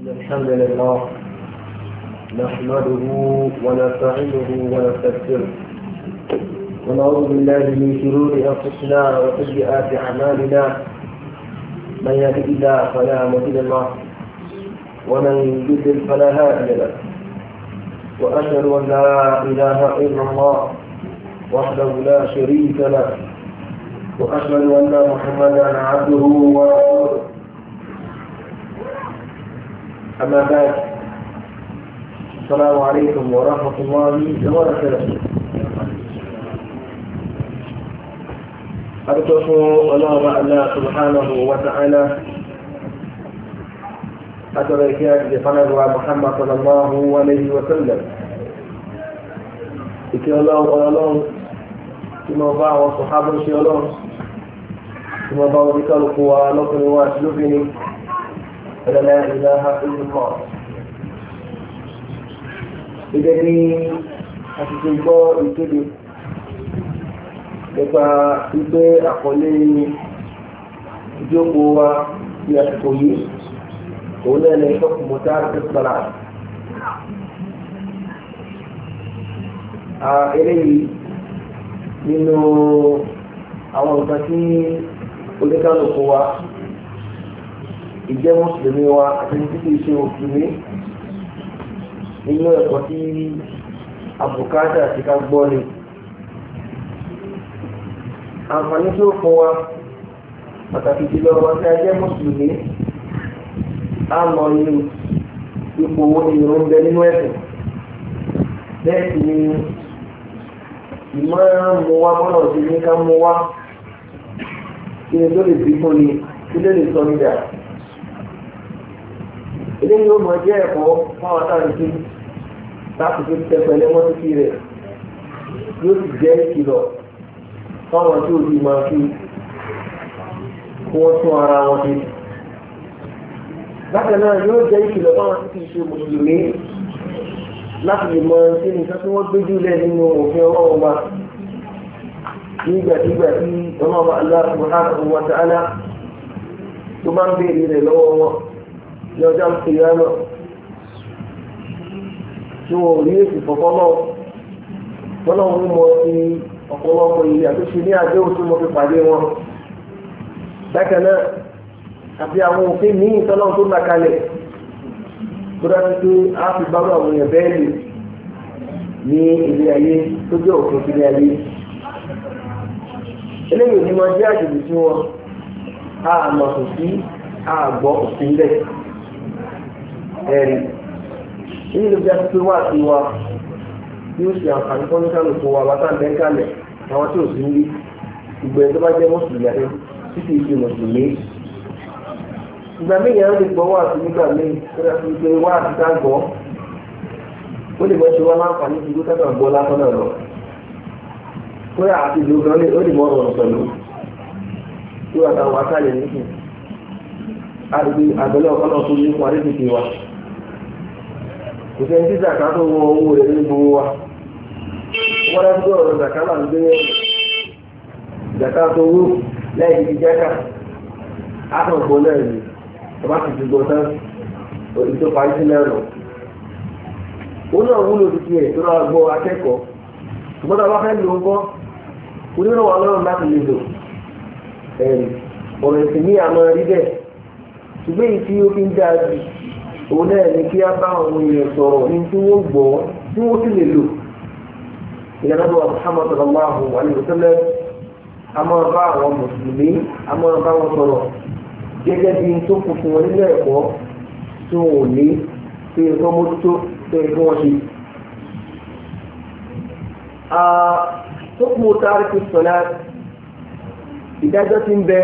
الحمد لله نحمده ونستعينه ونستغفره ونعوذ بالله من شرور انفسنا وسيئات اعمالنا من يهده الله فلا مضل له ومن يضلل فلا هادي له واشهد ان لا اله الا الله وحده لا شريك له واشهد ان محمدا عبده ورسوله أما بعد السلام عليكم ورحمة الله وبركاته أتوقع الله سبحانه وتعالى أتركات بفنر محمد صلى الله عليه وسلم إكي الله وقال كما باع وصحابه شيء الله كما باع ذكروا ولكن واسلوبني لا إله إلا الله إذا ní àṣìṣe gbọ́ ìkéde nípa wípé àkọlé ìjókòó wa ti àsìkò yìí òun náà ní ìṣọ́kùn mọ́tà ìpàlà eléyìí nínú àwọn nǹkan tí oníkálùkù wa ìjẹ́ mùsùlùmí wa àti ní títí ṣe mùsùlùmí nínú ẹ̀kọ́ tí àbùkátà àti ká gbọ́ ni. àǹfààní tó fún wa pàtàkì jùlọ wọn tí a jẹ́ mùsùlùmí á mọ inú ipò owó ní irun bẹ nínú ẹ̀sìn bẹ́ẹ̀ sì ni ìmọ̀ mú wa bọ́lá òsì ní ká mú wa kí ni tó lè bí fún ni kí ló lè sọ nídà. eléyìí ó mọ jẹ́ ẹ̀kọ́ fáwọn àtàríkì láti fi tẹpẹlẹ mọ́ títí rẹ̀ yóò sì jẹ́ ìkìlọ̀ fáwọn tí ó di máa fi kí wọ́n tún ara wọn ṣe. bákan náà yóò jẹ́ ìkìlọ̀ fáwọn tí kìí ṣe mùsùlùmí láti lè mọ ṣé nìkan tí wọ́n gbéjú lẹ̀ nínú òfin ọlọ́run wa nígbàtígbà tí ọlọ́run Allah subhanahu wa ta'ala tó bá ń béèrè rẹ̀ lọ́wọ́ wọn ní ọjọ́ ìpìyàmọ̀ tí wọ́n rí èsì fọ́fọ́lọ́ tọ́lọ́wọ́ mọ́ sí ọ̀pọ̀lọpọ̀ ìyà tó ṣe ní àdéhùn tí mo fi pàdé wọn. bákan náà àti àwọn òfin ní ìtọ́lọ́wọ́ tó là kalẹ̀ tó dájú pé a fi bá àwọn èèyàn bẹ́ẹ̀ lè ní ilé ayé tó jẹ́ òfin ilé ayé. eléyìí ni mo jẹ́ àjèjì sí wọn a mọ̀ kò sí àgbọ̀ òfin bẹ́ẹ̀ ẹ̀rí nínú ìlú jẹ́ pé wà sí wa bí ó ṣe àǹfààní fún oníkàlùkù wa bàtà ń bẹ́ńkàlẹ̀ àwọn tí ò sí ní ìgbẹ́ tó bá jẹ́ mùsùlùmí àti títí ìṣe mùsùlùmí. ìgbà míì yẹn lè gbọ́ wà sí nígbà míì tó yẹ kí pé wà sí ká gbọ́ ó lè mọ ṣe wá láǹfààní ju kó kẹ́kọ̀ọ́ gbọ́ lásán náà lọ. tó yà àti ìlú gan ó lè mọ ọ̀rọ̀ pẹ̀lú tí wà táwọn akálẹ̀ nísìn àdìgbì àgbẹ̀lẹ̀ ọ̀kọ́lọ́ tó ní fún àdìgbì wa kò sẹ́ni tí zaka tó wọ owó rẹ̀ ní gbogbo wa wọ́n dájú tó ọ̀rọ̀ zaka là ń gbé zaka tó wú lẹ́yìn ti jẹ́ka àtọ̀gbọ́ náà ni ọba ti ti gbọ́ tán òdì tó parí sí lẹ́rọ. ó náà wúlò ti tiẹ̀ tó náà gbọ́ akẹ́kọ̀ọ́ ṣùgbọ́n tó bá fẹ́ lò ó kọ́ onírànwọ́ ọlọ́run láti lè lò ọ̀rọ̀ ìsìn ní àmọ́ rí bẹ́ẹ̀ ṣùgbọ́n èyí tí ó fi ń dáa jù òun náà ní kí á bá àwọn èèyàn sọ̀rọ̀ ní tí wọ́n gbọ́ tí wọ́n sì lè lò. ìyànà bá Muhammad sallallahu alaihi wasallam a máa bá àwọn mùsùlùmí a máa bá wọn sọ̀rọ̀ gẹ́gẹ́ bí tó kù fún wọn nílẹ̀ ẹ̀kọ́ tí wọn ò ní pé ẹ̀kọ́ mójútó pé ẹ̀kọ́ wọn ṣe. tó kù tárìkù sọ̀lá ìdájọ́ ti ń bẹ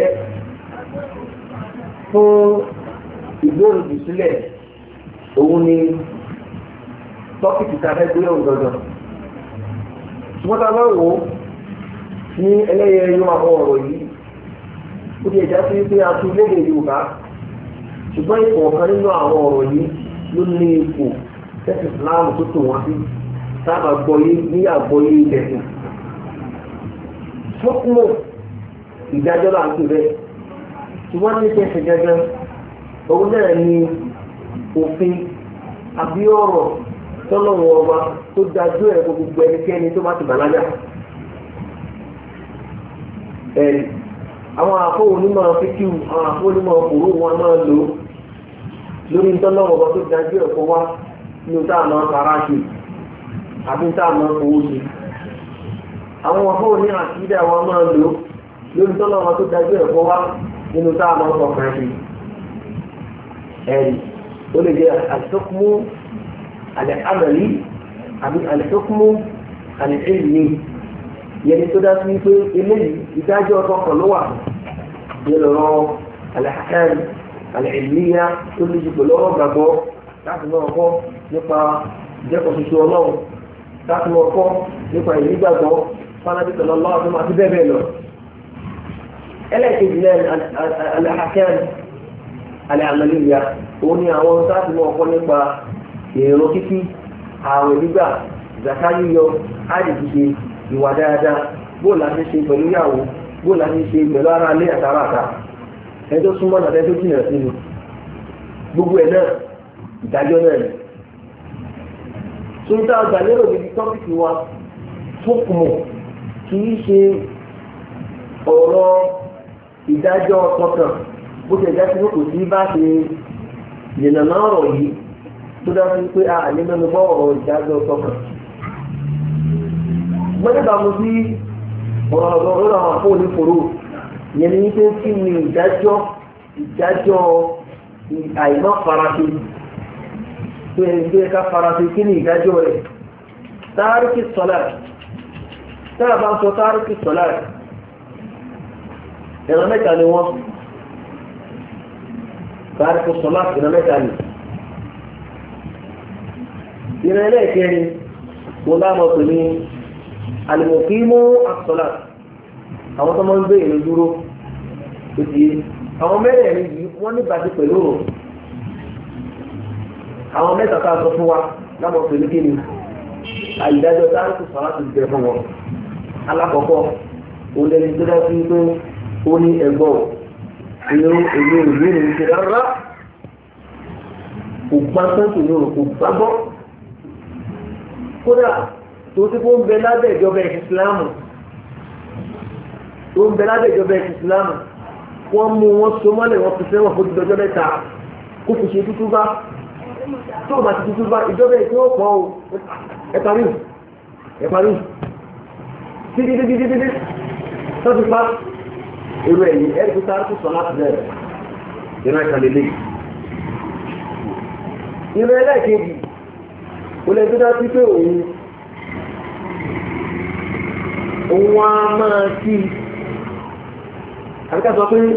fún ìgbóhùn sílẹ̀ òun ni tọ́kìtì tàbí gbé òun dandan. ṣùgbọ́n tá a bá wò ó ní ẹlẹ́yẹ yóò àwọn ọ̀rọ̀ yìí ó ti ẹ̀já sí pé a tún lédè Yorùbá ṣùgbọ́n ipò ọ̀kan nínú àwọn ọ̀rọ̀ yìí ló ní ipò tẹ́sí Ìsìláàmù tó tò wọ́n sí sábà gbọ́yé ní àgbọ́yé ilẹ̀kùn. fúnkúmọ̀ ìdájọ́ là ń pè bẹ́ẹ̀ ṣùgbọ́n ní tẹ̀sí gẹ́gẹ́ òun náà ni òfin àbí ọ̀rọ̀ tọ́lọ́wọ́ ọba tó dájú ẹ̀ gbogbo ẹnikẹ́ni tó bá ti bàlágà. ẹ̀rí àwọn àfọ onímọ̀ fíkìú àwọn àfọ onímọ̀ òkúrò wọn máa lò lórí tọ́lọ́wọ́ ọba tó dájú ẹ̀ fún wa nínú táà máa fara ṣe àbí táà máa fowó ṣe. àwọn àfọ onímọ̀ àkídà wọn máa lò lórí tọ́lọ́wọ́ ọba tó dájú ẹ̀ fún wa nínú táà máa fọkàn ṣe. ẹ̀rí ó lè jẹ́ àṣọkùnmú àlẹ́àmẹ̀lì àbí àlẹ́ṣọ́kùnmú àlẹ́ṣẹ́lì yẹni tó dá sí pé eléyìí ìdájọ́ ọkọ̀ ló wà nílọ̀rọ̀ àlẹ́hàkẹ́rì àlẹ́ẹ̀lìyà tó lè jù pẹ̀lú ọ̀rọ̀ gbàgbọ́ láti náà kọ́ nípa ìjẹ́kọ̀ tuntun ọlọ́run láti náà kọ́ nípa ìlú gbàgbọ́ fánábí pẹ̀lú ọlọ́run àti bẹ́ẹ̀ bẹ́ẹ̀ lọ. ẹlẹ́ẹ̀kejì náà àlẹ́hàkẹ́rì àlẹ́àmẹ̀lìyà òun ni àwọn láti náà kọ́ nípa èrò kíkí ààwẹ̀ gbígbà zaka yíyọ àdìsíṣe ìwà dáadáa bó láti ṣe pẹ̀lú ìyàwó bó láti ṣe pẹ̀lú ara ilé àtàrà àtà ẹjọ́ súnmọ́ náà tẹ́tọ́ jìnà sínú gbogbo ẹ̀ náà ìdájọ́ náà ni. sunta ọgbàlérò níbi tọ́pìkì wa fúnkùmù kì í ṣe ọ̀rọ̀ ìdájọ́ tọkàn bó ṣe já sí kò sí bá ṣe yìnbọn ọ̀rọ̀ yìí tó dá sí pé àní mẹ́nu bọ́ ọ̀rọ̀ ìdájọ́ tọkàn. Gbọ́dọ̀bà mo sí ọ̀rọ̀ àwọn àpò onífòrò yẹn ní pé kí ni ìdájọ́ àìmọ́ faraṣe tó yẹ kí ká faraṣe kí ni ìdájọ́ rẹ̀. Tárìkì sọ́lá tá a bá ń sọ tárìkì sọ́lá ẹ̀rọ mẹ́ta ni wọ́n tárìkì sọ́lá ẹ̀rọ mẹ́ta ni. ìrìn ẹlẹ́ẹ̀kẹrin mo dámọ̀ pè ní alìmọ̀kímú àsọ̀lá àwọn tó máa ń gbé ìrìn dúró òtí àwọn mẹ́rẹ̀ẹ̀rin yìí wọ́n ní ìbáṣe pẹ̀lú òrò àwọn mẹ́ta ká sọ fún wa lámọ̀ pè ní kíni àìdájọ́ táàkù sọ̀rọ̀ ti jẹ fún wọn. alákọ̀ọ́kọ́ òun lẹni tó dá sí pé ó ní ẹ̀gbọ́n èmi ò ní ìṣe rárá kò gbá sẹ́ńtò ní òrò kò gbàgbọ́ kódà tó ti kó ń bẹ lábẹ́ ìjọba ìsìlámù wọ́n mú wọn so mọ́lẹ̀ wọn fi sẹ́wọ̀n fún ìjọba mẹ́ta kó fi ṣe tútú bá tó o bá ti tútú bá ìjọba ìṣe ó pọ̀ o ẹ parí dídídídídídí tó ti pa èrò ẹ̀yìn ẹ̀rí tó sáré tó sọ láti bẹ̀rẹ̀ ìran ìkàlélẹ̀ ìran ẹlẹ́ẹ̀kejì ó lè tó dá sí pé òun wá máa kí àbíká sọ pé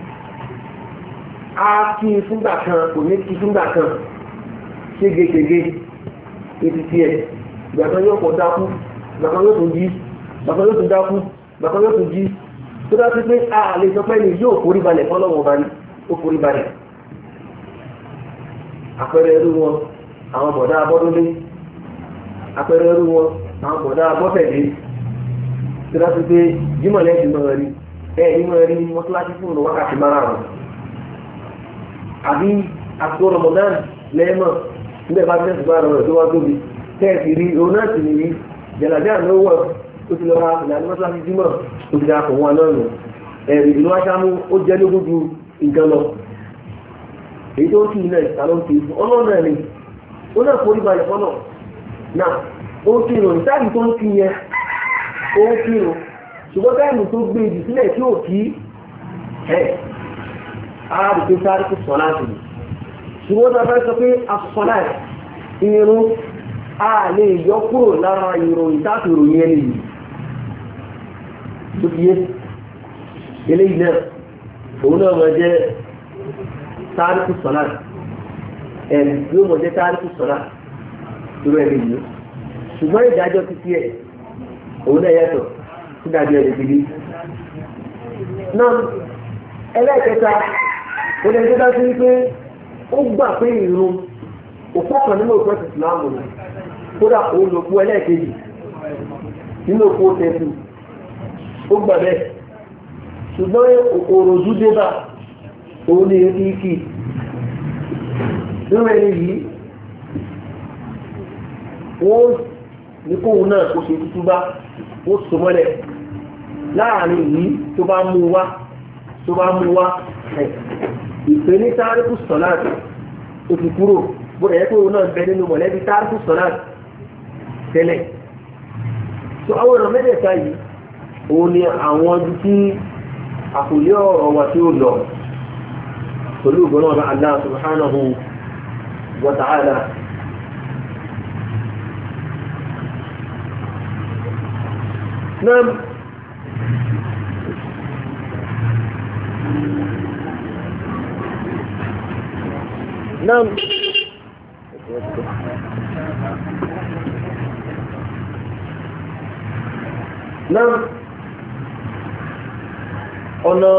a kí fúngbà kan kò ní kí fúngbà kan ṣégeṣége etí tiẹ̀ ìgbà kan yóò pọ̀ dákú ìgbà kan yóò tún jí ìgbà kan yóò tún dákú ìgbà kan yóò tún jí tó dá sí pé a lè sọ pé ní yóò forí balẹ̀ fọlọ́wọ́n bá ní ó forí balẹ̀ àpẹẹrẹ irú wọn àwọn bọ̀dá abọ́dúnlé àpẹẹrẹ irú wọn àwọn bọ̀dá abọ́tẹ̀lé tó dá sí pé jímọ̀ lẹ́yìn mọ̀ rí ìmọ̀ rí mọ́tíláṣí fún ìrọ̀ wákàtí márùn-ún àbí àtúrò Ramadan lẹ́ẹ̀mọ̀ níbẹ̀ bá tẹ́sí bá rọrọ̀ tó wá tóbi tẹ́ẹ̀sì rí òun náà sì ní rí jẹ̀lájá ló wọ̀ ó ti lọ ra ìlànà mọ́tíláṣí jímọ̀ ó ti dáa kò wọn náà nù ẹ̀rì ìlú aṣáájú ó jẹ́ lógún ju nǹkan lọ èyí tó ń kí ilẹ̀ ìsàlọ́ ti fún ọlọ́run ẹ̀ ni ó náà forí balẹ̀ fọ́nà náà ó ń kírun ìsáàbì tó ń kí yẹn ó ń kírun ṣùgbọ́n táìmù tó gbé ìdí sílẹ̀ tí ò kí ẹ̀ arábì tó sáré kó sọ láti rí ṣùgbọ́n tó fẹ́ sọ pé asọ́lá irun a lè yọ kúrò lára ìròyìn táàkì ìròyìn ẹni yìí tó fi yé eléyìí náà òun náà máa jẹ́ sáré kó sọ láti ẹni yóò mọ̀ jẹ́ sáré kó sọ láti irú ẹni yìí ṣùgbọ́n ìdájọ́ títí ẹ̀ òun náà yàtọ̀ sídájọ́ ẹ̀rẹ́ ti rí. náà ẹlẹ́ẹ̀kẹta ó lè tó dá sí wípé ó gbà pé ìrun òpó kan nínú òpó ẹ̀sìn ìsìláàmù ni kódà òun ló kú ẹlẹ́ẹ̀kejì nínú òpó tẹ̀sù ó gbà bẹ́ẹ̀ ṣùgbọ́n òròjú débà òun ní etí kì nínú ẹni yìí wọ́n ní kóhun náà kó ṣe tútú bá ó so mọ́lẹ̀ láàrin yìí tó bá mú wá ìpè ní tárìkù sọ̀láàtì ó ti kúrò bóra yẹ kóhun náà bẹ nínú mọ̀lẹ́bí tárìkù sọ̀láàtì tẹ́lẹ̀ tó àwọn ọ̀nà mẹ́tẹ̀ẹ̀ta yìí òun ni àwọn ibi tí àkùlé ọ̀rọ̀ wa tí ó lọ pẹ̀lú ìgbọ́nà ọ̀rọ̀ Allah subhanahu wa ta'ala. نعم نعم نعم ọ̀nà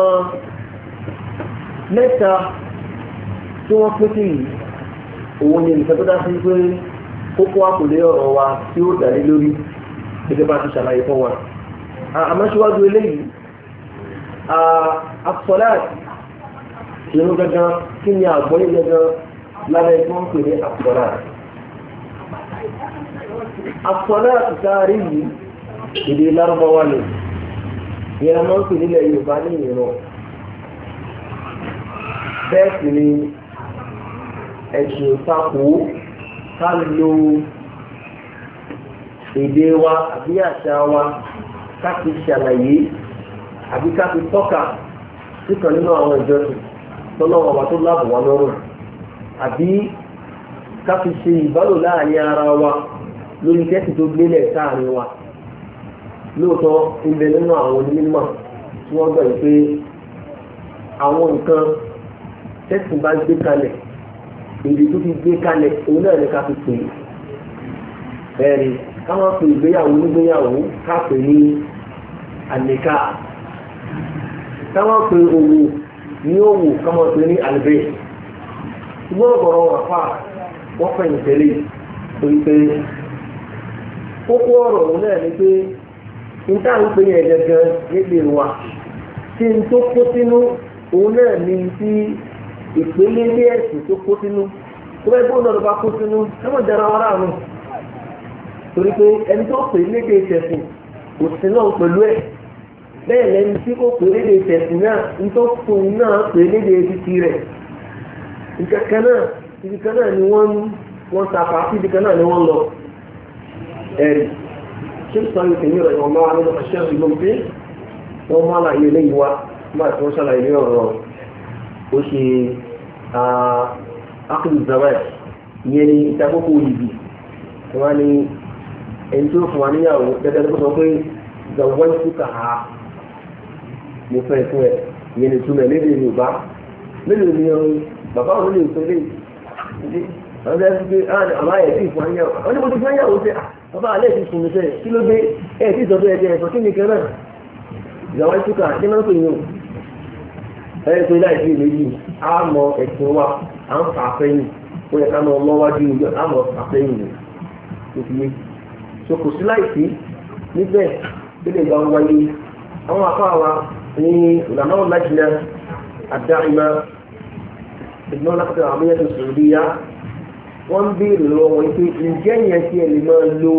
mẹ́ta tí wọ́n pín sí yìí òun ni nǹkan tó dá sí pé kókó àkùlé ọ̀rọ̀ wa tí ó dá lé lórí gẹ́gẹ́ bá ti ṣàlàyé fún wa. àmọ́ síwájú eléyìí asọ́láàtì ìrun gangan kí ni àgbọ́yé gangan lábẹ́ tí wọ́n pè ní asọ́láàtì. asọ́láàtì sáárì yìí èdè lárúbáwá ni ìyẹn máa ń pè nílẹ̀ Yorùbá ní ìran bẹ́ẹ̀ sì ni ẹ̀sùn ìtakò ká lo èdè wa àbí àṣà wa ká fi ṣàlàyé àbí ká fi tọ́ka síkan nínú àwọn ìjọsìn tọ́lọ́wọ́ ọba tó láàbò wá lọ́rùn àbí ká fi ṣe ìbálò láàrin ara wa lórí kẹ́sì tó gbélẹ̀ sáàrin wa. Lóòótọ́ ibẹ̀ nínú àwọn onímọ̀ tí wọ́n gbà pé àwọn nǹkan tẹ́sì bá gbé kalẹ̀ èdè tó fi gbé kalẹ̀ òun náà ní ká fi pè é ẹ̀rí káwọn pè ìgbéyàwó nígbéyàwó ká pè ní àníká káwọn pè òwò ní òwò káwọn pè ní àlùbẹ́ ṣùgbọ́n ọ̀gọ̀rọ̀ wà fà wọ́n fẹ̀yìn tẹ́lẹ̀ torí pé kókó ọ̀rọ̀ òun náà ni pé níta ń pè yẹn gẹ́gẹ́ nílé wa tí n tó kó sínú òun náà ní tí ìpele ilé ẹ̀sìn tó kó sínú tó bá gbóná ló bá kó sínú ẹ̀wọ̀n jara wọn ráàánú torí pé ẹni tó pè lédè ìtẹ̀sìn kò sí náà pẹ̀lú ẹ̀ bẹ́ẹ̀ lẹ́ni tí kò pè lédè ìtẹ̀sìn náà ń tó fún náà pè lédè títí rẹ̀ ìkẹ̀kẹ́ náà ìdíkan náà ni wọ́n sàfà sí ìdíkan náà ni wọ́n lọ ẹ̀rì ṣé sọ́yìn tèmi rẹ̀ wọ́n máa nínú ọ̀ṣẹ́ ìlú pé wọ́n máa láyé lẹ́yìn wá máa tí wọ́n ṣàlàyé ọ̀rọ̀ ó ṣe ákùnrin ìzàwẹ̀ ìyẹn ni ìtakókò ìbì wọ́n ní ẹni tó fún wa níyàwó gẹ́gẹ́ tó sọ pé ìgbàwọ́ ìfúkà á mo fẹ́ fún ẹ ìyẹn ni túmẹ̀ lédè Yorùbá mélòó ni bàbá òun lè sọ lé àwọn ẹgbẹ́ pé àmà ẹ̀ sì fún ayáwó wọ́n ní mo ti fún ayáwó sí bàbá alẹ́ ti fún mi sẹ́ kí ló dé ẹ̀ sì sọ pé ẹ̀jẹ̀ ẹ̀sọ́ kí ni kan náà ìgbàwọ́ ìfúkà kí máa ń pè yín o ẹ̀ pé láì sí ìlérí àmọ́ ẹ̀sìn wa à ń fà fẹ́yìn ó yẹ ká mọ ọlọ́wájú ìjọ àmọ́ fà fẹ́yìn rẹ̀ tó fi yé so kò sí láìsí níbẹ̀ tó lè gba wáyé àwọn afáwa ní ìlànà ọ̀làjìnà àdáìmá ìgbọ́n láti àwọn ẹ̀yẹ́ tó sọ̀rọ̀ bí yá wọ́n ń béèrè lọ́wọ́ wọn pé ǹjẹ́ yẹn tí ẹ lè máa lo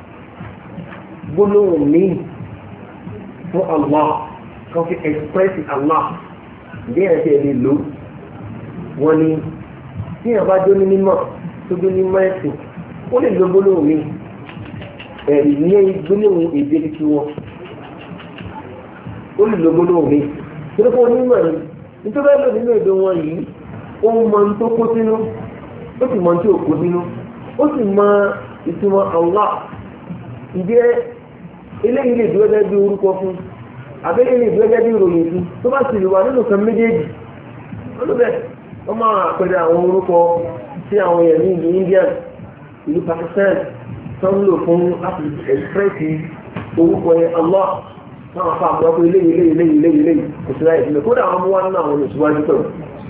gbólóhùn míì fún Allah kan fi express Allah ǹjẹ́ yẹn tí ẹ lè lò wọ́n ní tí yẹn bá jó ní mímọ́ tó jó ní mọ́ ẹ̀sìn ó lè lo gbólóhùn míì ẹ̀rí ní gbólóhùn èdè tí wọ́n ó lè lo gbólóhùn míì tó ló fún onímọ̀ yìí nítorí ẹ̀rọ nínú èdè wọn yìí ó mọ ní tó kó sínú ó sì mọ ní tí ò kó sínú ó sì mọ ìtumọ̀ Allah ǹjẹ́ eléyìí lè dúró gẹ́gẹ́ bí orúkọ fún abẹ́lé lè dúró gẹ́gẹ́ bí ìròyìn fún tó bá sì lè wà nínú kan méjèèjì olùbẹ̀ wọ́n máa àpẹẹrẹ àwọn orúkọ tí àwọn èèyàn ní ìlú India ìlú Pakistan tó ń lò fún láti ẹ̀sìpẹ́ẹ̀sì orúkọ yẹn Allah náà fà mọ́ pé eléyìí kò sí láì sílẹ̀ kódà àwọn ọmọ wa nínú àwọn olùsíwájú pẹ̀lú.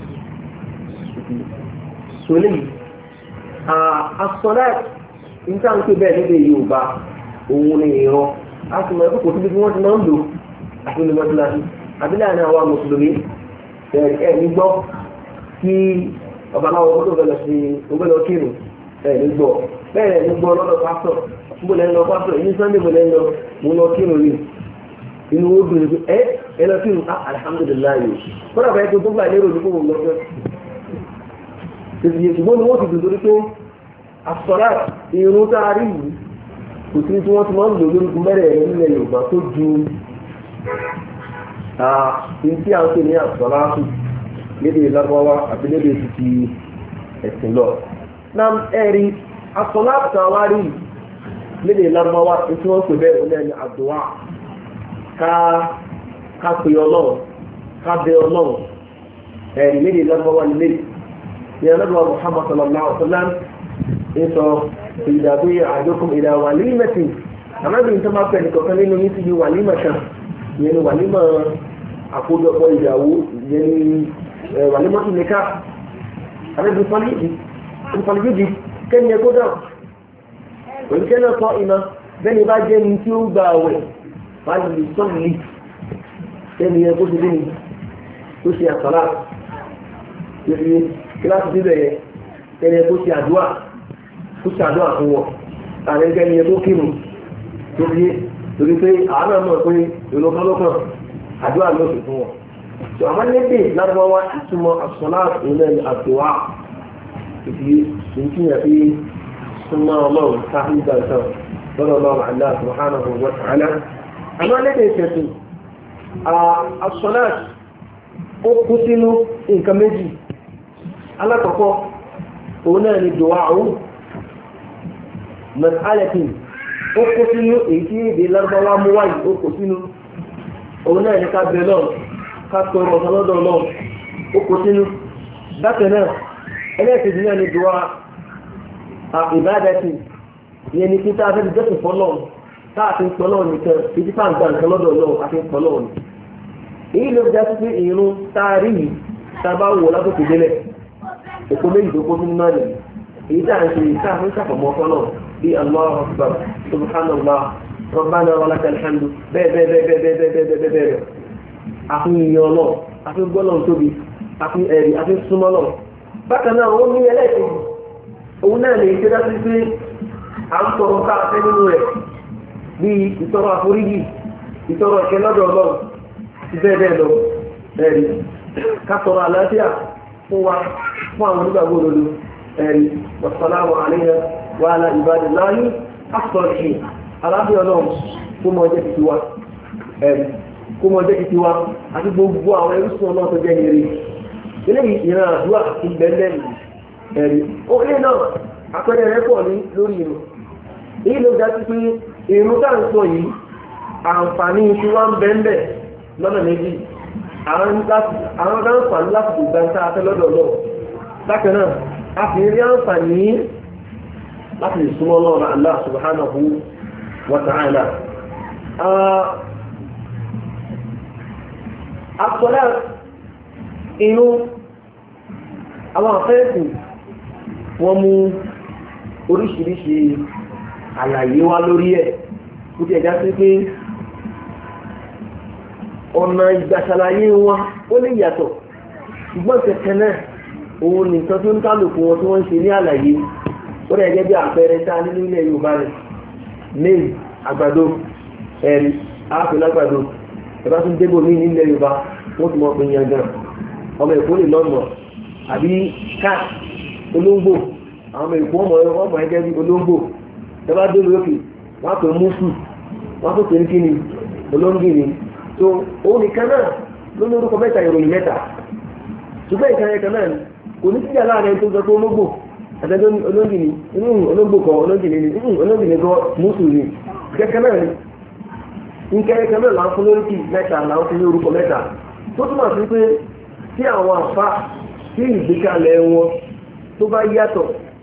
sọlẹ̀ asọ́lá níta ń pè bẹ́ẹ̀ níbi Yorùbá òun ni ìran a sì mọ ẹ̀kọ́ kò síbi tí wọ́n ti máa ń lò àti ní mọ́tíláṣí àti láàrin àwọn mùsùlùmí ẹ̀ ní gbọ́ kí babaláwo gbọ́dọ̀ bẹ lọ sí ọgbẹ́ lọ kírun ẹ̀ ní gbọ́ bẹ́ẹ̀ ní gbọ́ lọ́dọ̀ pásítọ̀ mo lẹ́ lọ pásítọ̀ ní Sunday mo lẹ́ lọ mo lọ kírun rí inú ó dùn ní ẹ lọ kírun alihamudulilayi kọ́dà báyìí tó gbà lérò ní kó mo lọ fẹ́ ṣùgbọ́n ni wọ́n ti dùn torí pé àsọ̀rá irun tá a rí yìí kò sí tí wọ́n ti máa ń lò lórúkọ mẹ́rẹ̀ẹ̀rin nílẹ̀ Yorùbá tó ju tí a ń pè ní àsọ̀rá lédè Lárúbáwá àti lédè títí ẹ̀sìn lọ. Nam ẹ̀rí àsọ̀rá àtàwárí lédè Lárúbáwá tí wọ́n pè bẹ́ẹ̀ ní ẹni àdúà ká pè Ọlọ́run ká bẹ Ọlọ́run ẹ̀rí lédè Lárúbáwá nílé ní anábìwá Muhammad sallallahu alaihi wa sallam sọ ìdàgbé àjọkùn ìdá wàlímẹ̀tì anábìrin tó máa pẹ̀ nìkan nínú yín ti di wàlímẹ̀ kan ìyẹn ni wàlímẹ̀ àkójọpọ̀ ìyàwó ìyẹn ni wàlímẹ̀ tó nìka anábìrin fọlíjì kẹ́ni ẹ̀kọ́ dáhùn òǹkẹ́ náà sọ ìmọ̀ bẹ́ẹ̀ni bá jẹ́ ní tí ó gba àwẹ̀ báyìí sọ́ọ̀lì kẹ́ni ẹ̀kọ́ ti dé ní tó ṣe àsọ̀lá kíláàsì bíbẹ̀ yẹn kẹ́ni ẹ̀kọ́ ti àdúrà tó ṣàdúrà fún wọn àrẹ́gẹ́ ni ẹgbó kírun tó fi torí pé àánà mọ̀ pé ìlọ́kọ́lọ́kàn àdúrà ló sì fún wọn. tó àmọ́ lédè lárúbáwá ìtumọ̀ àṣọlá ìlẹ̀ àdúrà ìfi ìtìyàn fi súnmọ́ ọlọ́run káfí gbàgbọ́ lọ́dọ̀ ọlọ́run Allah subhanahu wa ta'ala. àmọ́ lédè ìṣẹ̀tù àṣọlá ó kú sínú nǹkan méjì alákọ̀ọ́kọ́ òun náà ni dùwà òun mas'alatin ó kó sínú èyí tí èdè Lárúbáwá mú wáyé ó kó sínú òun náà ní ká bẹ lọ́n ká tọrọ ọ̀sán lọ́dọ̀ lọ́n ó kó sínú bákan náà ẹlẹ́ẹ̀kejì náà ní du'a ìbádàtì ìyẹn ní kíkà afẹ́fẹ́ jọ́sìn fọ́lọ́n káàfin pọ́lọ́n nìkan ìdí fáǹgbà nǹkan lọ́dọ̀ lọ́n àfi pọ́lọ́n èyí ló já sí pé ìrún táàrí yìí tá a bá wò látòkè délẹ̀ èkó méjì tó kó sínú náà nìyí èyí tá à ń ṣe káàfin ṣàfọ̀mọ́ fọ́lọ́n bí Allahu Akbar subhanallah rabbana wa lakal hamdu bẹ́ẹ̀ àfihàn ọlọ́ àfihàn tóbi àfihàn súnmọ́ lọ. bákan náà wọ́n ní ẹlẹ́ẹ̀kejì òun náà lè ṣe dájú pé à ń tọrọ káàfẹ́ nínú rẹ̀ bí ìtọrọ àforíjì ìtọrọ ìkẹ́ lọ́dọ̀ Ọlọ́run ti bẹ́ẹ̀ lọ ẹ̀rí ká tọrọ àlàáfíà fún wa fún àwọn onígbàgbọ́ òdodo ẹ̀rí wassalamu alayna wa ala ibadillahi as-salihin alábíọ́ náà kó mọ jẹ́ títí wa kó mọ jẹ́ títí wa àti gbogbo àwọn ẹrúsùn náà tó jẹ́ nìrí eléyìí ìran àdúrà ti bẹ́ẹ̀ ẹ̀rí ó ilé náà àpẹẹrẹ rẹ̀ pọ̀ ní lórí irun èyí ló dá sí pé irun tá à ń sọ yìí àǹfààní tí wọ́n ń bẹ́ẹ̀ lọ́nà méjì àwọn àǹfààní láti gbogbo ẹ̀ńtà afẹ́ lọ́dọ̀ náà bákan náà a fi rí àǹfààní láti lè súnmọ́ lọ́wọ́ Allah subhanahu wa ta'ala. Àkọlá inú àwọn àfẹ́ẹ̀kù wọ́n mú oríṣiríṣi àlàyé wá lórí ẹ̀ kó tí ẹ̀dá sí pé ọ̀nà ìgbàṣàlàyé wọn ó lè yàtọ̀ ṣùgbọ́n kẹ̀kẹ́ náà òun nìkan tó ń kálùkù wọn tí wọ́n ń ṣe ní àlàyé ó rẹ̀ gẹ́gẹ́ bí àpẹẹrẹ tá nínú ilẹ̀ Yorùbá rẹ̀ maize àgbàdo ẹ̀rí áàpẹ̀ lágbàdo ẹ̀bá tún débò ní ilẹ̀ Yorùbá wọ́n ti mọ̀ pé yangan ọmọ Èkó lè lọ́nà àbí cat olóńgbò àwọn ọmọ Èkó ọmọ ẹgẹ́ bí olóńgbò ẹ̀bá dé lókè wọ́n á pè mùsù wọ́n á tó pè ní kíni olóńgìní tó òun nìkan náà ló ní orúkọ mẹ́ta ìròyìn mẹ́ta ṣùgbọ́n ìkan ẹ̀kan náà kò ní síjà láàrin tó sọ pé olóńgbò àtẹ́jọ́ olóńgìní olóńgbò kan olóńgìní ni olóńgìní kan mùsù ni kẹ́kẹ́ náà ni nkẹ́kẹ́ náà là ń fún lóríkì mẹ́ta là ń fún ní orúkọ mẹ́ta tó túmọ̀ sí pé tí àwọn àfa tí ìgbékalẹ̀ wọn tó bá yàtọ̀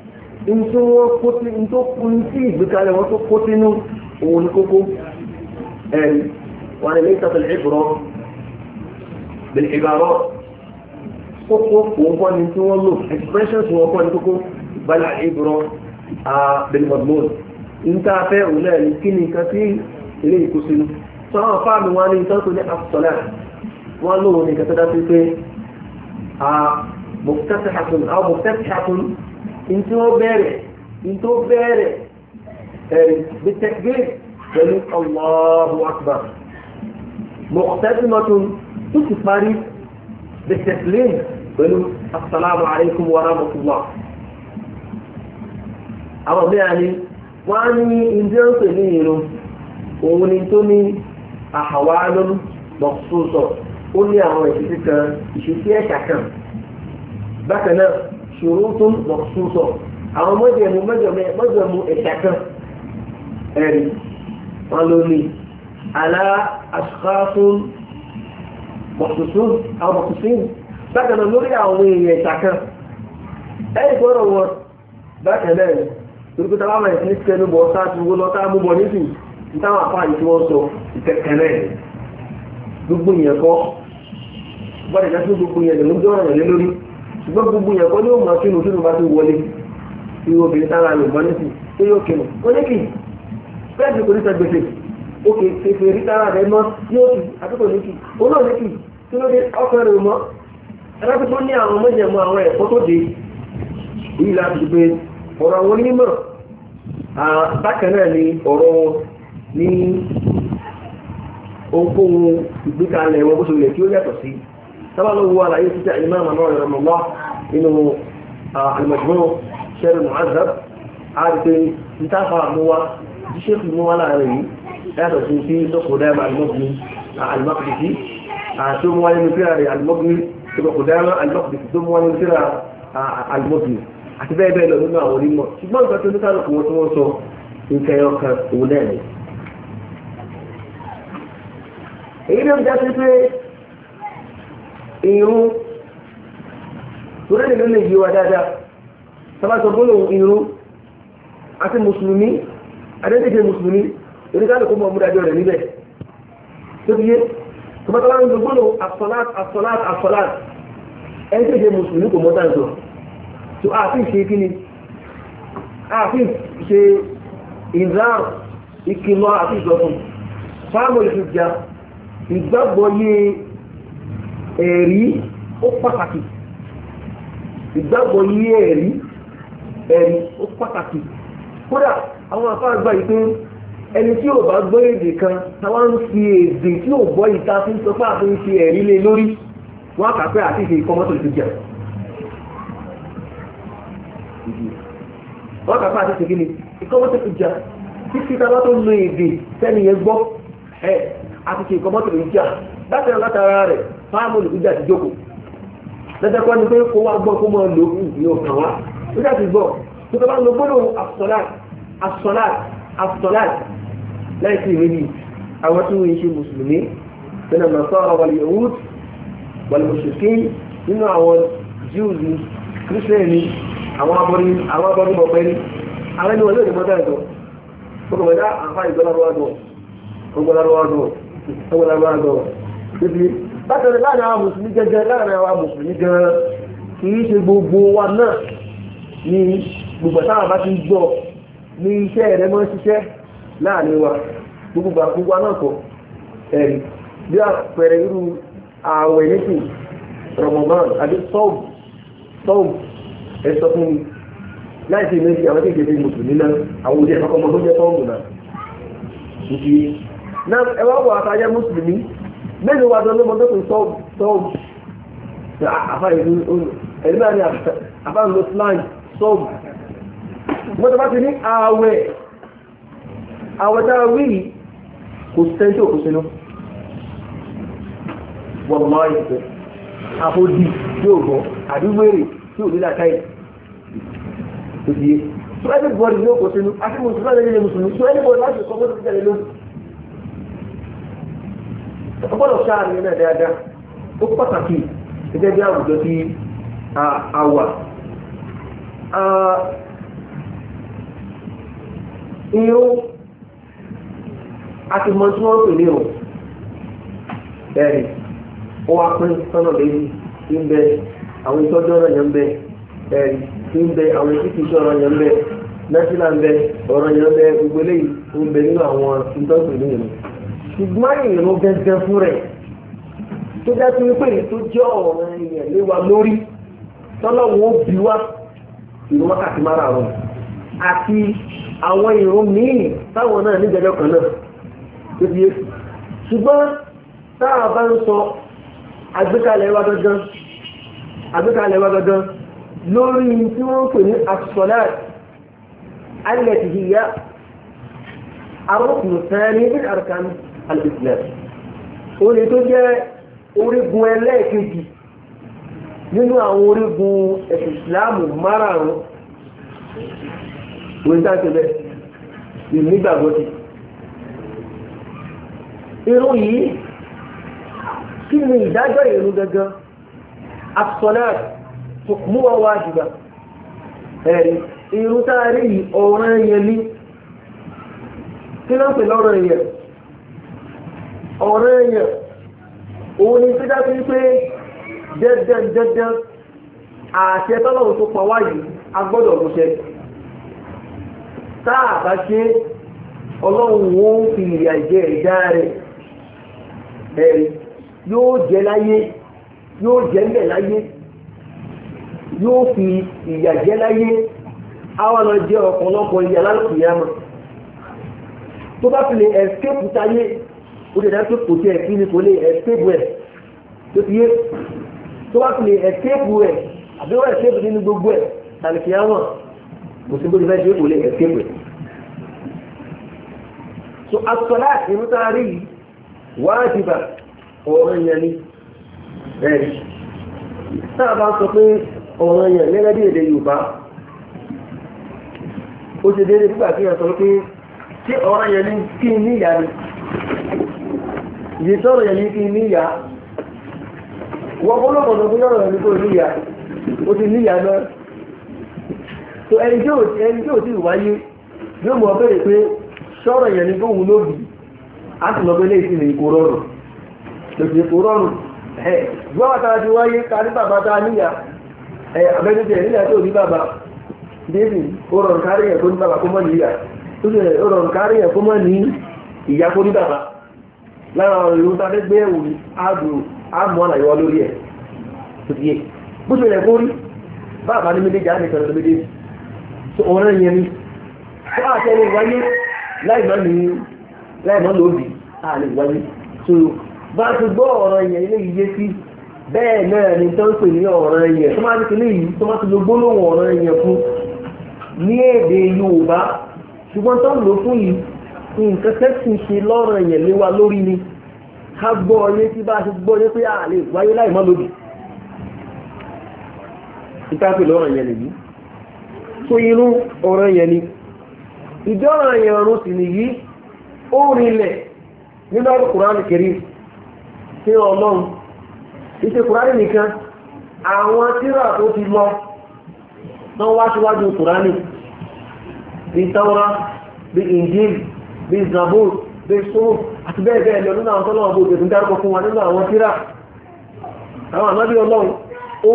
tí ìgbékalẹ̀ wọn tó kó sínú òun ní kókó ẹ̀rí wọn ni lẹ́yìn tàbí ìbúrọ̀ bẹ̀rẹ̀ ìbárọ̀ kókó òun kọ́ ni tí wọ́n lò expressions wọn kọ́ ni kókó bala ìbúrọ̀ bẹ̀rẹ̀ mọ̀gbọ́n níta fẹ́ òun náà ní kí ni nǹkan tí ilé ìkó sínú tó àwọn fáàmì wọn ní ìtọ́jú ní asọ́lá wọn lóun ní nǹkan tó dá sí pé muftatihatun aw muftatihatun into bẹ̀rẹ̀ بالتكبير pẹ̀lú Allahu akbar muqtasimatun tó ti parí بالتسليم pẹ̀lú assalamu alaikum wa rahmatullah. àwọn mẹ́rin ni wọ́n ní ìdí ọ̀sẹ̀ ní ìrun òun ni tó ní ahwalun makhsusa ó ní àwọn ìṣesí ẹ̀ṣà kan bákan náà shurutun makhsusa àwọn mọ́jọ̀mú ẹ̀ṣà kan ẹ̀rí wọn ló ní ala ashkhasun makhsusun àwọn makhsusin bákan náà lórí àwọn èèyàn ẹ̀ṣà kan ẹ̀rí gbọ́dọ̀ wọn bákan náà torí táwọn àmà ìsinmi kẹnu bọ̀ sáàtì owó lọ táwọn múbọ̀ nísì táwọn àfáà yìí tí wọ́n sọ ìkẹkẹrẹ gbogbo ìyẹn kọ́ bọ́dẹ̀ jẹ́ fún gbogbo ìyẹn ló ń jọ́rọ̀ rẹ̀ lé lórí ṣùgbọ́n gbogbo ìyẹn kọ́ ní ó máa kínú sínú bá ti wọlé tí obìnrin tára rẹ̀ bọ́ nísì tó yóò kínú ó ní kì bẹ́ẹ̀ kò ní sọ gbèsè òkè fèfè rí tára rẹ̀ mọ́ yóò kì àtúkò ní kì ó náà ní kì tí ló dé ọkọ rẹ̀ mọ́ ẹlẹ́pẹ́ tó ní àwọn mọ́jẹ̀mọ́ àwọn ẹ̀kọ́ tó dé èyí láti gbé ọ̀rọ̀ àwọn onímọ̀ bákan náà ni ọ̀rọ̀ ní ohunkóhun ìgbékalẹ̀ wọn bó ṣe lè kí ó yàtọ̀ sí sábàlọ́wọ́ àlàyé títà Imam Nawawi rahimahullah nínú al-Majmu' Sharh al-Mu'adhdhab àti ìtafà àmúwá jíṣẹ́ fi múwá láàrin yìí yàtọ̀ sí sí Qudama al-Mughni al-Maqdisi tó mú wá nínú tírà rẹ̀ al-Mughni Qudama al-Maqdisi tó mú wá nínú tírà al-Mughni àti bẹ́ẹ̀ bẹ́ẹ̀ lọ nínú àwọn onímọ̀ ṣùgbọ́n nǹkan tó ní kálukú wọn tí wọ́n sọ nǹkan ẹyọ kan òun náà ni. èyí ló ń já sí pé irun torí nínú lè yí wa dáadáa sábà sọ gbólóhùn irun àti mùsùlùmí adédèké mùsùlùmí oníkálukú mọ̀ múdájọ́ rẹ̀ níbẹ̀ tó ti yé tọ́mọ́tọ́ wá ń lo gbólóhùn as-salat ẹni tó ṣe mùsùlùmí kò mọ́ dáńtọ̀ tó àfi ṣe kí ni àfi ṣe ìzár ìkìlọ̀ àti ìjọfún fáàmù ìfìjà ìgbàgbọ́ yé ẹ̀rí ó pàtàkì ìgbàgbọ́ yé ẹ̀rí ó pàtàkì kódà àwọn afárá gbà yìí pé ẹni tí ò bá gbọ́ èdè kan táwa ń fi èdè tí ò gbọ́ ìta fi ń sọ pé àfi ń fi ẹ̀rí lé lórí wọ́n á kà pé àti ìṣe ìkọ́mọ́tò ìfìjà wọ́n kàfà àti ṣe gíní ìkọ́mọ́tò ìjà títí tàbá tó lo èdè sẹ́ni yẹn gbọ́ ẹ̀ àti ṣe ìkọ́mọ́tò ìjà látara látara rẹ̀ fáàmù olùgbìjà ti jókòó lẹ́tẹ̀kọ́ ni pé kó wá gbọ́ kó máa lo ìdí ọkàn wá nígbà tí gbọ́ tó tọ́ bá lo gbọ́dọ̀ as-salat láì sí ìwé ni àwọn tí wọ́n ṣe mùsùlùmí nínú Nasara wal Yahud wal mushrikin nínú àwọn Jews kírísítẹ́nì àwọn abọ́rí bọ̀pẹ́ ní àwọn ẹni wọ́n yóò ní mọ́tà ẹ̀tọ́ ọkọ̀ mẹ́ta àfá ìgbọ́lárọ́wọ́dọ̀ títí látàrí láàrin àwọn mùsùlùmí gẹ́gẹ́ láàrin àwọn mùsùlùmí gẹ́gẹ́ kì í ṣe gbogbo wa náà ní gbogbo táwọn bá ti ń gbọ́ ní iṣẹ́ rẹ̀ mọ́ ṣiṣẹ́ láàrin wa gbogbo àkúgbà náà kọ̀ ẹ̀rí bí àpẹẹrẹ irú ààwẹ̀ nísìn Ramadan àbí sọ́ọ̀bù ẹ̀sọ́ fún mi láìsí méjì àwọn tí ìgbésí mùsùlùmí náà àwọn òjẹ́ ọkọ̀mọ̀ tó jẹ́ tọ́ọ̀mù náà ìdí náà ẹwà wọ àtàjẹ́ mùsùlùmí mẹ́rin wà dán lọ́mọdé tó sọ́ọ̀bù àfá ìlú ẹ̀lẹ́mà ní àfá ìlú slang sọ́ọ̀bù mọ́tò bá ti ní ààwẹ̀ tára wí kò sẹ́ńtì òkú sínú wọ́n máa ń pẹ́ àfojì tí ò gbọ́ àdúgbèrè tí ò nílà káyì tó di yé so everybody ní òkú sínú àti mùsùlùmí àti ilé mùsùlùmí so everybody láti kọ́ mọ́tò tẹ̀lé lónìí ọgbọ́dọ̀ sáà ní náà dáadáa ó pàtàkì gẹ́gẹ́ bí àwùjọ tí a wà irun àti mọ tí wọ́n pè ní o bẹ́ẹ̀ ó wá pín sọ́nà méjì tí ń bẹ àwọn ìtọ́jú ọ̀rọ̀ yẹn ń bẹ ẹ̀rí tí ń bẹ àwọn ìtìkì iṣẹ́ ọ̀rọ̀ yẹn ń bẹ nẹ́sílà ń bẹ ọ̀rọ̀ yẹn ń bẹ gbogbo eléyìí ń bẹ nínú àwọn ìtọ́jú ìlú yẹn ṣùgbọ́n ìrún gẹ́gẹ́ fún rẹ̀ tó dájú wípé tó jẹ́ ọ̀rọ̀ èèyàn lé wa lórí tọ́lọ́wọ́ bí wá ìrun wákàtí márùn-ún àti àwọn ìrun míì táwọn náà ní ìjẹjọ́ kan náà tó di ṣùgbọ́n táà bá ń sọ àgbékalẹ̀ wa gangan lórí tí wọ́n pè ní as-salat allati hiya ar-rukn ath-thani min arkan al-islam orí tó jẹ́ orígun ẹlẹ́ẹ̀kejì nínú àwọn orígun ìsìláàmù márààrún wọ́n dákẹ́lẹ̀ ìnígbàgbọ́sí irun yìí kí ni ìdájọ́ irun gangan as-salat hukmuha wajiba ẹ̀rí irun táàrí ọ̀ranyàn ni kí ló ń pè lọ́ranyàn ọ̀ranyàn òun ni tí dájú pé dandan àṣẹ tọ́lọ́run tó pa wáyé agbọ́dọ̀ ló ṣe táà bá ṣe ọlọ́run ó fi ìrìn àjẹ́ ẹ̀dá rẹ̀ ẹ̀rí yóò jẹ́ láyé yóò jẹ́ mẹ́ láyé yóò fi ìyà jẹ́ láyé àwọn lọ jẹ́ ọ̀pọ̀lọpọ̀ ìyà lálùkìyàmọ̀ tó bá fi lè escape táyé ó lè dájú kò tí ẹ̀ kí ni kò lè escape ẹ̀ tó fi yé tó bá fi lè escape ẹ̀ àbí wọ́n escape nínú gbogbo ẹ̀ lálùkìyàmọ̀ kò sí bó ti fẹ́ ṣe kò lè escape ẹ̀. so as-salat ìrun tá a rí yìí wájibà ọ̀ranyàn ni ẹ̀rí tá a bá sọ pé ọ̀ranyàn gẹ́gẹ́ bí èdè Yorùbá ó ṣe déédéé nígbà tí wọ́n sọ pé ṣé ọ̀ranyàn ni kí n níyà ni ìdí tọ́rọ̀ yẹn ní kí n níyà wọ́n kọ́ lọ́kọ̀ọ́sọ fún yọ̀rọ̀ yẹn ní kò níyà ó ti níyà náà so ẹni tí ò tí wáyé yóò mọ̀ bẹ̀rẹ̀ pé sọ̀rọ̀ yẹn ní kóhun ló bì á sì lọ pé lè sí ní kò rọrùn lòsì kò rọrùn gbọ́wọ́ tàà ti wáyé ká ní bàbá tàà níyà abẹ́jọ́jẹ́ níyà tó ní bàbá débì ó rọrùn kárí ẹ̀ kó ní bàbá kó mọ́ ní ìyà ó sì rọrùn kárí ẹ̀ kó mọ́ ní ìyá kó ní bàbá lára ọ̀rọ̀ ìlú tàbí gbé ẹ̀wù àmọ́ àlàyé lórí ẹ̀ tó ti yé bó ṣe rẹ̀ kó rí bàbá ní méjèèjì á nìkan lọ méjèèjì tó ọ̀rẹ́ yẹn ni fún àtẹ́lẹ̀ wáyé láìmọ́ lóbi àlè wáyé tó bá ti gbọ́ ọ̀rọ̀ yẹn ilé yìí sí bẹ́ẹ̀ náà ni tó ń pè ní ọ̀rọ̀ yẹn tó máa ti kìlẹ̀ yìí tó máa ti lo gbólóhùn ọ̀rọ̀ yẹn fún ní èdè Yorùbá ṣùgbọ́n tó ń lò fún yìí nǹkan tẹ́sí ṣe lọ́rọ̀ yẹn lé wa lórí ni ká gbọ́ ọyé tí bá ti gbọ́ ọyé pé àlè wáyé láìmọ́ lóbi ìtàpè lọ́rọ̀ yẹn nìyí tó irú ọ̀rọ̀ yẹn ni ìjọ́rọ̀ yẹn ọ̀run sì nìyí ó rinlẹ̀ nínú Al-Qur'an Al-Karim tí ọlọ́run ìṣe Kùránì nìkan àwọn tírà tó ti lọ náà wá síwájú Kùránì bí Tawra bí Injil bí Zabur bí Suhuf àti bẹ́ẹ̀ bẹ́ẹ̀ lọ nínú àwọn tọ́lọ́wọ́ bó tẹ̀sùn dárúkọ fún wa nínú àwọn tírà àwọn ànábì ọlọ́run ó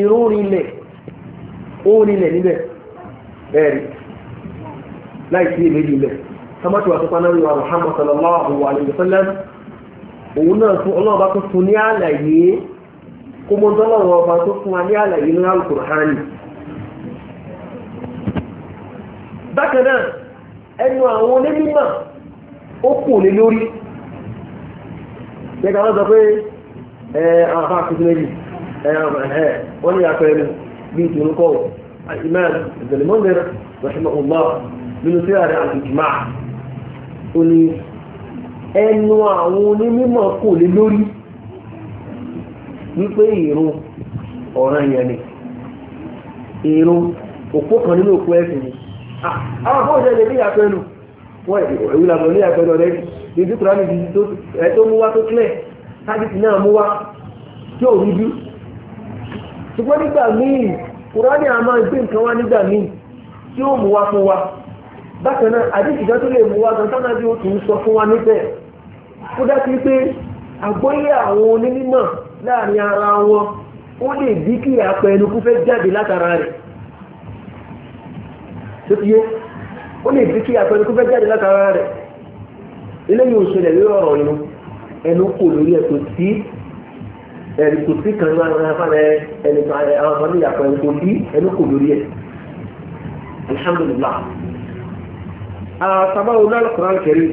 rinlẹ̀ níbẹ̀ bẹ́ẹ̀rì láìsí èméjì ilẹ̀ tọ́mọ́tí wà tó panáwí wa Muhammad sallallahu alaihi wasallam òun náà fún ọlọ́ọ̀bá tó fún ní àlàyé kó mọ́ tọ́lọ́wọ́ ọba tó fún wa ní àlàyé ní Al-Qur'ani bákan náà ẹnu àwọn onímọ̀ ó kù lé lórí gẹ́gẹ́ wọ́n sọ pé àwọn afá kìí méjì wọ́n ní àpẹẹrẹ bí ìtùnúkọ́ الإمام ابن المنذر رحمه الله من سيارة الإجماع ó ní ẹnu àwọn onímọ̀ kò lé lórí wípé ìrun ọ̀ranyàn ni ìrun òpó kan nínú òpó ẹ̀sìn ni àwọn afọ́ òṣèlú ní àpẹẹlú wọ́n ìwúlàmọ̀ ní àpẹẹlú rẹ̀ ní dúkùrá ní tó mú wá tó kílẹ̀ sáàdìsì náà mú wá tí ò rí bí ṣùgbọ́n nígbà míì Kùránì a máa gbé nǹkan wá nígbà míì tí ó mú wá fún wa bákan náà àdíjìdá tó lè mú wá gan tánà bí ó tún sọ fún wa níbẹ̀ ó dájú pé àgbọ́yé àwọn onímọ̀ láàrin ara wọn ó lè bí kí àpẹẹnu kú fẹ́ jáde látara rẹ̀ tó ti yé ó lè bí kí àpẹẹnu kú fẹ́ jáde látara rẹ̀ eléyìí ò ṣẹlẹ̀ lórí ọ̀rọ̀ inú ẹnu kò lórí ẹ̀ tó sí ẹ̀rí kò sí kan náà fáwọn ẹni àwọn ọmọ níyàpọ̀ ẹni kò sí ẹni kò lórí ẹ̀ alhamdulillah. sábàá onáà Al-Qur'an Al-Karim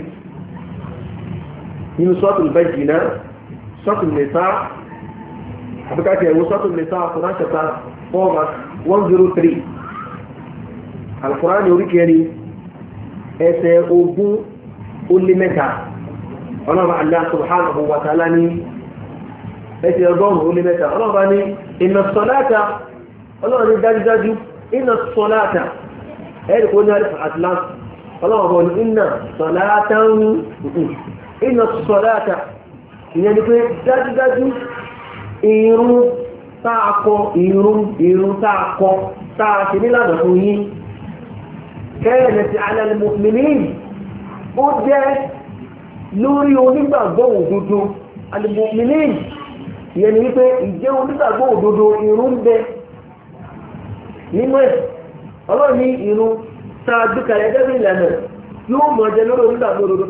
nínú Suratul Bayyinah Suratul Nisa àbíkájẹ ìwé Suratul Nisa Quran chapter 4 verse 103 Al-Qur'an ní orí kẹrin ẹsẹ̀ 20 ọlọ́run Allah subhanahu wa ta'ala ní ẹsẹ̀ 100 ọlọ́run ní inna as-salata ọlọ́run ní dájúdájú inna as-salata ẹ̀rì kó ní àrífà atlas ọlọ́run ní inna as-salata ìyẹn ni pé dájúdájú ìrun táàkọ ìrun táàkọ táàkì nílànà fún yín kanat 'ala al-mu'minin ó jẹ́ lórí onígbàgbọ́ òdodo al-mu'minin ìyẹn ni wípé ìjẹ́ onígbàgbọ́ òdodo ìrun bẹ nínú ẹ̀ ọlọ́run ní ìrun táàgbé kalẹ̀ gẹ́gẹ́ bí ìlànà yóò mọ̀ jẹ́ lórí onígbàgbọ́ òdodo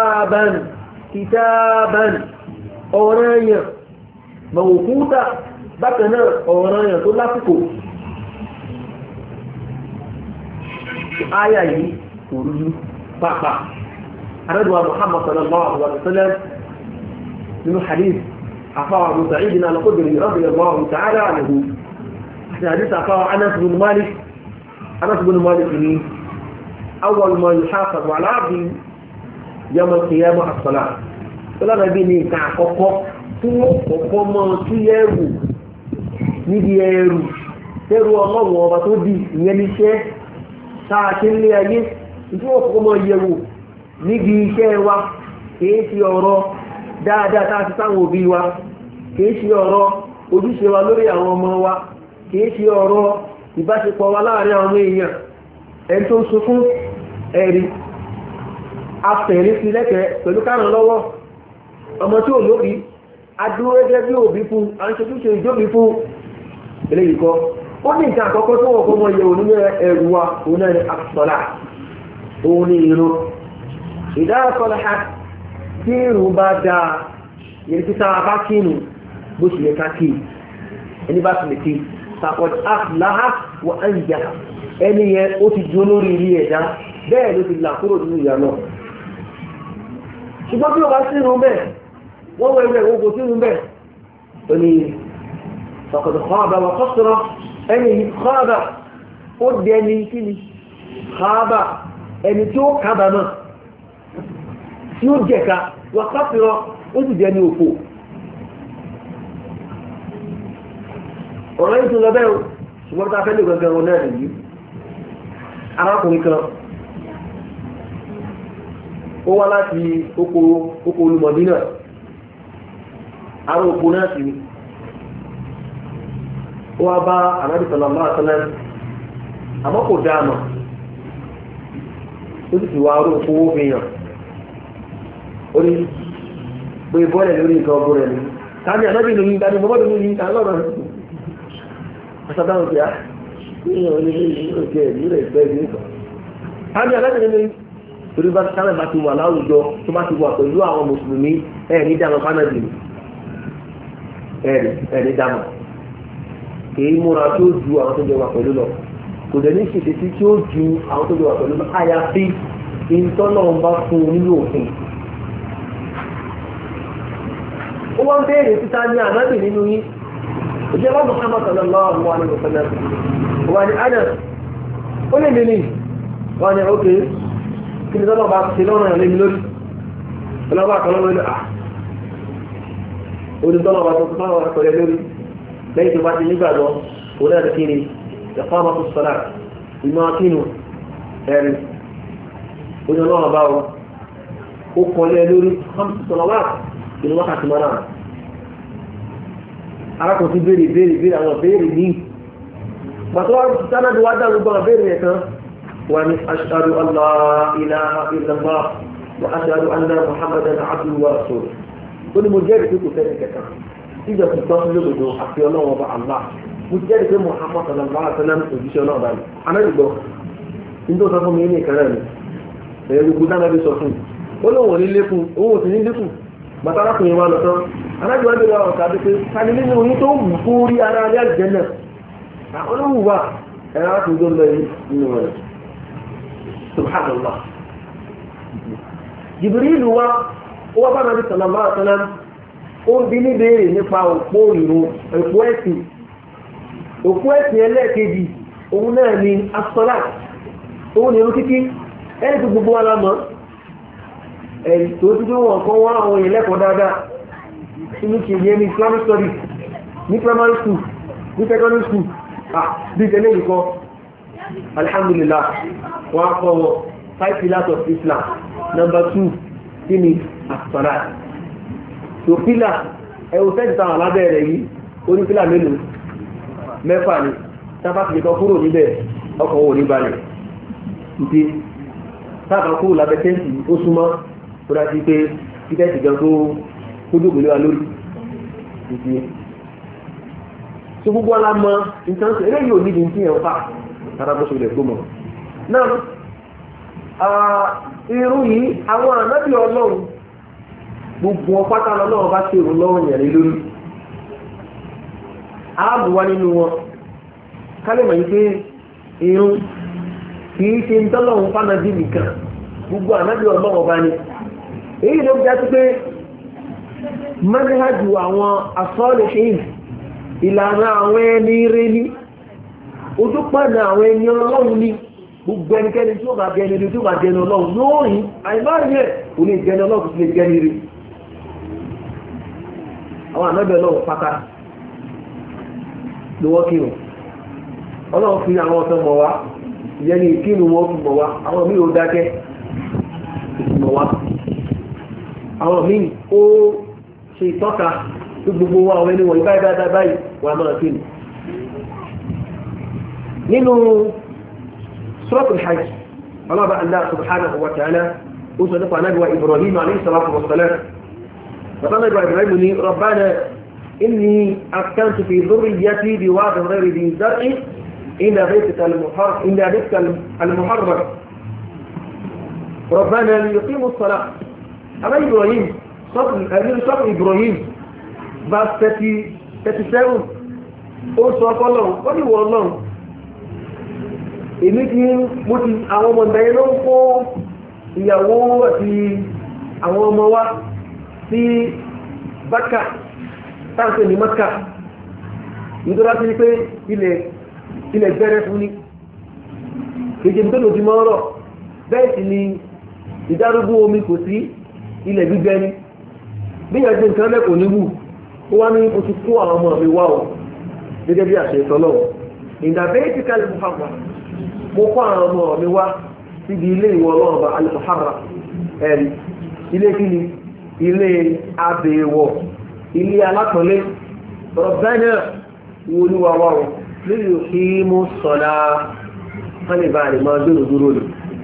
kìtàbán ọ̀ranyàn mawquta bákan náà ọ̀ranyàn tó lásìkò. Áyà yìí kò rú pàpà. Àrẹ́dùwà Muhammad sallallahu alaihi wa sallam nínú hadith afáwà Abu Sa'id al-Khudri radiyallahu ta'ala anhu. Àti hadith afáwà Anas bin Malik ni awwal ma yuhasabu ala 'abdi yawm al-qiyamah as-salah. Ọlọ́run bí ní nǹkan àkọ́kọ́ tí wọ́n kọ́kọ́ mọ́ sí ẹrù níbi ẹrù ọlọ́run ọba tó di ìyẹn níṣẹ́ táa ṣe ń lé ayé tí wọ́n kọ́kọ́ mọ́ yẹ̀wò níbi iṣẹ́ wa kìí ṣe ọ̀rọ̀ dáadáa táa ti sáwọn òbí wa kìí ṣe ọ̀rọ̀ ojúṣe wa lórí àwọn ọmọ wa kìí ṣe ọ̀rọ̀ ìbáṣepọ̀ wa láàrin àwọn èèyàn ẹni tó ń sunkún ẹ̀rí afẹ̀rí sí lẹ́kẹ̀ẹ́ pẹ̀lú kárùn lọ́wọ́ ọmọ tí ò lóbi adúró gẹ́gẹ́ bí òbí fún aṣojúṣe ìjóbi fún eléyìí kọ́ ó ní nǹkan àkọ́kọ́ tó wọ́n kọ́ mọ́ yẹ òní ẹrù wa òun náà ni àṣọlá òun ní irun ìdárasọ́lá tí irun bá dáa yẹn tí sáà bá kínú bó ṣe yẹ ká kí ẹni bá tilẹ̀ kí sàkọ́d afláhà wọ ẹnjà ẹni yẹn ó ti dúró lórí ilé ẹ̀dá bẹ́ẹ̀ ló ti là kúrò nínú ìyá náà ṣùgbọ́n bí ó bá sí irun bẹ́ẹ̀ wọ́n wọ ẹgbẹ́ ìwọ́gbò sínú bẹ́ẹ̀ ó ní فقد خاب وخسر ẹni خاب ó di ẹni kí ni خاب ẹni tí ó kábàámọ̀ tí ó jẹ̀ka وخسر ó sì di ẹni òfò ọ̀rọ̀ yìí tó lọ bẹ́ẹ̀ ṣùgbọ́n tá a fẹ́ lè gbẹ̀gbẹ̀ wọn náà nìyí arákùnrin kan ó wá láti oko Olúmọ̀dínà àwọn òpó náà sí ó wá bá Ànábì sallallahu alaihi wasallam àmọ́ kò dáàmà ó sì fi wá aró owó fi hàn ó ní pé bọ́ọ̀lẹ̀ lórí nǹkan ọgbọ́n rẹ̀ ní káàmì Ànábì lóyún ìdáni mọ́mọ́dé ní ìta lọ́rọ̀ aṣádáhùn tí a ní ọ̀lẹ́ ìrìnlẹ̀ ìrìnlẹ̀ ìgbẹ́ ìgbẹ́ káàmì Ànábì lóyún torí bá sáwọn bá ti wà láwùjọ tó bá ti wà pẹ̀lú àwọn mùsùlùmí ní dáàmà fánàbì ẹ̀rí dáàmà kìí múra tí ó ju àwọn tó jẹ wà pẹ̀lú lọ kò dẹ̀ ní ṣètè tí ó ju àwọn tó jẹ wà pẹ̀lú lọ àyàfi ìtọ́nà ń bá fún un nínú òfin. ó wọ́n béèrè títa ní ànábì nínú yín ìjọba Muhammad sallallahu alaihi wasallam wà ní Anas ó lè lè ní wọ́n ní ókè kí ni tọ́lọ́ bá ti lọ́rùn ẹ̀ lẹ́mi lórí ọlọ́wọ́ àkọlọ́ lórí olùtọ́lọ́ bá tó fáwọn akọ̀rẹ́ lórí lẹ́yìn tó bá ti nígbàgbọ́ òun náà kí ni ìfọ́nmọ́ tó sọ́lá ìmọ̀ akínú ẹ̀rí ojú ọlọ́run bá wọn ó kọlẹ̀ lórí sọ̀lọ́wà ìlú wákàtí mọ́ra arákùnrin béèrè àwọn béèrè ní pàtó wá sánàdù wá dáhùn gbọ́n béèrè yẹn tán wà ní ashhadu an la ilaha illallah wa ashhadu anna muhammadan abduhu wa rasuluhu ó ní mo jẹ́rìí pé kò fẹ́ẹ́ kẹta ìjọ ti tọ́ sí lódodo àti ọlọ́wọ́ bá Allah mo jẹ́rìí pé Muhammad sallallahu alaihi wasallam òjíṣẹ́ ọlọ́wọ́ bá mi anáyìnbó nítorí sọ fún mi ní ìkẹrẹ mi ẹ̀rọ gbogbo dáná bí sọ fún mi ó lóun ò ní lékún òun ò sì ní lékún bàtà arákùnrin wa lọ tán alájọ wọn bẹ̀rẹ̀ àwọn tàbí pé kàní nínú oyin tó wù kó rí ara rí àlùjànnà àwọn olówù wà ẹ̀rọ láti ojú lọ nínú rẹ̀ subhanallah. Jibril wa ó wá bá nàbí sallallahu alaihi wasallam ó ń bi ní béèrè nípa òpó ìrun òpó ẹ̀sìn ẹlẹ́ẹ̀kejì òun náà ni asọ́lá òun ni irun kíkí ẹni tó gbogbo wa lámọ́ ẹ̀yìn tó tí wọ́n kọ́ wọ́n àwọn èèyàn lẹ́kọ̀ọ́ dáadáa inú kì í yẹ ní Islamic studies ní primary school ní secondary school bí tẹ́lẹ̀ yìí kọ́ alhamdulillah wọ́n á kọ́ wọn 5 pillars of Islam. Number 2 kí ni asọ́lá tó pílà ẹ̀wọ̀n sẹ́ẹ̀tì táwọn alábẹ́rẹ̀ yìí ó ní pílà mélòó mẹ́fà ni tábà ti jẹ́kọ́ kúrò níbẹ̀ ọkọ̀ wò ní balẹ̀ ìdí tábà kúrò lábẹ́ tẹ́ǹtì ó súnmọ́ tó dájú pé títẹ́ǹtì gan tó dógbò léwa lórí ìdí tó gbogbo alámọ nǹkan tó eléyìí ò nídìí tí yẹn fà tára bó ṣe lè gbó mọ́ náà irú yìí àwọn ànábì ọlọ́run gbogbo ọpátá lọ́wọ́ bá ṣe ìrù lọ́wọ́ yẹn lórí ààbùwá nínú wọn kálẹ̀mọ̀ yìí pé irun kìí ṣe ń tọ́lọ́run fánàbí nìkan gbogbo ànábì ọlọ́wọ́ bá ní èyí ló já sí pé manhaju àwọn asọ́lẹ̀ṣẹ́yìn ìlànà àwọn ẹni rẹ̀ ní ojú pàdà àwọn ẹni ọlọ́run ní gbogbo ẹnikẹ́ni tí ó bá jẹ́ ẹni tí ó bá jẹ́ ẹni ọlọ́run yóò rí àìmáàrí ẹ̀ kò lè jẹ́ ẹni ọlọ́run kò sì lè jẹ́ ẹni rí àwọn ànábì ọlọ́run pátá ló wọ́n kírun ọlọ́run fi àwọn ọ̀sán mọ̀ wá ìyẹn ni ìkírun wọn fi mọ̀ wá àwọn míì ó dákẹ́ ìmọ̀ wá àwọn míì ó ṣe ìtọ́ka tó gbogbo wa àwọn ẹni wọ̀nyí báyìí dáadáa báyìí wà máa kírun nínú suratul hajj ọlọ́ba Allah subhanahu wa ta'ala ó sọ nípa anábìwá Ibrahim alayhi salatu wa salam bàbá anábìwá Ibrahim ní rabbana إني أسكنت في ذريتي بواد غير ذي زرع إن بيتك المحرم ربنا ليقيموا الصلاة أما إبراهيم صف إبراهيم بس تتساوم أرسل الله قولي والله èmi tí mo ti àwọn ọmọ ìgbẹ̀yẹ ló ń kó ìyàwó àti àwọn ọmọ wa sí Bákà táǹkì ní Mákà nítorá sí pé ilẹ̀ bẹ̀rẹ̀ fún ní kejì tó lòdì mọ́ ọ̀rọ̀ bẹ́ẹ̀ sì ni ìdárúgbó omi kò sí ilẹ̀ gbígbẹ́ ní bí ẹgbẹ́ nǹkan lẹ́kọ̀ọ́ níwù ó wá ní oṣù kó àwọn ọmọ mi wá ọ̀ gẹ́gẹ́ bí àṣẹ ìtọ́lọ̀ ìdàbẹ́ ti kalẹ̀ muhamma mo kó àwọn ọmọ mi wá síbi ilé ìwọ ọlọ́ọ̀bà al-muharram ẹ̀rí ilé kíni ilé abèèwọ̀ ilé alákọ̀ọ́lé Rabbana olúwa wa ọ̀ lórí kí mú sọ̀lá wọ́n lè bá àrèmọ́ dúró lò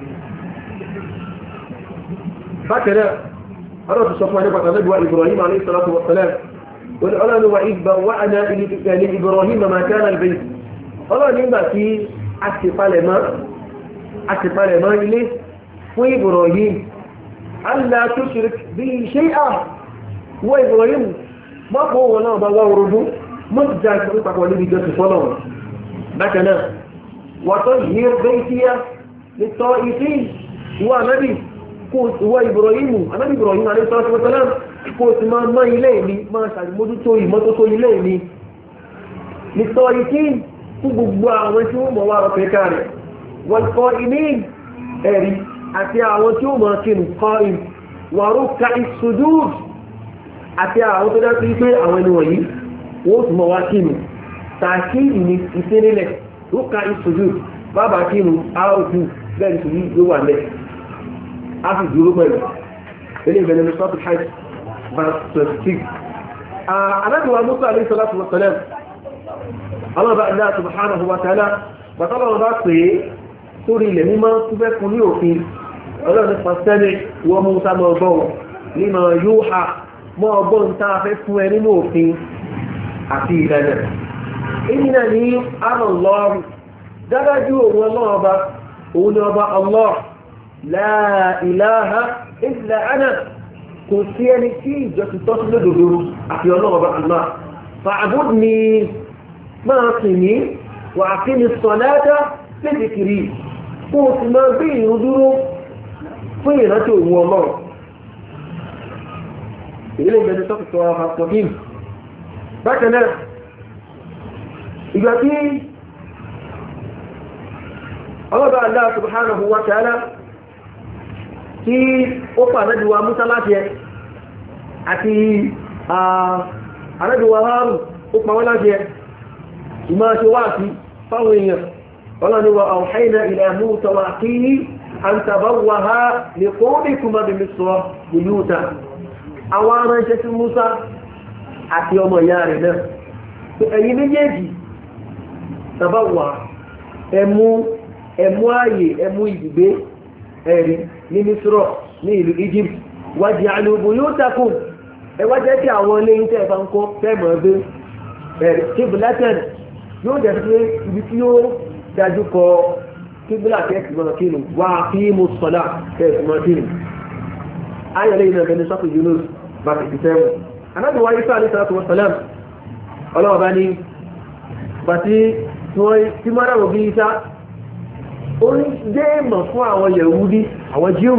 bákẹ̀rẹ̀ ọ̀rọ̀ tó sọ fún ẹni pàtàkì lẹ́gbẹ̀wà Ibrahim alayhi salatu wa salam ọlọ́ni wa ìgbà wà ní ilé Ibrahim ma kana al-bayt ọlọ́ni nígbà tí a ti palẹ̀ mọ́ ilé fún Ibrahim alla tushrik bi shay'an wọ Ibrahim mọ́kọ̀ wọn náà bá wá orogún mọ́jà ìpapọ̀ níbi jọ ti fọ́lọ̀ bákanáà wàtọ́ yìí baytiya lit-ta'ifin ìwà nábì ìwọ Ibrahimu anábì Ibrahim alayhi salatu wa salam kó o ti máa mọ́ ilé mi máa ṣàmójútó ìmọ́tótó ilé mi lit-ta'ifin fún gbogbo àwọn tí wọ́n mọ̀ wá ọ̀pẹ̀ káàrẹ̀ wal-qa'imin ẹ̀rí àti àwọn tí ó mọ̀ kínú qa'im wa ruk'is sujud àti àwọn tó dájú pé àwọn ẹni wọ̀nyí wọ́n tún mọ̀ wá kínú tàkìrì ní ìsẹ́nilẹ̀ ruk'is sujud bàbá kínú áòkú bẹ́ẹ̀ tó yí ló wà lẹ́ a fi dúró pẹ̀lú ilé ìbẹ̀rẹ̀ ní sọ́tù hajj verse 26 anábìwá Musa alayhi salatu wa salam Allah Allah subhanahu wa ta'ala bàtàlọ́wọ́ bá pè é sórí ilẹ̀ mímọ́ tó fẹ́ fún ní òfin ọlọ́run pàṣẹ́lẹ̀ wọ́n mú sá mọ́ ọgbọ́n nínú yóò ha mọ́ ọgbọ́n tá a fẹ́ fún ẹ nínú òfin àti ìlànà èyí náà ní àrùnlọ́rù dádájú òun ọlọ́ọba òun ni ọba Allah la ilaha illa ana kò sí ẹni tí ìjọsìn tọ́ sí lódodo àti ọlọ́run bá Allah fa'budni máa sìn ní wà aqimi ssalata li dhikri kó o sì máa gbé ìrun dúró fún ìrántí òun ọlọ́run ilé ìgbẹ́ni sọ́kùtọ̀ àpapọ̀gín bákan náà ìgbà tí ọlọ́bàá Allah subhanahu wa ta'ala tí ó pa ànábìwa Musa láti ẹ àti ànábìwa Harun ó pa wọ́n láti ẹ ìmá ṣe wá sí fáwọn èèyàn ọlọ́ni wa awhayna ila Musa wa akhihi an tabawwaha li qawmikuma bi Misra buyuta àwọn aránṣẹ́ sí Musa àti ọmọ ìyá rẹ̀ náà ẹ̀yin méjèèjì tabawwa ẹmú ààyè ẹmú ìdìgbé ẹ̀rí ní Misra ní ìlú Egypt waj'alu buyutakum ẹwà jẹ́ kí àwọn ilé yín tẹ́ bá ń kọ́ fẹ́mọ̀ ẹgbẹ́ ẹ̀rí qiblatan yóò jẹ́ pé ibi tí ó dájú kọ kíbílà tẹ́ẹ̀kì mọ́ kínú wà kí mú sọ́lá tẹ́ẹ̀kì mọ́ kínú ayẹ̀lẹ́ iná ẹgbẹ́ ní sọ́kù Yunus bá ti sẹ́wọ̀n anábì wáyé sáà ní sàrátù wọ́sálàm ọlọ́wọ́ bá ní bá tí mọ́ra wò bí isa ó ní déèmọ̀ fún àwọn Yẹ̀húdí àwọn Jíù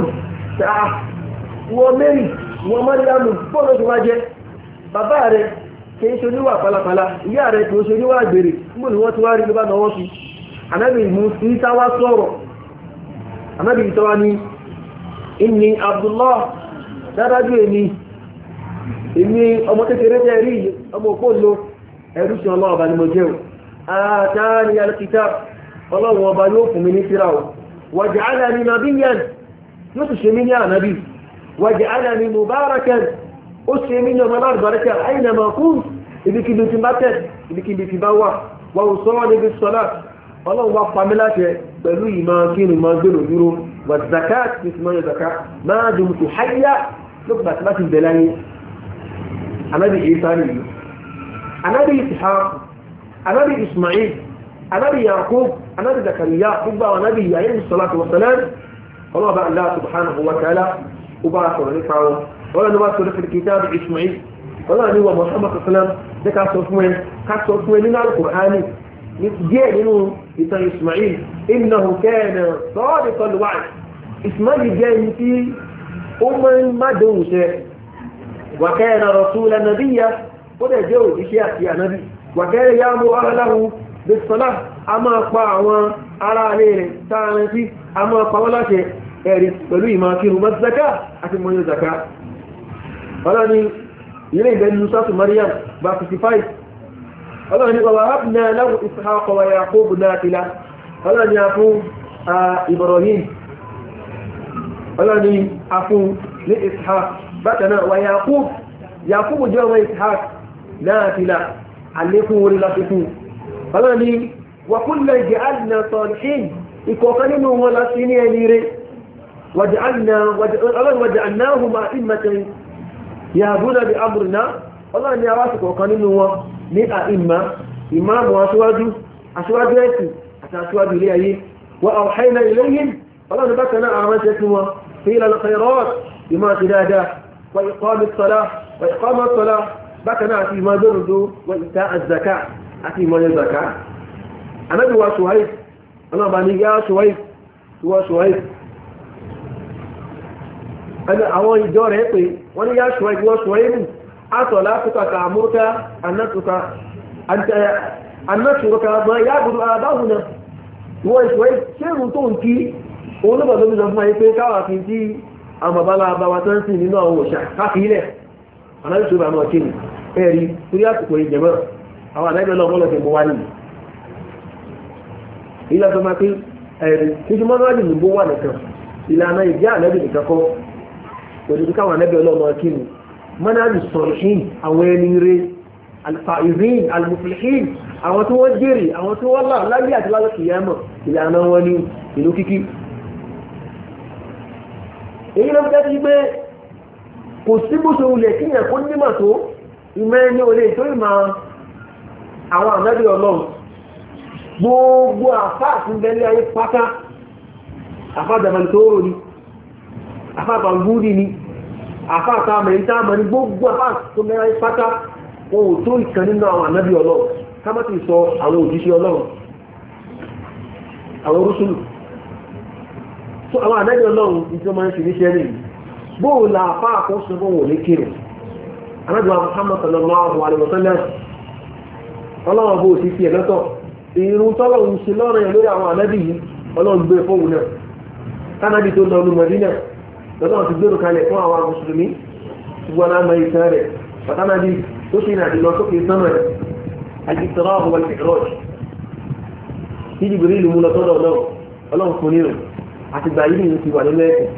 wọ́n mẹ́rì wọ́n mọ́ríyàmù fọ́nà tó wá jẹ́ bàbá rẹ̀ kìí ṣe oníwà pálapàla ìyá rẹ̀ kìí ṣe oníwà gbèrè mú ni wọ́n ti wá rí ló bá náwọ́ sí anábì Ìsá wá sọ̀rọ̀ anábì Ìsá wá ní inni Abdullah dárájú èmi ọmọ kékeré tẹ́ rí ọmọ òpó lo ẹrú sí ọlọ́ọ̀bá ni mo jẹ́ àtàrí al-kitab ọlọ́run ọba yóò fún mi ní tírà waj'alani nabiyyan yóò ti ṣe mí ní ànábì waj'alani mubarakan ó ṣe mí ní ọmọ alárùbáríkà aynama kunt ibikíbi tí bá tẹ̀ ibikíbi tí bá wà wà ó sọ́wọ́ níbi sọ́lá ọlọ́run wá pa mí láti pẹ̀lú ìmọ̀ kínú máa gbèrò dúró wà zakat ní ti máa yọ zakat máa dùn tó háyà lókùnbà tí bá ti bẹ̀ láyé anábì Ìsá nìyí anábì Ishaq anábì Ismail anábì Yaqub anábì Zakariya gbogbo àwọn anábì alayhi salatu wa salam ọlọ́ọ̀bá Allah subhanahu wa ta'ala ó bá sọ̀rọ̀ nípa wọn wọ́n ni wá sọ̀rọ̀ fi kitab Ismail wọ́n ni wọ́n Muhammad sallam jẹ́ ká sọ fún ẹ nínú al-Qur'ani díẹ̀ nínú ìtàn Ismail innahu kana sadiqal wa'd Ismail jẹ́ ní tí ó mọ́ má dóhùn ṣe wa kana rasulan nabiyya ó dẹ̀ jẹ́ òjíṣẹ́ àti ànábì wa kana ya'muru ahlahu bis-salah a máa pa àwọn ará alẹ́ rẹ̀ sáàrin sí a máa pa wọ́n láṣẹ ẹ̀rí pẹ̀lú ìmọ̀ kírun mọ́ zaka àti mọ́ zaka ọlọ́ni ilé ìbẹ̀ nínú sọ́tù Maryam bá 55 ọlọ́ni wa wahabna lahu Ishaqa wa Yaquba nafila ọlọ́ni a fún Ibrahim ọlọ́ni a fún ní Ishaq bákanáà wa Yaqub jẹ́ ọmọ Ishaq nafila àlékún orí láti fún ọlọ́ni wa kullan ja'alna salihin ìkọ̀ọ̀kan nínú wọn láti ní ẹni rẹ̀ waja'alnahum a'immatan yahduna bi amrina ọlọ́ni a wá sí kọ̀ọ̀kan nínú wọn ní àìmá ìmáàmù aṣíwájú ẹ̀sìn àti aṣíwájú ilé ayé wa awhayna ilayhim ọlọ́ni bákanáà àwọn ẹ̀ṣẹ́ fún wọn fi'lal khayrat ìmá ti dáadáa wa iqamis salah bákanáà àti ìmá dọ́rọ̀dọ́ wa ita'az zakah àti ìmọ̀ yẹn zaka anábì wa Ṣuaib ọlọ́ba ní yá Ṣuaib àwọn ìjọ rẹ̀ pé wọ́n ní yá Ṣuaib wọ́n Ṣuaib àtọ̀ látùkà ka àmúrúkà annátùkà ma yá gudu àbáhùnà wọ́n Ṣuaib ṣéèrùn tó ń kí òun lọ́bà lóbi sọ fún ayé pé káwà fi tí àwọn babalá àbáwá tó ń sìn nínú àwọn òṣà káfílẹ̀ anábì Ṣuaib àmọ́ kí ni ẹ̀rí torí àsìkò ìjẹ̀mọ́ àwọn àdájọ́ náà mọ́lọ̀ ti mú wá nìyí ilẹ̀ tó máa pín ẹ̀rí títí mọ́nàlì nìbó wà nìkan ìlànà ìjẹ́ ànẹ́bì nìkan kọ́ pẹ̀lú káwọn ànẹ́bì ọlọ́mọ kíni mọ́nàlì sọ̀rọ̀hìn àwọn ẹni rẹ̀ alfa'izin almuflihin àwọn tí wọ́n jèrè àwọn tí wọ́n là láyé àti lálọ́ kìyàmọ̀ ìlànà wọn ní ìlú kíkí èyí ló jẹ́ sí pé kò sí bó ṣe wulẹ̀ kíyàn kó nímọ̀ tó ìmọ̀ ẹni olè tó ìmọ̀ àwọn ànábì ọlọ́run gbogbo àfáà tí ń bẹ́lẹ̀ ayé pátá àfáà dàmàlì tó rò ní àfáà bàngúrì ní àfáàtà àmẹ́ríkà àmọ́ ní gbogbo àfáà tó mẹ́ra pátá wọn ò tó ìkan nínú àwọn ànábì ọlọ́run ká má ti sọ àwọn òjíṣẹ́ ọlọ́run àwọn rúṣùlù tó àwọn ànábì ọlọ́run ní tí wọ́n máa ń ṣe níṣẹ́ nìyí bóò la àfáà kan sọ fún wọn ní kírun ànábì wa Muhammad sallallahu alaihi wasallam ọlọ́run bó ti fi ẹ̀ lọ́tọ̀ ìrun tọ́lọ́run ṣe lọ́rọ̀ yẹn lórí àwọn ànábì yìí ọlọ́run gbé fóun náà kánábì tó lọ Mádínà lọ́nà ti gbèrò kalẹ̀ fún àwọn mùsùlùmí ṣùgbọ́n náà mọ ìtàn rẹ̀ pàtàkì tó ṣe ìrìnàjò lọ sókè sánmà rẹ̀ al-Isra wal-Mi'raj tí Jibril ìlú mú lọ sọ́dọ̀ náà ọlọ́run fún nínú àti gbà yìí nínú ti wà nínú ẹ̀sìn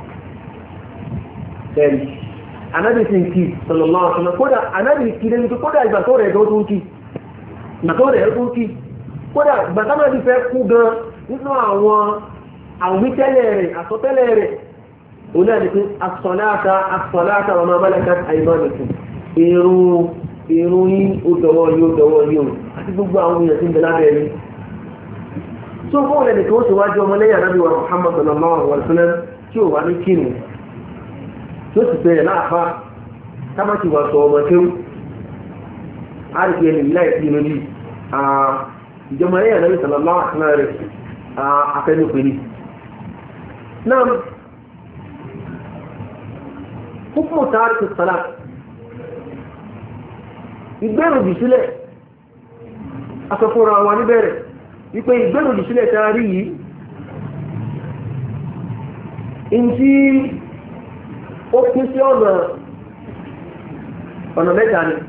ẹ̀rí anábì sì ń kí sallallahu alaihi wasallam kódà anábì kí lẹ́nu tó kódà ìgbà tó rẹ̀ tó ń kí ìgbà tó rẹ̀ tó ń kí kódà ìgbà táwọn ti fẹ́ kú gan nínú àwọn àwítẹ́lẹ̀ rẹ̀ àsọtẹ́lẹ̀ rẹ̀ onáàdì pé asọ̀láta wa máa malakat aymanukum irun yí ó dọwọ́ yí o àti gbogbo àwọn èèyàn tí ń bẹ lábẹ́ rí tó fún ọ̀lẹ́dì tó ti wájú ọmọ lẹ́yìn Ànábì wa Muhammad sallallahu alaihi wasallam tí ó wà ní kínu tó sì bẹ̀rẹ̀ láàfá kámá ti wà sọ ọmọ kéwù á rí pé ẹni láì sí lórí ìjọba lẹ́yìn Ànábì sallallahu alaihi wasallam rẹ̀ afẹnupẹ̀lẹ̀ náà hukumu tààrí sọ́lá ìgbẹ́rùn-ún sílẹ̀ asọ́fúnra wa níbẹ̀rẹ̀ wípé ìgbẹ́rùn-ún sílẹ̀ tààrí yìí in tí ó kún sí ọ̀nà mẹ́ta ni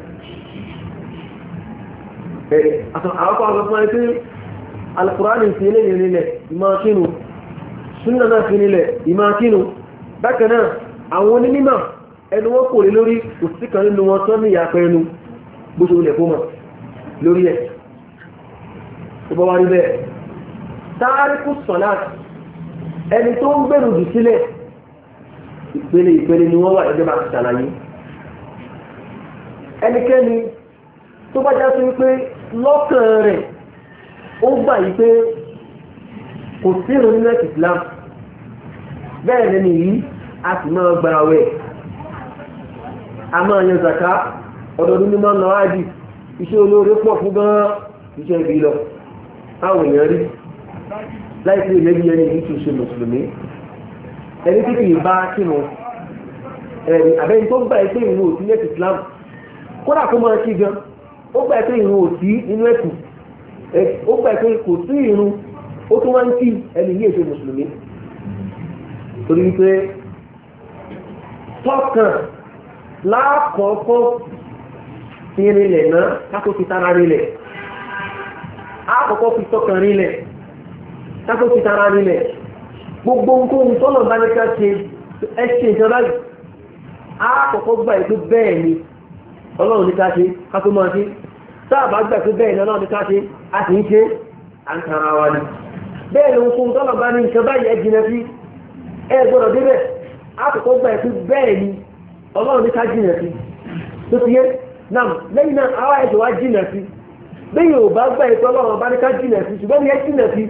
àkọ́kọ́ àwọn ẹgbẹ́ Al-Qur'ani fi ilé nílẹ̀ ìmákínú súnnà náà fi nílẹ̀ ìmákínú bákan náà àwọn onímọ̀ ẹnu wọn kò lè lórí òsì kan nínú wọn tó ní ìyàpẹ́ ẹnu bó ṣe olè fún wọn lórí ẹ̀ tó bá wá rí bẹ́ẹ̀ táríkù sọ̀láàtì ẹni tó ń gbèrò jù sílẹ̀ ìpele ni wọ́n wà ẹgbẹ́ bá ti ṣàlàyé ẹnikẹ́ni tó bá já sí wípé lọ́kàn rẹ̀ ó gbà yí pé kò sí ìrun nínú ẹ̀sìn Islam bẹ́ẹ̀ lẹ́ni yìí a sì máa gbára wẹ̀ a máa yan zaka ọdọọdún ní máa ń lọ ájì iṣẹ́ olóore pọ̀ fún gan iṣẹ́ ibi lọ táwọn èèyàn rí láìpẹ́ ìlẹ́bí ẹni yìí kì í ṣe mùsùlùmí ẹni tí kìí bá kírun ẹ̀rì àbẹ́ni tó gbà pé ìrun òsì ní ẹ̀sìn Islam kódà kó máa kí gan ó gbà pé ìrun òsì nínú ẹ̀sìn ó gbà pé kò sí ìrun ó tún wá ń kí ẹni yìí ṣe mùsùlùmí torí wípé tọ́kàn láàkọ́kọ́ fi rinlẹ̀ náà kákó fi tara rinlẹ̀ àkọ́kọ́ fi tọ́kàn rinlẹ̀ kákó fi tara rinlẹ̀ gbogbo nǹkan tọ́lọ̀ bá ní ká ṣe ẹṣẹ́ ìjọba yìí àkọ́kọ́ gbà pé bẹ́ẹ̀ ni Ọlọ́run ní ká ṣe kákó máa ṣe sáàbà gbà pé bẹ́ẹ̀ ni Ọlọ́run ní ká ṣe a sì ń ṣe à ń tara wa ni bẹ́ẹ̀ ni nǹkan tọ́lọ̀ bá ní nǹkan báyìí ẹ jìnà sí ẹ gbọ́dọ̀ débẹ̀ àkọ́kọ́ gbà pé bẹ́ẹ̀ ni Ọlọ́run ní ká jìnà sí tó ti yé náà lẹ́yìn náà àwa ẹ̀jọ̀ wá jìnà sí bẹ́ẹ̀ yóò bá gbà pé Ọlọ́run bá ní ká jìnà sí ṣùgbọ́n ní ẹ jìnà sí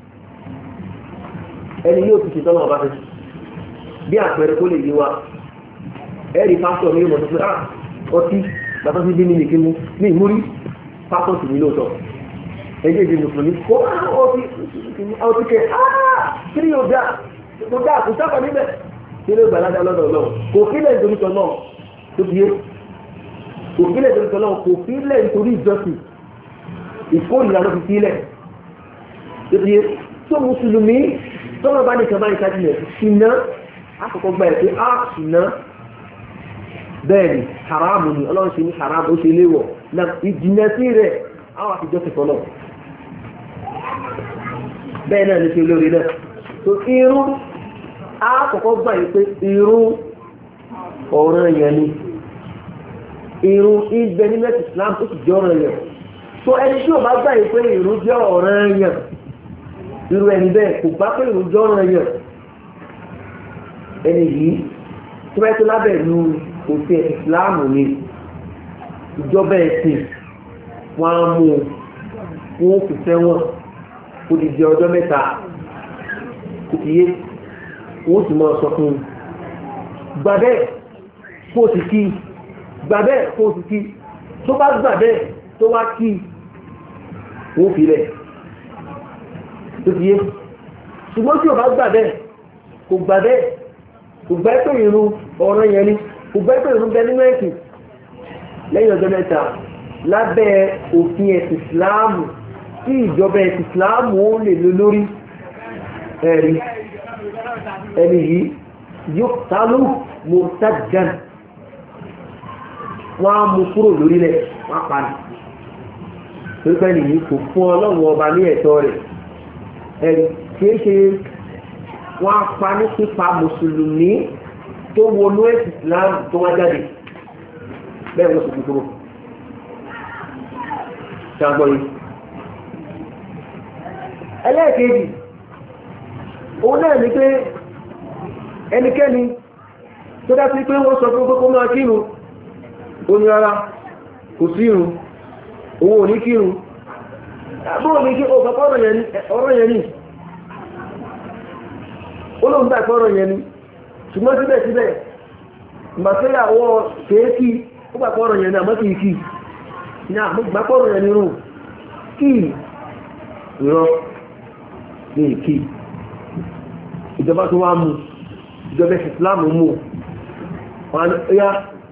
ẹni yóò ti ṣe tọ́lọ̀ ọba fẹ́ bí àpẹẹrẹ kó lè yé wa ẹ̀rí pásítọ̀ mi mọ̀ tó pé ọtí bàtà sí bí mi nìkan mú ní ìmúrí pásítọ̀ sì ní lóòótọ́ ẹjẹ́ ìdí mùsùlùmí kó ọtí kẹ kí ni yóò dá kò dá kò sábà níbẹ̀ kí ló gbàládá lọ́dọ̀ náà kò kílẹ̀ nítorí tọ́ náà tó fi yé kò kílẹ̀ nítorí tọ́ náà kò kílẹ̀ nítorí ìjọsìn ìkórìíra ló fi kílẹ̀ tó fi yé tó mùsùlùmí tọ́lọ́ bá ní kan báyìí kájú rẹ̀ ṣìnà àkọ́kọ́ gba ẹ̀ pé ṣìnà bẹ́ẹ̀ ni haramu ni Ọlọ́run ṣe ní haramu ó ṣe léwọ̀ na ìjìnà sí rẹ̀ àwọn àtijọ́ ti fọ́lọ́ bẹ́ẹ̀ náà ní ṣe lórí náà tó irun àkọ́kọ́ gba ẹ̀ pé irun ọ̀ràn yẹn ni irun ibẹ̀ ní mẹ́tì Islam ó sì jẹ́ ọ̀ràn yẹn tó ẹni tí ò bá gba ẹ̀ pé irun jẹ́ ọ̀ràn yẹn irú ẹni bẹ́ẹ̀ kò bá pé ìrùjọ ọ̀ràn yẹn ẹni yìí tó bá tó lábẹ́ ìlú òfin ìsìláàmù ni ìjọba ẹ̀sìn wọn á mú wọn kò sẹ́wọ̀n kò di di ọjọ́ mẹ́ta kò ti yé wọn sì máa sọ fún un gbà bẹ́ẹ̀ kó sì kí gbà bẹ́ẹ̀ kó sì kí tó bá gbà bẹ́ẹ̀ tó wá kí wọ́n fi lẹ̀ tó ti yé ṣùgbọ́n tí ò bá gbà bẹ́ẹ̀ kò gbà bẹ́ẹ̀ kò gbà pé ìrun ọ̀rọ̀ yẹn ni kò gbà pé ìrun bẹ nínú ẹ̀sìn lẹ́yìn ọjọ́ mẹ́ta lábẹ́ òfin ẹ̀sìn ìsìláàmù tí ìjọba ẹ̀sìn ìsìláàmù ó lè lò lórí ẹ̀rí ẹni yìí yóò tálù murtaddan wọ́n á mú kúrò lórílẹ̀ wọ́n á parí pípẹ́ nìyí kò fún ọlọ́run ọba ní ẹ̀tọ́ rẹ̀ ẹ̀rí kìí ṣe wọ́n á pa ní pípa mùsùlùmí tó wọnú ẹ̀sìn ìsìláàmù tó wá jáde bẹ́ẹ̀ wọ́n sì kúrò ṣàgbọ́ yìí ẹlẹ́ẹ̀kejì òun náà ní pé ẹnikẹ́ni tó dá sí pé wọ́n sọ fún kókó máa kírun ó ní rárá kò sí irun òun ò ní kírun bóò ní kí ọ̀pọ̀ ọ̀rọ̀ yẹn ni olóhùn bá ìfọ́ ọ̀rọ̀ yẹn ni ṣùgbọ́n síbẹ̀síbẹ̀ ìgbàsíyàwó kéèkì ó gbà pọ̀ ọ̀rọ̀ yẹn ni àmọ́ kìí kìí ní àgbàpọ̀rọ̀ yẹn nírùn kí ìrọ ní ìkí ìjọba tó wá mú ìjọba ìsìláàmù mú wọn ya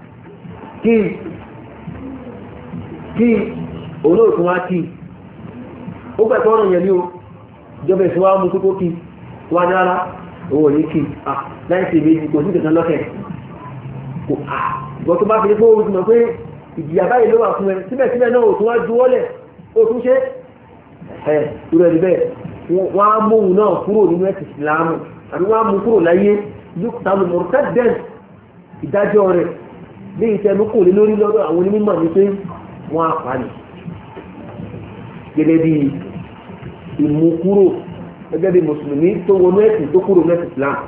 kí olóòtú wá kí ó gbàpọ̀rọ̀ yẹn ní o ìjọba ìsìláàmù tó kó kí wá ní ara owó ní kí láìsí méjì kò sí kẹta lọ́kẹ̀ ìgbọ́ tó bá fi ní pé ó ti mọ̀ pé ìjìyà báyìí ló wà fún ẹ síbẹ̀síbẹ̀ náà ò tún wá juwọ́lẹ̀ ó tún ṣe ẹ̀ irú ẹni bẹ́ẹ̀ wọ́n á móhun náà kúrò nínú ẹ̀sìn ìsìlámù àbí wọ́n á mú kúrò láyé yóò murtaddan ìdájọ́ rẹ̀ ní ìtẹnu kò lé lórí lọ́dọ̀ àwọn onímọ̀ ní pé wọ́n á pa ní gẹ́gẹ́ bí ìmúkúrò gẹ́gẹ́ bí mùsùlùmí tó wọnú ẹ̀sìn tó kúrò ní ẹ̀sìn ìsìlámù.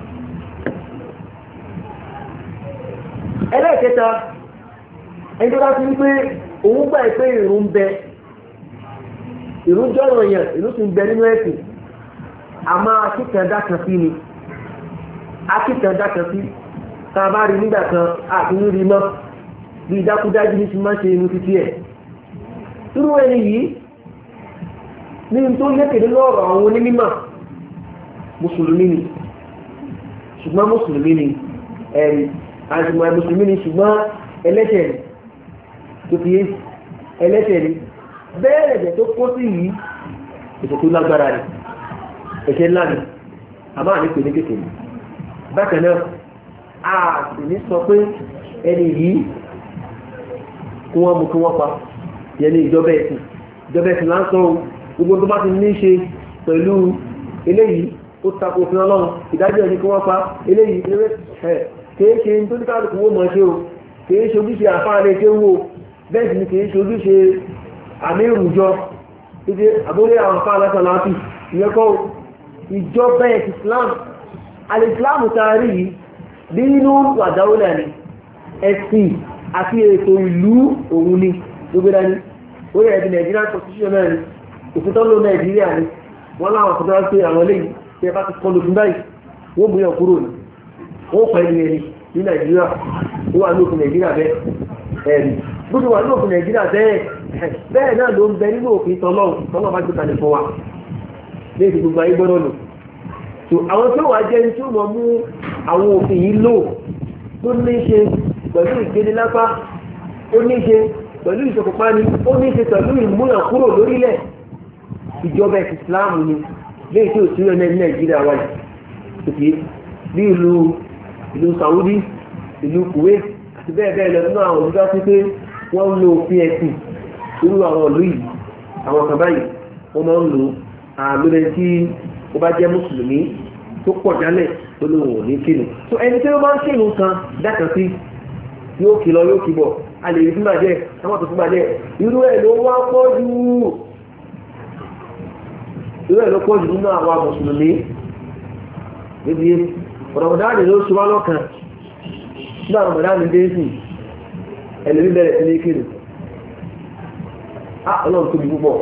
ẹlẹ́ẹ̀kẹta ẹni tó bá ti ń pé òun gbà pé ìrun ń bẹ ìrun jọ́rọ̀ yẹn ìrun sì ń bẹ nínú ẹ̀sìn àmọ́ akíkandá kan sí ni akíkandá kan sí tá a bá rí nígbà kan àti rí mọ́ bí dákúdájú ní ti máa ṣe irun títí ẹ̀ irú ẹni yìí ní tó lékèdè lọ́rọ̀ àwọn onímọ̀ mùsùlùmí ni ṣùgbọ́n mùsùlùmí ni ẹ̀rí àjùmọ̀ mùsùlùmí ni ṣùgbọ́n ẹlẹ́ṣẹ̀ ni tó fi ẹlẹ́ṣẹ̀ ni bẹ́ẹ̀ ẹ̀jẹ̀ tó kó sí yìí ètò tó lágbára rẹ̀ ẹ̀ṣẹ̀ ńlá ni a máa ní pèlé kékeré bákan náà a sì ní sọ pé ẹni yìí kí wọ́n mú kí wọ́n pa yẹn ní ìjọba ẹ̀sìn lásán gbogbo tó bá ti ní ṣe pẹ̀lú eléyìí ó tako òfin ọlọ́run ìdájọ́ ẹni kí wọ́n pa eléyìí kìí ṣe tó ní káàdùkú wó mọ̀ ṣe o kìí ṣe ojúṣe àfáàlẹ̀ ṣe wó bẹ́ẹ̀ sì ni kìí ṣe ojúṣe àmì ìrùjọ títí àbúrẹ́ àwọn àfáàlẹ̀ kan láti ìyẹ́kọ́ ìjọba Islam alìsìláàmù taari yìí nínú wàdáwọ́lẹ̀ ni ẹ̀sìn àti ètò ìlú òun ni gbogbo dání ó yẹ ẹ̀dì Nàìjíríà constitution náà ni òfin tó ń lo Nàìjíríà ni wọ́n láwọn kan tó wá pé àwọn eléyìí tí ẹ bá ti kọlu fún báyìí wọ́n mú yàn kúrò ní wọ́n pẹ̀ ní ẹni ní Nàìjíríà ó wà ní òfin Nàìjíríà bẹ́ẹ̀ ẹ̀rì bó ti wà ní òfin Nàìjíríà bẹ́ẹ̀ náà ló ń bẹ nínú òfin tọ́lọ́ bá gbé kalẹ̀ fún wa ní èdè gbogbo ayé gbọ́dọ̀ lò so àwọn tí ó wà jẹ́ tí ó mọ̀ mú àwọn òfin yìí lò tó ní ṣe pẹ̀lú ìgbénilápá ó ní ṣe pẹ̀lú ìṣọ̀kọ̀páni ó ní ṣe pẹ̀lú ìmúyàn kúrò lórílẹ̀ ìjọba ìsìláàmù ni léyìí tí ò sí ẹni Nàìjíríà wáyé òkè bí ìlú Saudi ìlú Kuwait àti bẹ́ẹ̀ bẹ́ẹ̀ lọ nínú àwọn olùdá sí pé wọ́n ń lo òfin ẹ̀sìn irú àwọn ìlú yìí àwọn kan báyìí wọ́n máa ń lo àlórí tí ó bá jẹ́ mùsùlùmí tó pọ̀ jálẹ̀ tó lóun ò ní kírun so ẹni tí ó bá ń kírun kan dákan sí yóò kí lọ yóò kí bọ̀ a lè rí fún bàjẹ́ àwọn tó fún bàjẹ́ irú ẹ̀ ló wá pọ̀ jù nínú àwọn mùsùlùmí níbi Ramadan ló ṣe wá lọ́kàn nígbà Ramadan dé sí ẹlẹ́rí bẹ̀rẹ̀ sí ní kírun ọlọ́run tóbi púpọ̀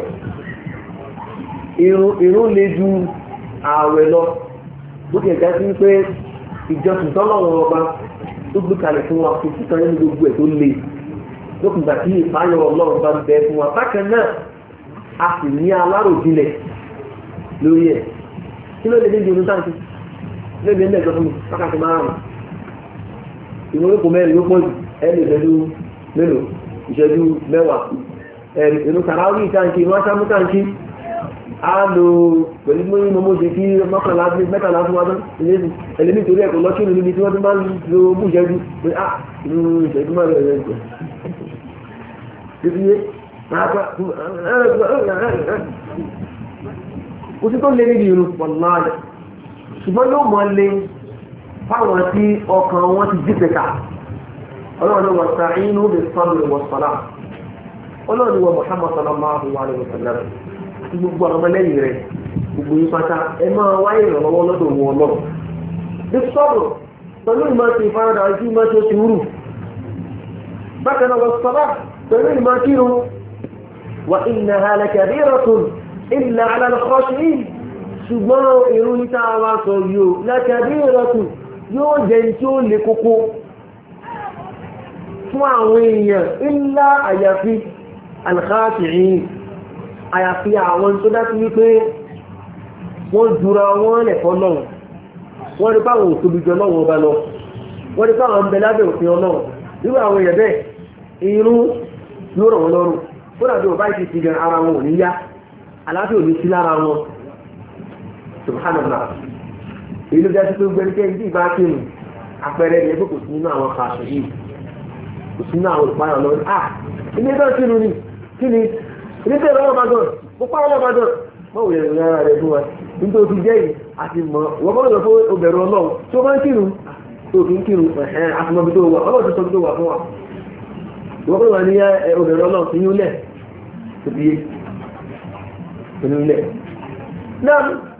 irun lè ju ààwẹ̀ lọ bó ti ẹ̀já sí pé ìjọsìn tọ́lọ́run ọba tó gbé kalẹ̀ fún wa kò sí kan nínú gbogbo ẹ̀ tó le lókùngbà tí ìfáyọ̀ ọlọ́run bá bẹ fún wa bákan náà a sì ní aláròjinlẹ̀ lórí ẹ̀ kí ló lè ní ìdí táǹkì lóde ní ẹ̀jọ́ fún mi wákàtí márùn-ún ìwé kò mẹ́rin ló pọ̀ jù ẹni ìṣẹ́jú mélòó ìṣẹ́jú mẹ́wàá ìlú kàráwì táǹkì ìlú aṣámú táǹkì á lò pẹ̀lú mú inú mú ṣe kí mọ́kànlá mẹ́tàlá fún wa ìlẹ́sì ẹlẹ́mì torí ẹ̀kọ́ lọ́kí nínú ibi tí wọ́n ti máa ń lo mú ìṣẹ́jú pé á inú ìṣẹ́jú máa rẹ̀ rẹ̀ títí kò sí tó lé níbi irun pọ̀lá ṣùgbọ́n yóò mọ́ lé fáwọn tí ọkàn wọn ti jí pẹ̀ka ọlọ́run wọ̀ sa'inu bis-sabri was-salah ọlọ́run wọ Muhammad sallallahu alaihi wa sallam àti gbogbo àwọn ọmọlẹ́yìn rẹ̀ gbogbo yín pátá ẹ máa wáyé ìrànlọ́wọ́ lọ́dọ̀ wọn lọ. bis-sabr pẹ̀lú ìmọ̀ ti ìfaradà àti ìmọ̀ ti oṣù wúrù bákan náà was-salah pẹ̀lú ìmọ̀ kírun wa innaha lakabiratun illa ala al-khashi'in ṣùgbọ́n irun ní táwa sọ yóò lákàbí ìrọ̀tù yóò jẹ́ tí ó lè kókó fún àwọn èèyàn ńlá àyàfi alkhashi'in àyàfi àwọn tó dájú wípé wọ́n jura wọ́n lẹ̀kọ́ náà wọ́n rí báwọn òtóbi jọ náà wọ́n bá lọ wọ́n rí báwọn ń bẹ lábẹ́ òfin ọlọ́run irú àwọn èèyàn bẹ́ẹ̀ irun yóò rọ̀ wọ́n lọ́rùn ó dàbí ọba ìsìsì gan ara wọn ò ní yá aláfíà ò ní sí lára wọn subhanallah èyí ló dá sí pé gbẹ́rẹ́kẹ́ ìdí ìbá kírun àpẹẹrẹ ìyẹn pé kò sí nínú àwọn kàṣọ yìí kò sí nínú àwọn olùpáyọ̀ lọ́rùn ilé bẹ́ẹ̀ kírun ni kí ni ilé bẹ́ẹ̀ lọ́wọ́ bá dán mo pa ọlọ́ba dán báwo yẹn ìrìn ara rẹ̀ fún wa nítorí ti jẹ́ yìí àti mọ̀ wọ́n bọ́ lọ fún obìnrin ọlọ́run tí ó bá ń kírun tó fi ń kírun àti mọ̀ bí tó wà ọlọ́run ti sọ bí tó wà fún wa wọ́n bọ́ wà ní obìnrin ọlọ́run fi yún lẹ̀ tó fi yé inú lẹ̀ náà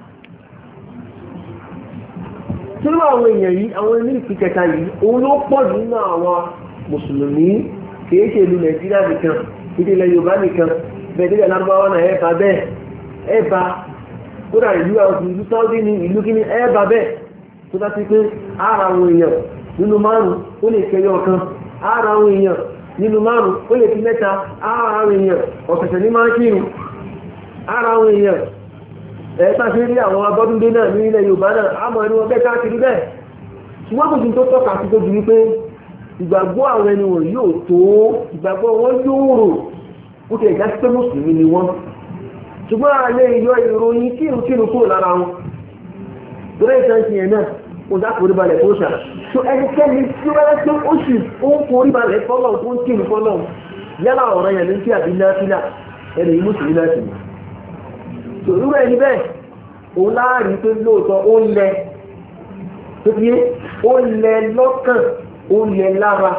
tí wọ́n àwọn èèyàn yìí àwọn ilé ìpín kẹta yìí òun ló pọ̀ jù nínú àwọn mùsùlùmí kìí ṣe ìlú nàìjíríà nìkan ìdílé yorùbá nìkan bẹ̀ẹ́dẹ́gbẹ̀ lárúbáwá náà ẹ̀ẹ́bà bẹ́ẹ̀ ẹ̀ẹ́bà kódà ìlú àwọn ìlú sáúdí ní ìlú kíní ẹ̀ẹ́bà bẹ́ẹ̀ tó bá ti pé ara àwọn èèyàn nínú márùn ó lè kẹyọ ọ̀kan ara àwọn èèyàn nínú márùn ó lè fi mẹ́ta ara àwọn èèyàn ọ̀sẹ̀sẹ̀ ní máa ń kírun ara àwọn èèyàn ẹ̀ẹ́ta ṣe rí àwọn abọ́dúndé náà ní ilẹ̀ yorùbá náà a mọ̀ ẹni wọn bẹ́ẹ̀ káàkiri bẹ́ẹ̀ ṣùgbọ́n kò sí tó tọ́ka sí tó ju wípé ìgbàgbọ́ àwọn ẹni wọn yóò tó ìgbàgbọ́ wọn yóò rò ó kẹ́ ìjà sí pé mùsùlùmí ni wọ́n ṣùgbọ́n àlẹ́ ìyọ ìròyìn kírun kúrò lára wọn torí ìtànsì yẹn náà kò dá forí balẹ̀ tó ṣà tó ẹnikẹ́ni tí ó rẹ́ pé ó sì ó ń forí balẹ̀ fọ́lọ̀ tó ń kírun fọ́lọ̀ yálà ọ̀rọ̀ yẹn ní kí àbí náfìlà ẹni yìí mùsùlùmí náà sì ní tòrú ẹni bẹ́ẹ̀ òun láàrin pé lóòótọ́ ó lẹ tó fi ó lẹ lọ́kàn ó lẹ lára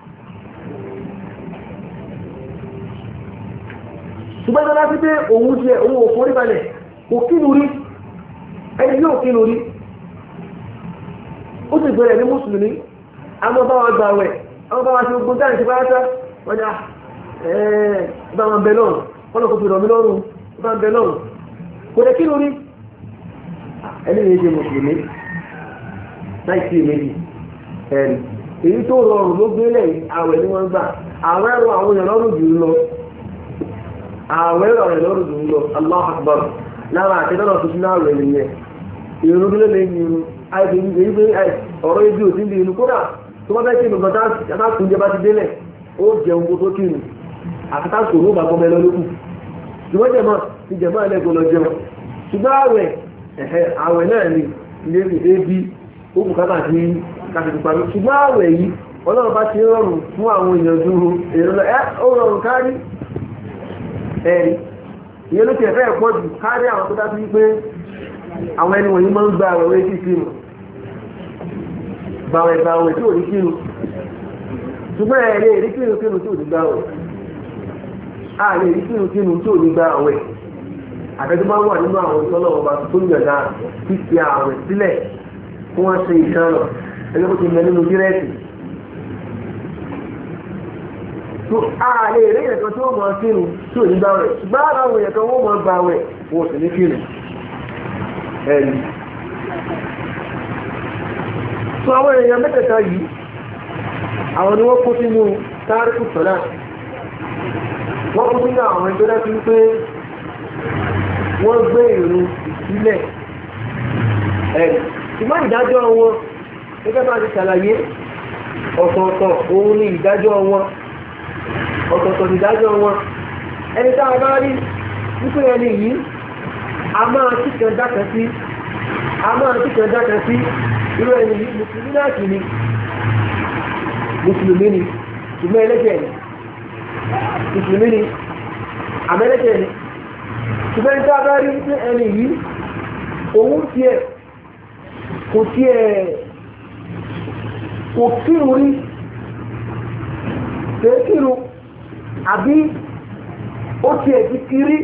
ṣùgbọ́n tó láti pé òun ṣe òun ò forí balẹ̀ kò kínú rí ẹni yóò kínú rí ó sì gbẹ̀rẹ̀ ní mùsùlùmí àwọn bá wọn gbà wẹ̀ àwọn bá wọn ṣe ogun dáìsí bá yátá wọ́n dá bá wọn bẹ lọ́rùn wọ́n lọ kó fi rọ̀ mí lọ́rùn bá wọn bẹ lọ́rùn kò lè kí lórí ẹni ní ṣe mùsùlùmí láìsí méjì ẹ̀rì èyí tó rọrùn ló gbé lẹ́yìn àwẹ̀ ni wọ́n gbà àwẹ̀ ẹ̀rọ àwọn èèyàn lọ́rùn jù lọ àwẹ̀ ẹ̀rọ àwọn èèyàn lọ́rùn jù lọ Allahu Akbar lára àti lọ́nà tó sínú àwẹ̀ nìyẹn ìrún tó lè ní irun àìsí èyí pé ọ̀rọ̀ ibi ò sí ní inú kódà tó bá fẹ́ kí nǹkan tá kún jẹ bá ti délẹ̀ ó jẹun kó tó kírun àti tá kò ní ó bá gbọmọ ẹlọ lókù ṣùgbọ́n jẹ̀mọ́ ti jẹ̀mọ́ ẹlẹ́gbọ́n lọ jẹun ṣùgbọ́n àwẹ̀ náà ni ilé ebi ó kù kákà sí kàtìkù parí ṣùgbọ́n àwẹ̀ yìí ọlọ́run bá ti rọrùn fún àwọn èèyàn dúró èrò ó rọrùn kárí ẹ̀rí ìyẹn ló ti ẹ̀fẹ́ ẹ̀pọ̀ jù kárí àwọn tó dájú wípé àwọn ẹni wọ̀nyí máa ń gba àwẹ̀ orí sí sínú gbàwẹ̀ tí ò ní kírun ṣùgbọ́n ẹ̀rẹ́ èrí kírun tí ò ní gbà àwẹ̀ ààrẹ èrí kírun tí ò ní gbà àwẹ̀ àtẹ́jú bá wà nínú àwọn ìtọ́lọ̀ ọba tó ń yọ̀dá fífi àwẹ̀ sílẹ̀ kí wọ́n ṣe ìṣànà ẹgbẹ́ bó ti mẹ nínú dírẹ́ẹ̀tì tó ààrẹ èrè ìyẹ̀kan tí wọ́n mọ̀ kírun tí ò ní gbà àwẹ̀ ṣùgbọ́n àwọn ìyẹ̀kan wọ́n mọ̀ gbà àwẹ̀ wọn ò sì ní kírun ẹ̀rí tó àwọn èèyàn mẹ́tẹ̀ẹ̀ta yìí àwọn ni wọ́n kó sínú tárìkù sọ́lá wọ́n kó sínú àwọn ẹgbẹ́ láti wípé wọ́n gbé ìrun sílẹ̀ ṣùgbọ́n ìdájọ́ wọn gẹ́gẹ́ bá ti ṣàlàyé ọ̀tọ̀ọ̀tọ̀ òun ni ìdájọ́ wọn ọ̀tọ̀ọ̀tọ̀ ìdájọ́ wọn ẹni tá a bá rí wípé ẹni yìí a máa kíkan dákan sí irú ẹni yìí mùsùlùmí náà sì ni mùsùlùmí ni ṣùgbọ́n ẹlẹ́jẹ̀ ni mùsùlùmí ni àmẹ́lẹ́jẹ̀ ni ṣùgbọ́n ẹni tá a bá rí wípé ẹni yìí òun tiẹ̀ kò kírun rí kírun àbí ó ti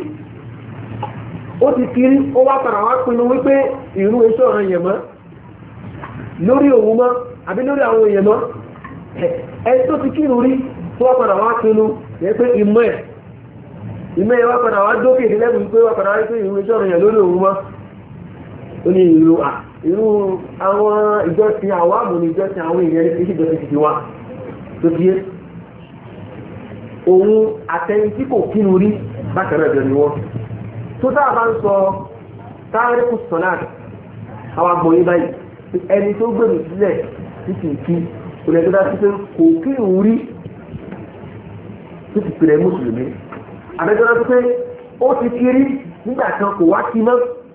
kiri ó wá padà wá pinnu wípé ìrú iṣẹ́ ọ̀rọ̀ yẹn mọ́ lórí òun mọ́ àbí lórí àwọn èèyàn mọ́ ẹni tó ti kírun rí tó wá padà wá pinnu yẹ pé ìmọ̀ ẹ̀ wá padà wá dókè nílẹ̀ wípé wá padà wá pé ìrú iṣẹ́ ọ̀rọ̀ yẹn lórí òun mọ́ ó ní irú àwọn ìjọsìn àwọn àmúni ìjọsìn àwọn èèyàn ní kìí ìjọsìn ti wá tó fi yé òun àtẹni tí kò kírun rí bákan náà jọ ni wọ́n tó dáa bá ń sọ táríkù sọ́nà àwọn agbóyé báyìí ẹni tó gbèrú sílẹ̀ títí kí olè tó dá sí pé kò kírun rí títí pèrè mùsùlùmí àbẹ́jọ́ náà tó pé ó ti kiri nígbà kan kò wá kí mọ́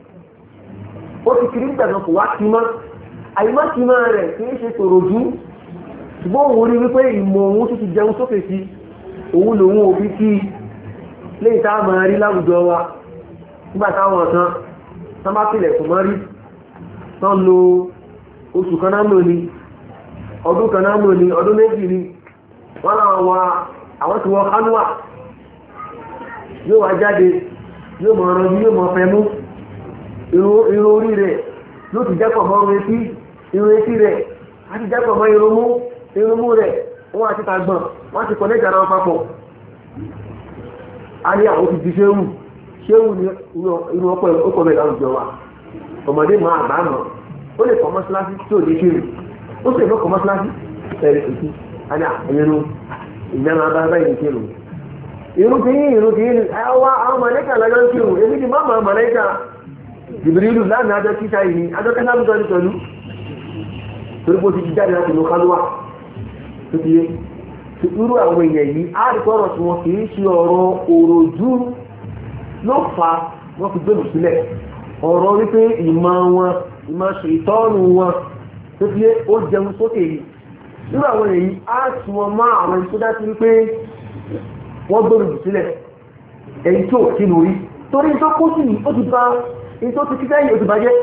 àyímọ́ kí mọ́ rẹ̀ kì í ṣe tòrò jú ṣùgbọ́n òun rí wípé ìmọ̀ òun tó ti jẹun sókè sí òun lòun òbí kí léyìí tá a máa rí láwùjọ wa nígbà táwọn kan tán bá tilẹ̀ kò mọ́ rí tán lo oṣù kan náà lò ní ọdún kan náà lò ní ọdún méjì ní wọ́n láwọn wa àwọn tí wọ́n kánúwà yóò wá jáde yóò mọ̀ ọ̀rọ̀ yóò mọ̀ fẹ́ mú irun orí rẹ̀ yóò ti jẹ́pọ̀ mọ́ irun etí rẹ̀ á ti jẹ́pọ̀ mọ́ irun mú rẹ̀ wọ́n àti tàgbọ̀n wọ́n ti kọ̀ lẹ́jà náà papọ̀ a ní àwọn ti di ṣéwù ní irú ọkọ̀ mẹ́ta àwùjọ wa ọmọdé máa àgbà mọ̀ ó lè kọ́ mọ́ṣáláṣí tí ò ní ṣéwù ó sì lè kọ́ mọ́ṣáláṣí ẹ̀rẹ̀ ètí a ní àyẹ̀rù ìjẹun abáyé ní ṣéwù irú ti yín àwọn mọ̀lẹ́kà lọ́jọ́ ń ṣéwù èmi ti má mọ̀ mọ̀lẹ́kà Jibrilu láàrin àjọ kíṣà yìí àjọ kẹta ló tọ́jú tọ́jú torí bó ti ti jáde láti lo kálúwà tó ti yé ti irú àwọn èèyàn yìí á rí pọ́rọ̀ tí wọ́n kìí ṣe ọ̀rọ̀ òròjú ló fa wọ́n fi gbèrú sílẹ̀ ọ̀rọ̀ wípé ìmọ̀ ṣe ìtọ́nù wọn tó ti yé ó jẹun sókè yìí irú àwọn èèyàn yìí á tún wọn má àwọn tó dá sí wípé wọ́n gbèrú sílẹ̀ èyí tó kínú rí torí tó kó sí ó ti bá tó ti kí sẹ́yìn ó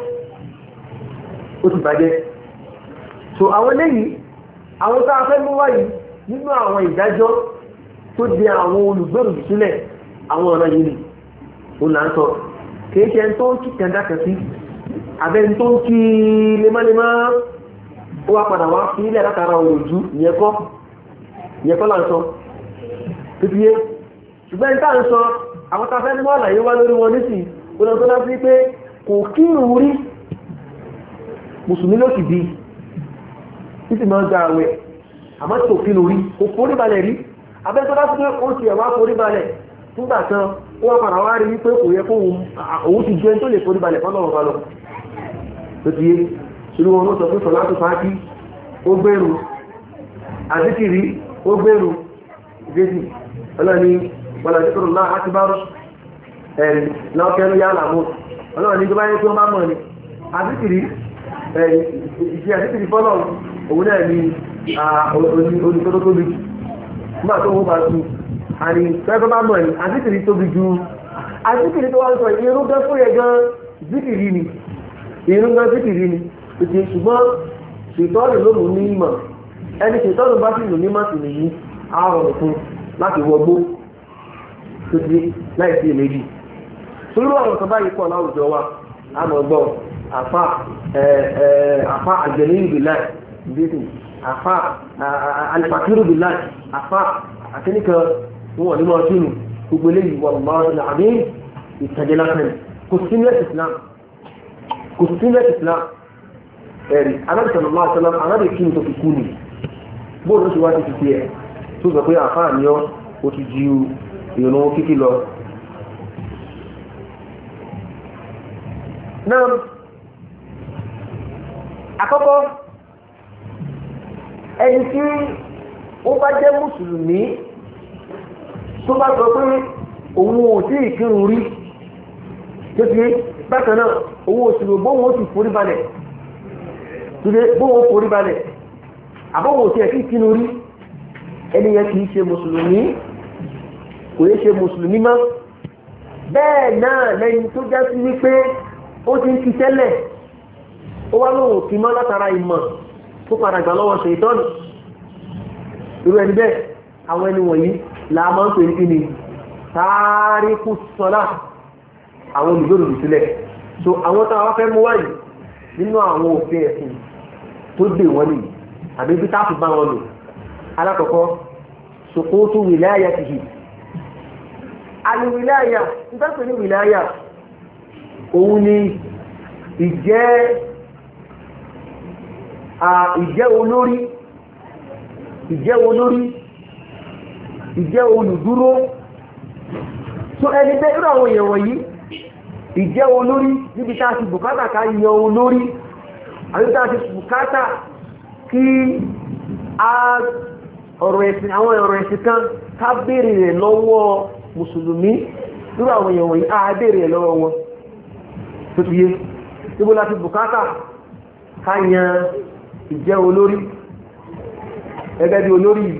ti bàjẹ́ so àwọn lẹ́yìn àwọn tá a fẹ́ mú wáyìí nínú àwọn ìdájọ́ tó di àwọn olùgbèrú sílẹ̀ àwọn ọ̀nà yìí ni ó là ń sọ kìí ṣe tó ń kí kẹ̀ǹdàkẹ̀ sí abẹ́ tó ń kí lemọ́lemọ́ ó wá padà wá sí ilẹ̀ látara òròjú ìyẹn kọ́ là ń sọ tó fi yé ṣùgbọ́n ní tá à ń sọ àwọn tá a fẹ́ mú àlàyé wá lórí wọn nísìnyí ọ̀nà tó dájú pé kò kírun rí mùsùlùmí ló sì bí títí máa ń gba àwẹ̀ àmọ́ tí kò kírun rí kò forí balẹ̀ rí abẹ́ tó dájú pé ó ti ẹ̀wá forí balẹ̀ nígbà kan ó wá padà wá rí wípé kò yẹ kó òun ti jẹun tó lè forí balẹ̀ fọ́nà ọ̀rọ̀ balọ̀ tó ti yé irú wọn ló sọ pé sọlá tó fàákì ó gbèrú àdíkìrí ó gbèrú ìgbésì ọlọ́ni wàlá àdíkìrò náà á ti bá rọ́ lọ́kẹ́rú yá làmú ọlọ́run ní tó bá yẹ kí wọ́n bá mọ̀ ní àtìkìrí ìṣẹ́ àtìkìrí fọ́lọ̀ òun náà ní olùtọ́tọ́ tóbi nígbà tó wọ́n bá tu àní tẹ́kọ́ bá mọ̀ ní àtìkìrí tóbi ju àtìkìrí tó wá ń sọ irun gan fún yẹ gan zikìrí ni irun gan zikìrí ni ètò ṣùgbọ́n ṣètọ́nù ló mú ní ìmọ̀ ẹni ṣètọ́nù bá sì lò ní màsì nìyí àrùn fún láti wọgbó tó ti láì sí èlédì torí àwọn kan báyìí pọ̀ láwùjọ wa àmọ́ gbọ́ àfá àjẹ̀lẹ́ ìbìláì ìdíkù àfá alifakírù bìláì àfá àtẹ́nìkan wọn ní mọ́ ọdún gbogbo eléyìí wọ́n mọ́ ọdún àbí ìtàjẹ́ lásán kò sí ní Islam ẹ̀rí alábìsọ̀rọ̀ máa sọ́lá alábì kí ni tó fi kú ni bóòlù ṣe wá ti ti ẹ̀ tó sọ pé àfáà ní ọ́ ó ti ju ìrun kíkí lọ. náà àkọ́kọ́ ẹni tí ó bá jẹ́ mùsùlùmí tó bá sọ pé òun ò tí ìkírun rí tó ti bákan náà òun òsìlò bóhun ó sì forí balẹ̀ tó dé bóhun ó forí balẹ̀ àbóhun òsì ẹ̀kí ìkírun rí ẹni yẹn kìí ṣe mùsùlùmí kò yẹ ṣe mùsùlùmí mọ́. bẹ́ẹ̀ náà lẹ́yìn tó já sí wípé ó ti ń kí tẹ́lẹ̀ ó wá lóhùn kí mọ́ látara ìmọ̀ tó padà gbà lọ́wọ́ ṣe ìtọ́nù irú ẹni bẹ́ẹ̀ àwọn ẹni wọ̀nyí là máa ń pè ní kíni tàríkù sọ́lá àwọn olùgbòrò sílẹ̀. so àwọn táwọn fẹ́ mú wáyìí nínú àwọn òfin ẹ̀sìn tó dè wọ́n nìyí àbí bí táàfù bá wọn lò. alákọ̀ọ́kọ́ sùkútù wìláyà tìhì alìwìláyà nígbàtí ní wìláyà òun ni ìjẹ́ olórí ìjẹ́ olùdúró. tó ẹni bẹ́ irú àwọn èèyàn wọ̀nyí ìjẹ́ olórí níbi tá a ti bùkátà ká yan olórí àti tá a ti bùkátà kí àwọn ọ̀rọ̀ ẹ̀sìn kan ká béèrè rẹ̀ lọ́wọ́ mùsùlùmí irú àwọn èèyàn wọ̀nyí á béèrè rẹ̀ lọ́wọ́ wọn tó ti yé níbo láti bùkátà ká yan ìjẹ́ olórí gẹ́gẹ́ bí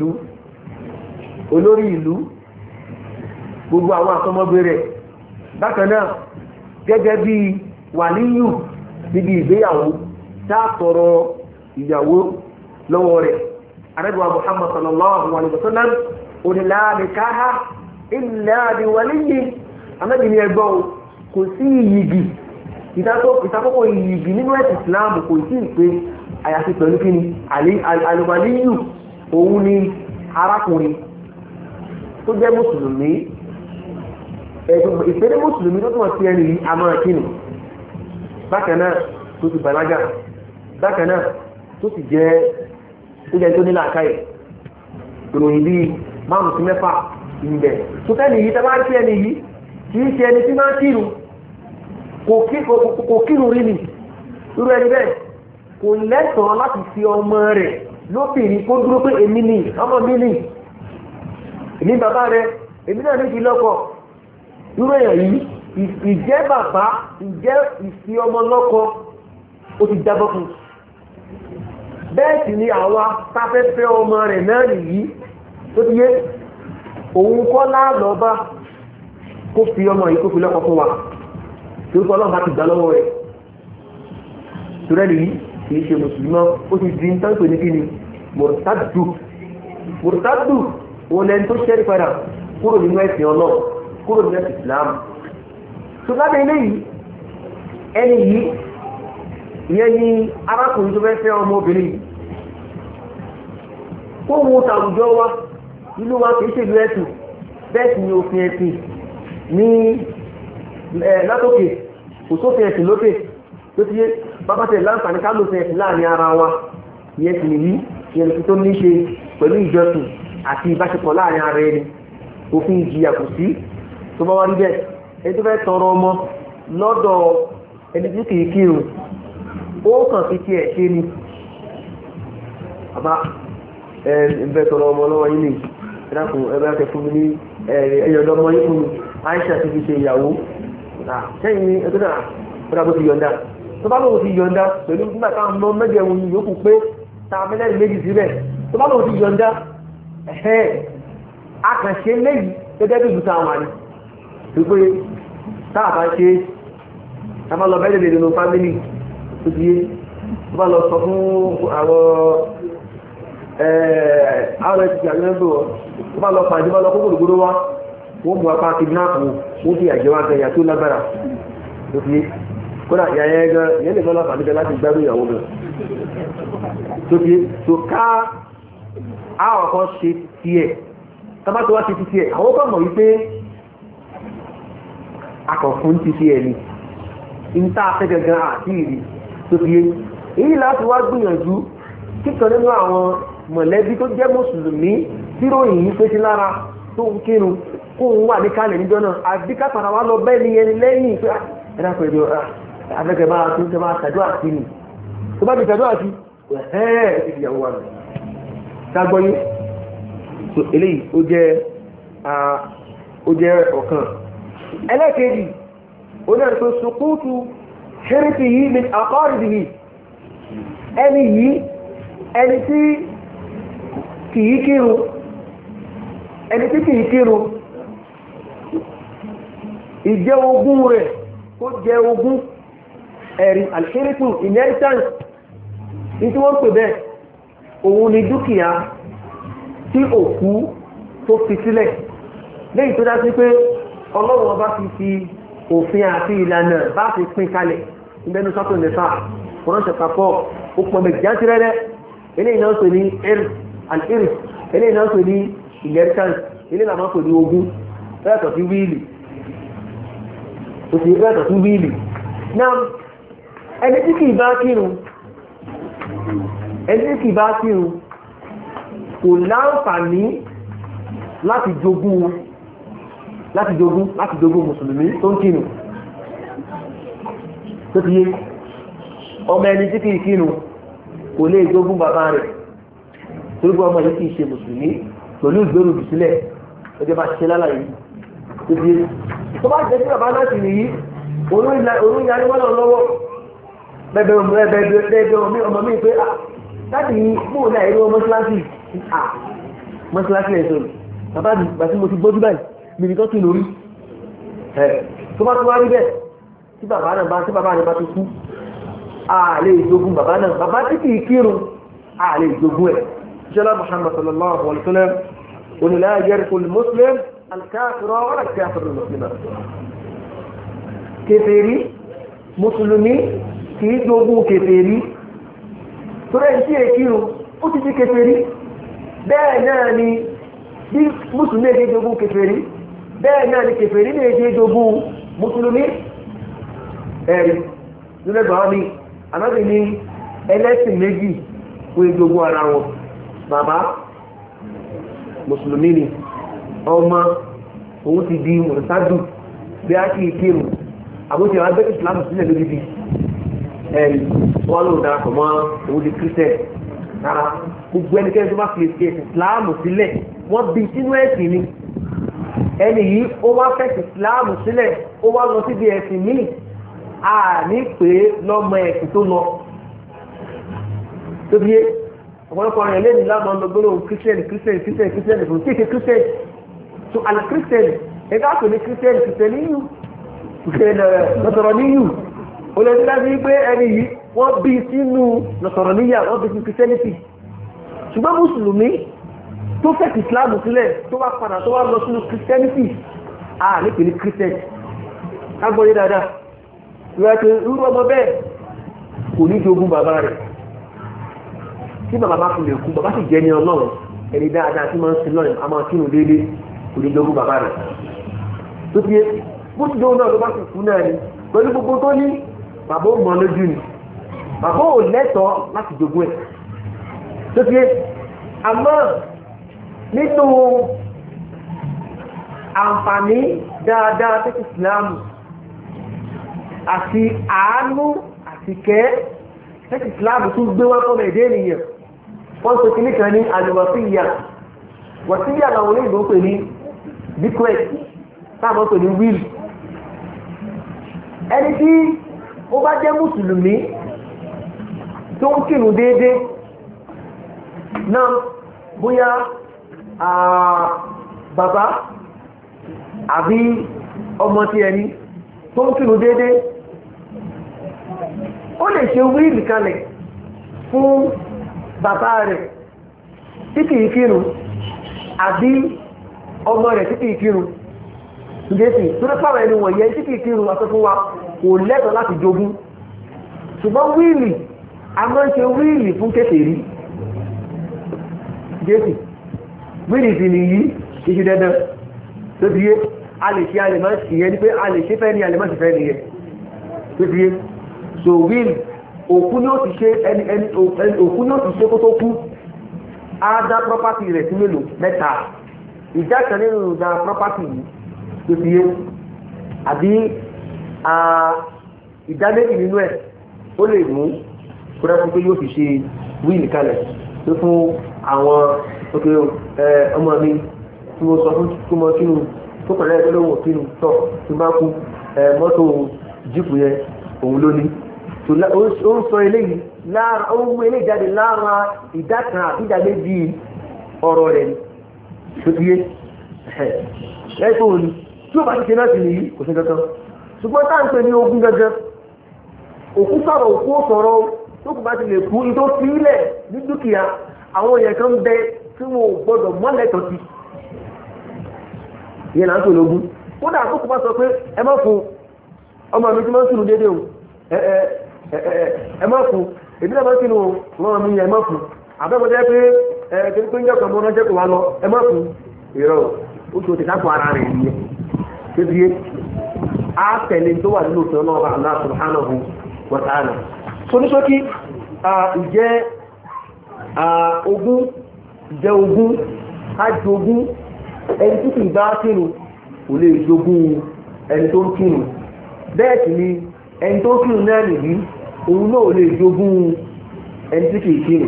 olórí ìlú gbogbo àwọn àtọmọgbé rẹ̀ bákan náà gẹ́gẹ́ bí wàlíyù níbi ìgbéyàwó tààtọrọ ìyàwó lọ́wọ́ rẹ̀. Ànábì Muhammad sallallahu alaihi wasallam la nikaha illa bi waliyyi Ànábì ní ẹgbọ́ kò sí ìyìgì ìtakókò ìyìgì nínú ẹ̀sìn Islam kò sí ìpé àyàfi pẹ̀lú kíni alwaliyu òun ni arákùnrin tó jẹ́ mùsùlùmí ìpele mùsùlùmí tó túnmọ̀ sí ẹni yìí àmọ́ kíni bákan náà tó ti bàlágà bákan náà tó ti jẹ́ tó ní làákàyè ìròyìn bíi 5 sí 6 ìbẹ̀ tó tẹ́ni yìí tẹ́bá sí ẹni yìí kì í ṣe ẹni tí máa kírun kò kírun rí ni irú ẹni bẹ́ẹ̀ kò lẹ́tọ̀ọ́ láti fi ọmọ rẹ̀ lóbìnrin kó dúró pé èmi ni ọmọ mi ni èmi bàbá rẹ̀ èmi náà ní ìlọ́kọ̀ irú èèyàn yìí ìjẹ́ bàbá ìjẹ́ ìfi ọmọ lọ́kọ ó ti jábọ́ fún bẹ́ẹ̀ sì ni àwa sáfẹ́fẹ́ ọmọ rẹ̀ náà nìyí tó ti yé òun kọ́ láàlọ́bá kó fi ọmọ yìí kó fi lọ́kọ fún wa tí ó kọ́ lọ́mọ ti gbà lọ́wọ́ rẹ̀ tó rẹ̀ nìyí kìí ṣe mùsùlùmí ó ti di nǹkan pè ní kí ni mùrtádù òun lẹni tó ṣẹ́rí padà kúrò nínú ẹ̀sìn Ọlọ́run kúrò nínú ẹ̀sìn Islam. tó lábẹ́ ilé yìí ẹni yìí ìyẹn ni arákùnrin tó fẹ́ fẹ́ ọmọbìnrin yìí kó wo tàwùjọ wa ìlú wa kìí ṣèlú ẹ̀sìn bẹ́ẹ̀ sì ni òfin ẹ̀sìn ní látòkè kò sófin ẹ̀sìn lókè tó ti yé bábátẹ̀ láǹfààní ká lófin ẹ̀sìn láàrin ara wa ìyẹn sì nìyí ìyẹn lè fi tó ní ṣe pẹ̀lú ìjọsìn àti ìbáṣepọ̀ láàrin ara ẹni òfin ìjìyà kò sí tó bá wá rí bẹ́ẹ̀ ẹni tó fẹ́ tọrọ ọmọ lọ́dọ̀ ẹni tí kìí kírun ó kàn fi tiẹ̀ ṣe ni àbá ẹgbẹ́ tọrọ ọmọ lọ́wọ́ yìí ni ẹ̀dàkùn ẹgbẹ́ akẹ́ fún mi ní ẹ̀yọ̀dọ́ ọmọ yìí fún mi Aisha ti fi ṣe ìyàwó sẹ́yìn ní ẹgbẹ́ náà ọ̀dà bó ti yọ̀ǹda tó bá lóun ti yọ̀ǹda pẹ̀lú nígbà táwọn ọmọ mẹ́jọ ẹ̀wọ̀n yìí yókù pé táwọn mẹ́lẹ́rì méjì síbẹ̀ tó bá lóun ti yọ̀ǹda akànṣe léyìí gẹ́gẹ́ bí ìbùsà àwọn àní wípé táà bá ṣe tábà lọ bẹ́ẹ̀ lè nínú fámílì tó ti yé tó bá lọ sọ fún àwọn ẹ̀ẹ́dì àgbẹ̀gbẹ̀ wọn tó bá lọ pàdé bá lọ kókò lògbòdó wá wọ́n mú apá kidnap wọ́n fi àjẹwà gẹ̀yà tó lágbára tó ti yé kódà ìyàyẹ gan ìyẹn lè fẹ́ lọ́pàá níbẹ̀ láti gbádùn ìyàwó gan tó ti yé tó ká àwọn kan ṣe tiẹ̀ tábà tó wá ṣe ti tiẹ̀ àwọn kan mọ̀ wípé akọ̀fún ti tiẹ̀ ni ìta afẹ́ gangan àti ìrì tó fi yé èyí láti wá gbìyànjú kíkan nínú àwọn mọ̀lẹ́bí tó jẹ́ mùsùlùmí tí ròyìn yìí pé sí lára tó ń kírun kó ń wà ní kálẹ̀ níjọ́ náà àbí ká padà wá lọ bẹ́ẹ̀ ni ẹni lẹ́yìn pé ẹ̀rọ pẹ̀lú afẹ́kẹ̀ máa tún tẹ́ máa ṣàdúrà sí ni tó bá ti ṣàdúrà sí ẹ̀ẹ́ ti ìyàwó wa rẹ̀ dágbọ́yé eléyìí ó jẹ́ ọ̀kan ẹlẹ́kẹ̀ẹ́jì ó náà tó sùkútù ṣẹ́rìtì yìí ní àkọ́rìdì yìí ẹni tí kìí kírun ìjẹ́ ogún rẹ̀ kó jẹ ogún ẹ̀rí alṣẹ́rìtù inheritance ní tí wọ́n pè bẹ́ẹ̀ òun ni dúkìá tí òkú tó fi sílẹ̀ lẹ́yìn tó dá sí pé ọlọ́run ọba fi òfin àti ìlànà bá fi pín kalẹ̀ ìbẹ́nu sọ́tún nìfà kọ́rọ́ṣẹ̀ papọ̀ ó pọ̀ méjì jáde rẹ́rẹ́ eléyìí náà pè ní al-irs eléyìí náà pè ní inheritance eléyìí náà pè ní ogún rẹ́ẹ̀tọ̀ sí wíìlì òsì rẹ́ẹ̀tọ̀ sí wíìlì náà ẹni tí kì í bá kírun kò láǹfààní láti jogún mùsùlùmí tó ń kírun tó ti yé ọmọ ẹni tí kìí kírun kò lè jogún bàbá rẹ̀ torí pé ọmọ yìí kìí ṣe mùsùlùmí pẹ̀lú ìgbéròdù sílẹ̀ ẹjọ́ bá ṣe lálàyé tó ti yé tó bá jẹ́ sí bàbá náà sì nìyí òun yarí wọ́n lọ́wọ́ bẹ̀bẹ̀ ọmọ mi pé láti yí fún náà ẹ̀rọ mọ́síláṣí ẹ̀ sọ̀rọ̀ bàbá mi gbà tí mo ti gbójú báyìí mi nìkan kí lórí tó bá tó wá rí bẹ́ẹ̀ tí bàbá rẹ̀ bá tó kú ààlè ìjogún bàbá náà bàbá tí kìí kírun ààlè ìjogún ẹ̀ jẹ́lá Muhammad sallallahu alaihi wa sallam onílá yẹ́rìkù muslim alkafira wọ́n alkafira muslima kèfèrí mùsùlùmí kìí jogún kèfèrí tó rẹ̀ tí èkírun ó ti di kèfèrí bẹ́ẹ̀ náà ni bí mùsùlùmí èdè jogún kèfèrí bẹ́ẹ̀ náà ni kèfèrí ní èdè jogún mùsùlùmí ẹ̀rí nílẹ̀gbọ́n mi anábì ní ẹlẹ́sìn méjì fún ìjogún ara wọn bàbá mùsùlùmí ni ọmọ òun ti di mùsàdù bí a kìí kírun àbúṣe àwọn abẹ́ ìsìlámù sílẹ̀ lórí bí ẹ̀rí wọ́n lò darapọ̀ mọ́ òun di kírísẹ̀ rárá gbogbo ẹnikẹ́ni tó bá fi ṣe ìsìlámù sílẹ̀ wọ́n bí sínú ẹ̀sìn ni ẹni yìí ó wá fẹ́ ìsìlámù sílẹ̀ ó wá lọ síbi ẹ̀sìn míì a ní pé lọ́mọ ẹ̀sìn tó lọ tó bí yé ọ̀pọ̀lọpọ̀ rẹ̀ lẹ́nu láàmú ọlọ́gbọ́n kírísítẹ́nì fún kíkẹ́ kírísítẹ́nì tó àlè kírísítẹ́nì ẹ̀ka pè ní kírísítẹ́nì yìí nọ̀sọ̀rọ̀ níyù olóòtú láti wípé ẹni yìí wọ́n bí sínú nọ̀sọ̀rọ̀ níyà wọ́n bí sí kírísítẹ́nìtì ṣùgbọ́n mùsùlùmí tó fẹ́ ìsìlámù sílẹ̀ tó wá padà tó wá lọ sínú kírísítẹ́nìtì a ní pè ní kírísítẹ́nì kágbọ́yé dáadáa ìrẹ́tẹ̀ irú ọmọ bẹ́ẹ̀ kò ní jogún bàbá rẹ̀ tí bàbá bá fi lè kú bàbá sì jẹ́ ní ọlọ́run ẹni dáadáa tí máa ń sin lọ́rùn a máa kírun déédéé kò ní jogún bàbá rẹ̀ tó fi bó ti dóhùn náà ló bá sì kú náà ni pẹ̀lú gbogbo tó ní bàbá ó mọ lójú ni bàbá ò lẹ́tọ̀ọ́ láti jogún ẹ̀ tó fi àmọ́ nínú àǹfààní dáadáa tẹ́kì ìsìlámù àti àánú àti kẹ́ tẹ́kì ìsìlámù tún gbé wọ́n fọ́mọ̀ èdè ènìyàn wọ́n tó kìí kan ní àlùwàsíyà wàsíyà làwọn olóyìnbó pè ní bequest táwọn pè ní will ẹni tí ó bá jẹ́ mùsùlùmí tó ń kírun déédéé náà bóyá bàbá àbí ọmọ tí ẹni tó ń kírun déédéé ó lè ṣe wíìlì kalẹ̀ fún bàbá rẹ̀ tí kìí kírun àbí ọmọ rẹ̀ tí kìí kírun ìdésì tó lè pàwọn ẹni wọ̀nyẹn tí kìí kírun aṣọ fún wa kò lẹ́tọ̀ọ́ láti jogún ṣùgbọ́n wíìlì a máa ń ṣe wíìlì fún kèfèrí ìdésì wíìlì sì nìyí kìí ṣe dandan tó ti yé a lè ṣe alẹ́mọ́ ìyẹn ní pé a lè ṣe fẹ́ ní alẹ́mọ́ ti fẹ́ nìyẹn tó ti yé so wíìlì òkú ní ó ti ṣe kó tó kú á dá property rẹ̀ sí mélòó mẹ́ta ìdá kan nínú ìdá property yìí tó fi yé àbí ìdá méjì nínú ẹ̀ ó lè mú kúrẹ́fún pé yóò fi ṣe wíìlì kalẹ̀ tó fún àwọn òkè ọmọ mi tí mo sọ fún kí mo kínú tó pẹ̀lẹ́ ẹgbẹ́ lówó kínú tọ̀ tí bá kú mọ́tò jíìpù yẹn òun ló ní ó ń sọ eléyìí lára ó ń mú eléyìí jáde lára ìdá kan àbí ìdá méjì ọ̀rọ̀ rẹ̀ ni tó ti yé ẹ̀ẹ́dẹ́gbẹ́ òní tí ó bá ti ṣe náà sì nìyí kò sí kankan ṣùgbọ́n táà ń pè ní ogún gẹ́gẹ́ òkú sọ̀rọ̀ òkú sọ̀rọ̀ tó kù bá ti lè kú ní tó fi ilẹ̀ ní dúkìá àwọn èèyàn kan bẹ tí wọn ò gbọdọ̀ mọ́lẹ̀tọ̀ sí ìyẹn là ń pè lógún kódà tó kù bá sọ pé ẹ má fún ọmọ mi tí máa ń sùn déédéé o ẹ má fún èmi náà máa ń sínú ọmọ mi yẹn ẹ má fún àbẹ́mọ̀tẹ́ pé kí pé ń jẹ́ ọ̀kan mọ́ náà jẹ́ kó wa lọ ẹ má fún ìrọ̀ ó tó ti kápọ̀ ara rẹ̀ yìí kébiye á tẹ̀lé tó wà nínú òfin ọlọ́ọ̀bá Allah subhanahu wa ta'ala tó ní sókí ìjẹ́ ogún kájú ogún ẹni tí kìí bá kírun kò lè jogún ẹni tó ń kírun bẹ́ẹ̀ sì ni ẹni tó ń kírun náà nìyí òun náà lè jogún ẹni tí kìí kírun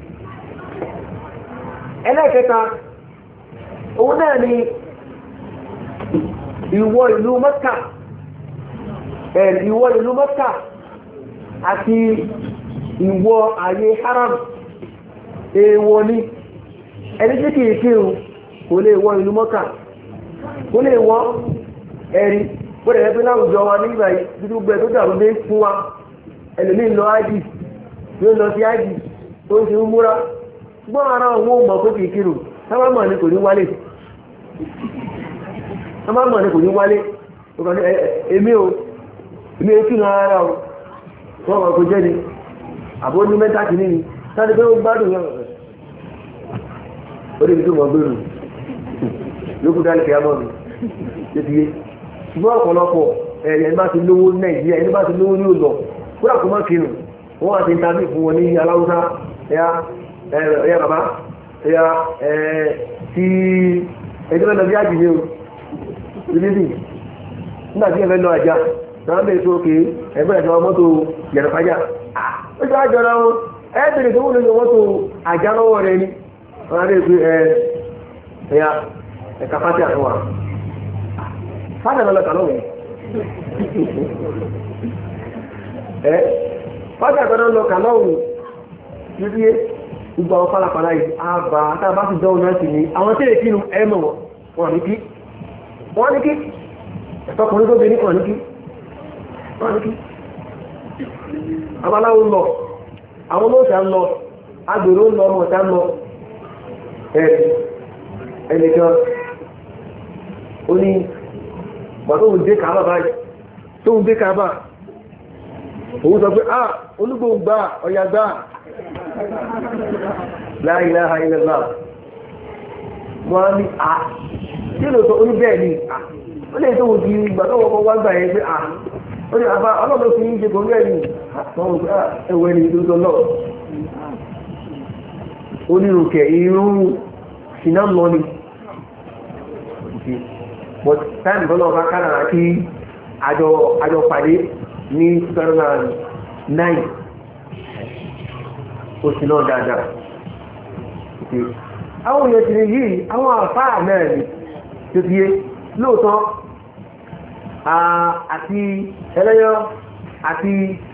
ẹlẹ́ẹ̀kẹta òun náà ni ìwọ ìlú Mẹ́kà àti ìwọ ààyè haram èèwọ̀ ni ẹni tí kìí kírun kò lè wọ ìlú Mẹ́kà kò lè wọ ẹ̀rí bóde ẹgbẹ́ láwùjọ wa nígbà títí gbẹ tó dàrú dé fún wa ẹlòmí lọ ájì yóò lọ sí ájì tó ń ṣe ń múra gbọ́n ara òun ò mọ̀ pé kìí kírun sábà mọ̀ ní kò ní wálé èmi kí lọ ara o wọ́n wọ́n kò jẹ́ ni àbó ní mẹ́ta kìíní ni sáré pé ó gbádùn yẹn ó débi tó mọ̀ gbèrú lókùn dálẹ̀ kìí àmọ́ mi ṣe ti yé ṣùgbọ́n ọ̀pọ̀lọpọ̀ ẹni bá ti lówó Nàìjíríà ẹni bá ti lówó ní òlọ kúrò àkómọ́ kírun wọ́n wá ti ń tàbí fún wọn ní aláwùsá ẹ̀yà bàbá ẹ̀yà tí ẹjọ́ lọ bí ájìlẹ̀ o ìrírí nígbàtí ẹ̀fẹ́ lọ àjá náà bèèrè tó òkè ẹgbẹ́ ìjọba mọ́tò yẹ̀rọ̀fájá ó jẹ́ àjọra wọn ẹ́bẹ̀rẹ̀ tó wúlò mọ́tò àjá lọ́wọ́ rẹ̀ ní wọ́n rẹ̀ pé ẹ̀yà ẹ̀ka pátí àtọwà fádà lọ́lọ́ta lọ́wọ́ fádà lọ́lọ́ta lọ́wọ́ títí gbogbo àwọn pálapàlá yìí àbá àtàbá ti dánwò náà sí ní àwọn tí èkí nù ẹmọ̀ wọn ní kí ẹ̀tọ́kùnrin tó bẹ ní kàn ní kí abaláwo lọ àwọn olóòṣà ń lọ agbèrò ń lọ ọmọ ọ̀tá ń lọ ẹnìkan ó ní gbàtóhùn dé kàábà báyìí tóhùn dé kàábà òun sọ pé olúgbòǹgbà ọ̀yàgbà La ilaha illallah wọ́n ní tí ló sọ oníbẹ̀ẹ́ ni ó lè tó wò di ìgbà tó wọ́pọ̀ wá gbà yẹn pé ó ní àbá ọlọ́dọ̀ fi ń ṣe kò rẹ̀ ní àwọn òpé ẹwẹ́ ni tó lọ onírùkẹ̀ irun ṣìnà lọ ni but time tọ́lọ̀ bá kára kí àjọ pàdé ní 2009 oṣù náà dáadáa àwọn èèyàn ti rí yìí àwọn àfáà mẹ́rin tó ti yé lóòótọ́ àti ẹlẹ́yọ́ àti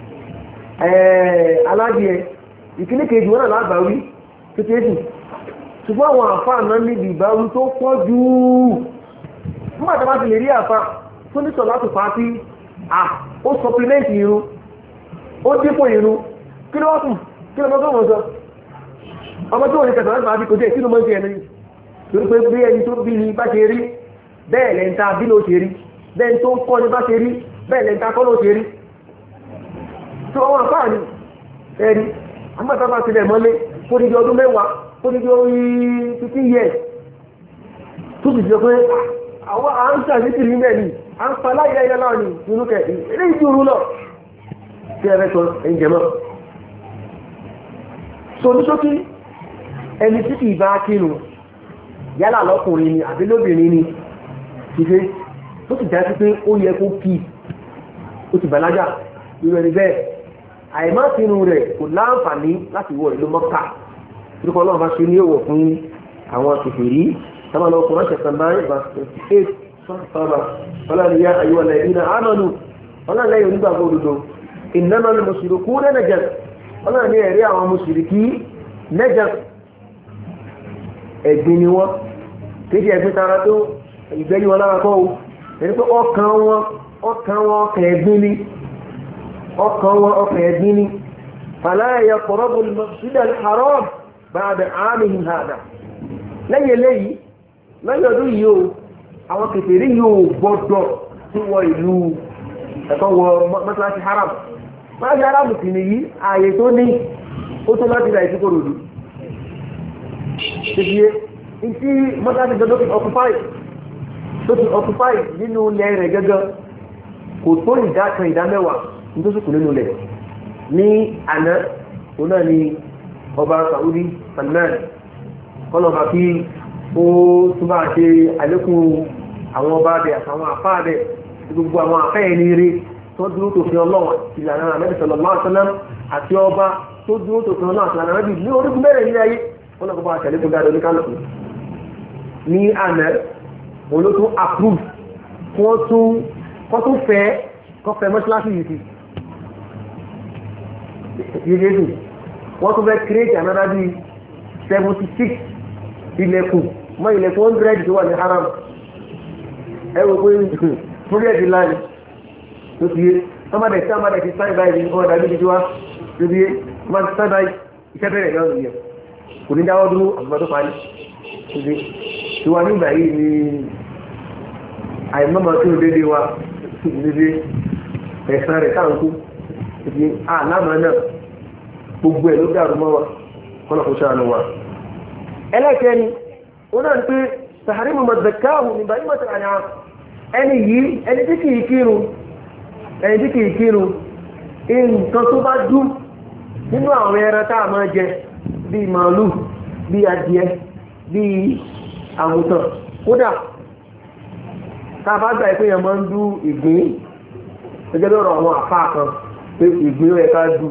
aládìẹ ìkíní kejì wọ́n náà lágbàwí tó ti èsì ṣùgbọ́n àwọn àfáà náà níbi ìbáwí tó pọ̀ jù nígbàtà bá ti lè rí àfáà tó ní sọ láti fàá sí ó sọpílẹ̀ntì irun ó dípò irun kí ló wá kù kí ló mọ́ sọ ọmọ tó wọ́n ní kẹsàn-án máa bí kò jẹ́ ìsínú mọ́ sí ẹni torí pé bí ẹni tó bí ní bá ṣe rí bẹ́ẹ̀ lẹ́ntà bí ló ṣe rí bẹ́ẹ̀ tó ń kọ́ ní bá ṣe rí bẹ́ẹ̀ lẹ́ntà kọ́ ló ṣe rí tó wọ́n àfáà ní ẹni agbátafà ti lẹ̀ mọ́lé kó ní ọdún mẹ́wàá kó ní orí 15 years tó sì jọ pé àwọn à ń ṣàṣítì ní mẹ́rin à ń pa láyé ẹyẹ náà ní inú kẹ ilé ìdúró lọ sí ẹrẹ sọ ẹ̀yìn jẹmọ́ so ní ṣókí ẹni tí kì í bá kírun yálà lọ́kùnrin ni àbí lóbìnrin ni ṣíṣe tó ti dájú pé ó yẹ kó kí ó ti bàlágà irú ẹni bẹ́ẹ̀ àìmásínú rẹ̀ kò láǹfààní láti wọ ìlú Mọ́kà nípa ọlọ́run bá ṣe ní òwò fún àwọn kèfèrí sábà lọ kùnrin ṣẹ̀sán bá verse 28 sọ́ọ̀bà ọlọ́run yá àyíwọ̀ lẹ́yìn náà ámánù ọlọ́run lẹ́yìn onígbàgbọ́ òdodo innamal mushrikuna najas ọlọ́run ní ẹ̀rí àwọn mùsùlùkí najas ẹ̀gbin ni wọ́n kéjì ẹ̀gbin tara tó ìgbẹ́ni wọn lára kọ́ o ẹni pé ọkàn ẹ̀gbin ni ọkàn ẹ̀gbin ni fala yaqrabu al-masjid al-haram ba'da 'amihim hadha lẹ́yìn eléyìí lẹ́yìn ọdún yìí o àwọn kèfèrí yóò gbọ́dọ̀ tí wọ ìlú ẹ̀kọ́ wọ mọ́sálásí haram mọ́sálásí haram sì nìyí ààyè tó ní ó tó láti ra ìsìnkòrò dù ṣe tí mọ́sálásí gẹ́gẹ́ tó ti occupy nínú ilẹ̀ rẹ̀ gẹ́gẹ́ kò tó ìdá kan ìdá mẹ́wàá ní tó sì kù nínú ilẹ̀ ní àná òun náà ni ọba Saudi Salman kọlọ̀bà kí ó túnbà ṣe àlékún àwọn ọba bẹ̀ àtàwọn àfáà bẹ̀ gbogbo àwọn àfẹ́ ẹni rí tó dúró tó fi ọlọ́wọ̀n ìlànà Ànábì sallallahu alaihi wasallam àti ọba tó dúró tó fi ọlọ́wọ̀n ìlànà Ànábì ní orígun mẹ́rẹ̀ ní ayé wọ́n lọ́kọ́ bá àṣẹlékún dáadọ́ ní kálùkù ní àná olótún approve kọ́ tún fẹ́ kọfẹ́ mọ́ṣíláṣí yìí sí wọ́n tún fẹ́ create another bíi 76 ilẹ̀kùn mọ́ ilẹ̀kùn 100 tó wà ní haram ẹwọ pé project line tó fi yé ọmọdé ti sáì báyìí ní ọmọdé àbíjú wá tó fi yé ọmọdé sáì báyìí iṣẹ́ bẹ̀rẹ̀ náà nìyẹn kò ní dáwọ́ dúró àgbà tó parí tó fi tí wà nígbà yìí ni àìmọ́mọ́ tó dédé wa dédé ẹ̀sán rẹ̀ káàkú tó fi àlámà náà gbogbo ẹ̀ ló dàrú mọ́ wa kọ́nà kó ṣàánú wa ẹlẹ́kẹ́ni ó náà ní pé sàárìmù mọ̀dẹ̀káhù ní bàí mọ̀tẹ̀ àyà ẹni yìí ẹni tí kìí kírun nǹkan tó bá dú nínú àwọn ẹran tá a máa jẹ bíi màálù bíi adìẹ bíi àgùntàn kódà tá a bá gbà pé yẹn máa ń dú ìgbín gẹ́gẹ́ lọ́rọ̀ àwọn àfáà kan pé ìgbín ó yẹ ká dú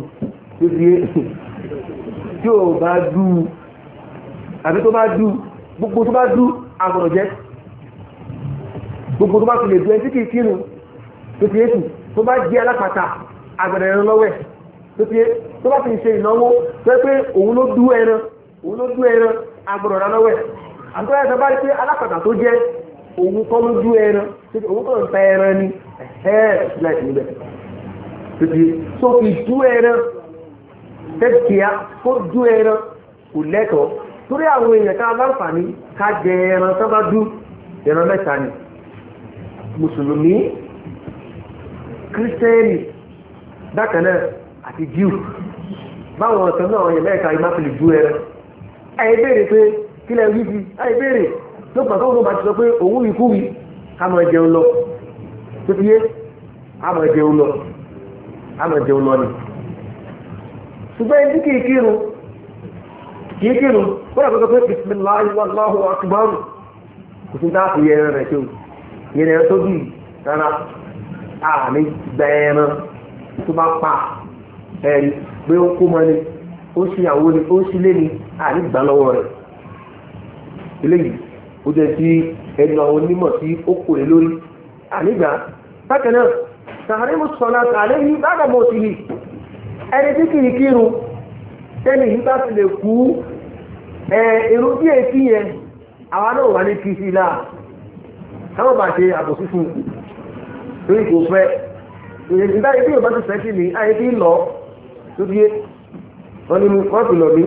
tí ó bá dú àbí tó bá dú gbogbo tó bá dú agbọ̀rọ̀ jẹ́ gbogbo tó bá fi lè dú ẹni tí kìí kírun tó fi èsì tó bá jẹ́ alápàtà agbẹ̀rẹ̀ ẹran lọ́wẹ́ tó bá fi ṣe ìnáwó tó pé òun ló dú ẹran agbọ̀rọ̀ ẹran lọ́wẹ́ àtọ́yà tó bá rí pé alápàtà tó jẹ́ òun kọ́ ló dú ẹran òun kọ́ ń ta ẹran ni láti níbẹ̀ tó fi dú ẹran tẹ́kìá kó dú ẹran kò lẹ́tọ̀ọ́ torí àwọn èèyàn ká láǹfààní ká jẹ ẹran tó bá dú ẹran mẹ́ta ni mùsùlùmí kírísítẹ́nì bákanáà àti jíù báwọn ọ̀sán náà èèyàn mẹ́ta ìmá fi lè dú ẹran ayé béèrè pé kí lẹ wí sí ayé béèrè ló pàtó òun bá ti sọ pé òun ikú wí ká máa jẹun lọ tó fi yé á máa jẹun lọ ni ṣùgbọ́n ẹni tí kìí kírun wọ́n àkọ́kọ́ pé bismillahi wallahu akbar kò sí dáàfù yẹn rẹ̀ tó yẹn rẹ̀ tó bí rárá àmì gbẹ̀ẹ̀rán tó bá pa ẹ̀rí pé ó kó mọ́ ni ó sì àwọ́ ni ó sì lé ni àní gbà lọ́wọ́ rẹ̀ eléyìí ó jẹ́ sí ẹni àwọn onímọ̀ tí ó kò lè lórí ànígbà bákan náà sàárẹ́ mú sọ̀nà àlẹ́ yìí bá dàmọ́ sí yìí ẹni tí kìí kírun tẹ́lẹ̀ yìí bá ti lè kú irun bí èsì yẹn àwọn náà wà ní kìí sí láà káwọn bá ṣe àbòsí fún torí kò fẹ́ ìgbà ìdí yóò bá ti fẹ́ sí ní ayé tí ń lọ tó bí wọ́n ti lọ ní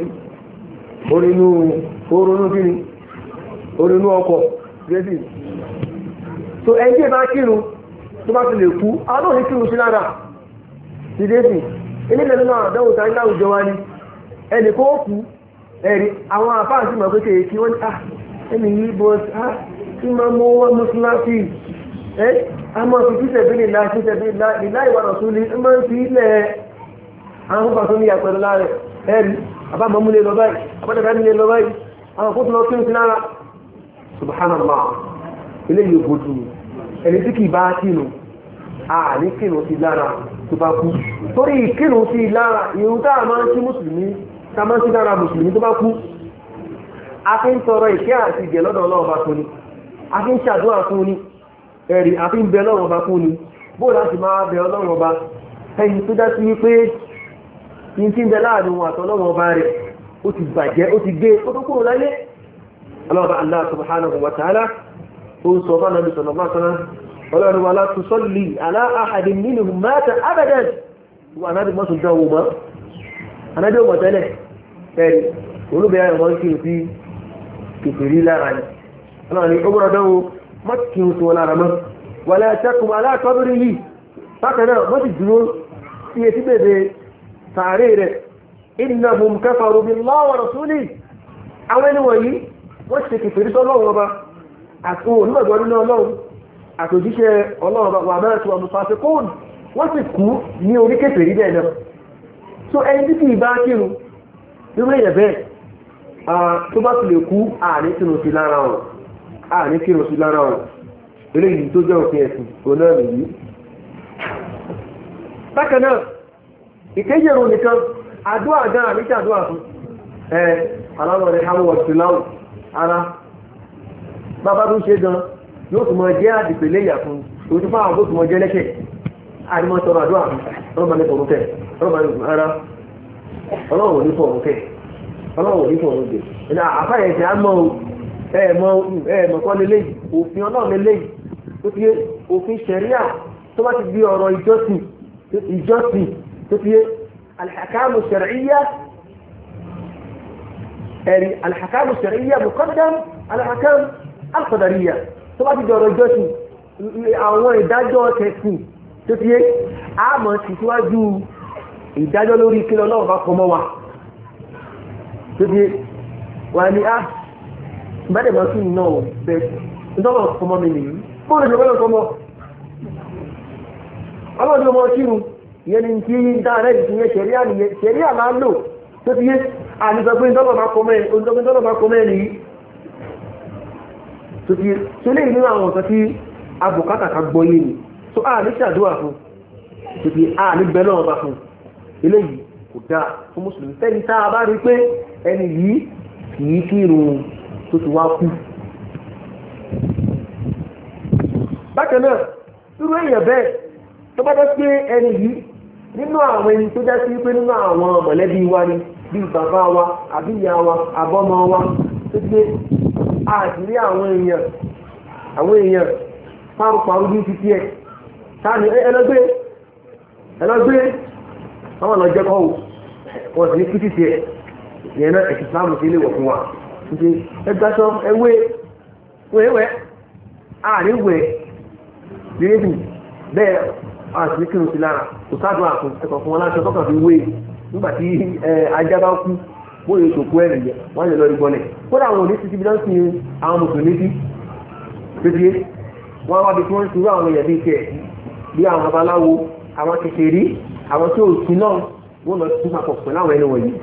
orínú ọkọ̀ gẹ́sì so ẹni tí ẹ bá kírun tó bá ti lè kú àwọn náà ní kírun sí lára ti dẹ́sì ilé nínú àdáwò tàí láwùjọ wa ní ẹni kó kú ẹ̀rí àwọn àfáà sí ma pé kí wọ́n ẹni yìí bọ́ sí ma mọ́ wọ́n mọ́síláṣí a máa fi títẹ̀ bí lè láìwà rọ̀súlì máa ń fi ilẹ̀ àwọn pàtó ní àpẹẹrẹ láàrẹ̀ ẹ̀rí àbá mọ́múlé lọ báyìí àbádàdá nílé lọ báyìí àwọn kó tó lọ kí n sí lára subhanallah eléyìí ògbójú ẹni tí kìí bá kínú àní kínú sí lára tó bá kú torí kínú sí lára ìrun tá a máa ń sí mùsùlùmí tá a máa ń sí lára mùsùlùmí tó bá kú a fi ń tọrọ ìkẹ́ àti ìgẹ̀ lọ́dọ̀ Ọlọ́run bá fún ni a fi ń ṣàdúrà fún ni ẹ̀rí a fi ń bẹ Ọlọ́run bá fún ni bó láti máa bẹ Ọlọ́run ọba ẹni tó dá sí wípé ní tí ń bẹ láàrin wọn àtọ́lọ́run ọba rẹ̀ ó ti bàjẹ́ ó ti gé ó tó kúrò láyé ọlọ́ọ̀bá Allah subhanahu wa ta'ala ó ń sọ fún Ànábì sallallahu alaihi wasallam ọlọ́run wa la tusalli ala ahadin minhum mata abadan wà náà bí mọ́ tún dánwò mọ́ anájọ́ mọ̀ tẹ́lẹ̀ ẹ̀rì olúbẹ̀rẹ̀ ọmọ kí n fi kèfèrí lára ni ọlọ́run ni ó gbọ́dọ̀ dánwò mọ́ kí n tún lára mọ́ wà láà tẹ́kùn aláàtọ́bìrì yìí bákan náà mọ́ sì dúró sí etí bèbè sàárè rẹ̀ innahum kafaru billahi wa rasulihi àwọn ẹni wọ̀nyí wọ́n ṣe kèfèrí sọ́lọ́run ọba àti olùgbàgbọ́ nínú ọlọ́run àtòjíṣẹ́ ọlọ́run wà mẹ́rin tí wọ́n mú fàṣẹ kóòdù wọ́n sì kú ní orí kèfèrí bẹ́ẹ̀ náà so ẹni tí kì í bá kírun nínú èyàn bẹ́ẹ̀ tó bá ti lè kú àní kírun sí lára wọn eléyìí tó jẹ́ òfin ẹ̀sìn òun náà nìyí bákan náà ìkéjèrò nìkan àdúrà gan àní tí àdúrà fún aláwọ̀ rẹ̀ hàmù wọ̀síláwù ara bàbá tó ṣe gan yóò tún mọ jẹ́ àdìpẹ̀lẹ̀ ìyà fún ojú fáwọn tó tún mọ jẹ́ lẹ́kẹ̀ àdìmọ́ tọrọ àdúrà ọlọ́mọ ní fọ̀rún kẹ́ ọlọ́mọ ní ara ọlọ́wọ̀ ní fọ̀rún kẹ́ ọlọ́wọ̀ ní fọ̀rún kẹ́ ẹ̀dá àfáyẹ̀ ṣe á mọ ẹ̀ẹ̀mọ̀ kọ́ lélẹ́yìí òfin ọlọ́run lélẹ́yìí tó fi òfin ṣẹ̀ríà tó bá ti di ọ̀rọ̀ ìjọsìn tó fi alhakamu ṣẹ̀ríyà ẹ̀rí alhakamu ṣẹ̀ríyà muqaddam alhakamu alqadariyya tó bá ti di ọ̀rọ̀ ìjọsìn àwọn ìdájọ́ tẹ̀sìn tó fi àmọ́ ti síwájú ìdájọ́ lórí kí lọ́wọ́ bá kọmọ́ wa tó fi wà ní ìbádẹ̀ máa tún náà bẹ̀ ìdọ́wọ̀ kọmọ́ mi nìyí bóòrò ìjọba náà kọmọ́ ọlọ́dún ọmọ kírun ìyẹn ni tí dáadẹ́ ìsinmi ṣẹ̀ríà máa lò tó fi àníṣọ pé ìdọ́wọ̀ bá kọmọ́ nìyí tó fi tó lè nínú àwọn nǹkan tí abùkátà ká gbọ́ yé ni tó ní ṣàdúrà fún tó fi ní bẹ́ẹ̀ náà bá fún eléyìí kò dáa fún mùsùlùmí tẹ́ni tá a bá rí pé ẹni yìí kìí kírun tó ti wá kú bákan náà irú èèyàn bẹ́ẹ̀ tó bá jẹ́ pé ẹni yìí nínú àwọn ẹni tó jẹ́ sí pé nínú àwọn mọ̀lẹ́bí wa ni bí bàbá wa àbí ìyá wa àbọ́mọ wa tó gbé àṣírí àwọn èèyàn paru bí títí ẹ̀ táàní ẹlọ́gbé àwọn ọ̀nà jẹ́kọ́ wọ́n sì ní kí títí ẹ̀ yẹn náà ẹ̀sì sáàmù sí ilé wọ̀ fún wa ṣe ẹgbẹ́sọ́ ẹwẹ́ àríwẹ̀ lérèdù bẹ́ẹ̀ àṣírí kírun sí lára kò sáàdùn àkùn ẹ̀kọ̀ fún wọn láti ọkọ̀ fi wé nígbàtí ajá bá kú bóyá ìṣòkú ẹ̀rìn jẹ wọ́n lè lọ rí gbọ́lẹ̀ kódà àwọn òní títí bí lọ́sí àwọn mùsùlùmí sí pépé wọ́n wá bí kí wọ́n ṣúrú àwọn èèyàn bí kẹ̀ bí àwọn babaláwo àwọn kékeré àwọn tí ó sí náà wọ́n lọ sí papọ̀ pẹ̀lú àwọn ẹni wọ̀nyí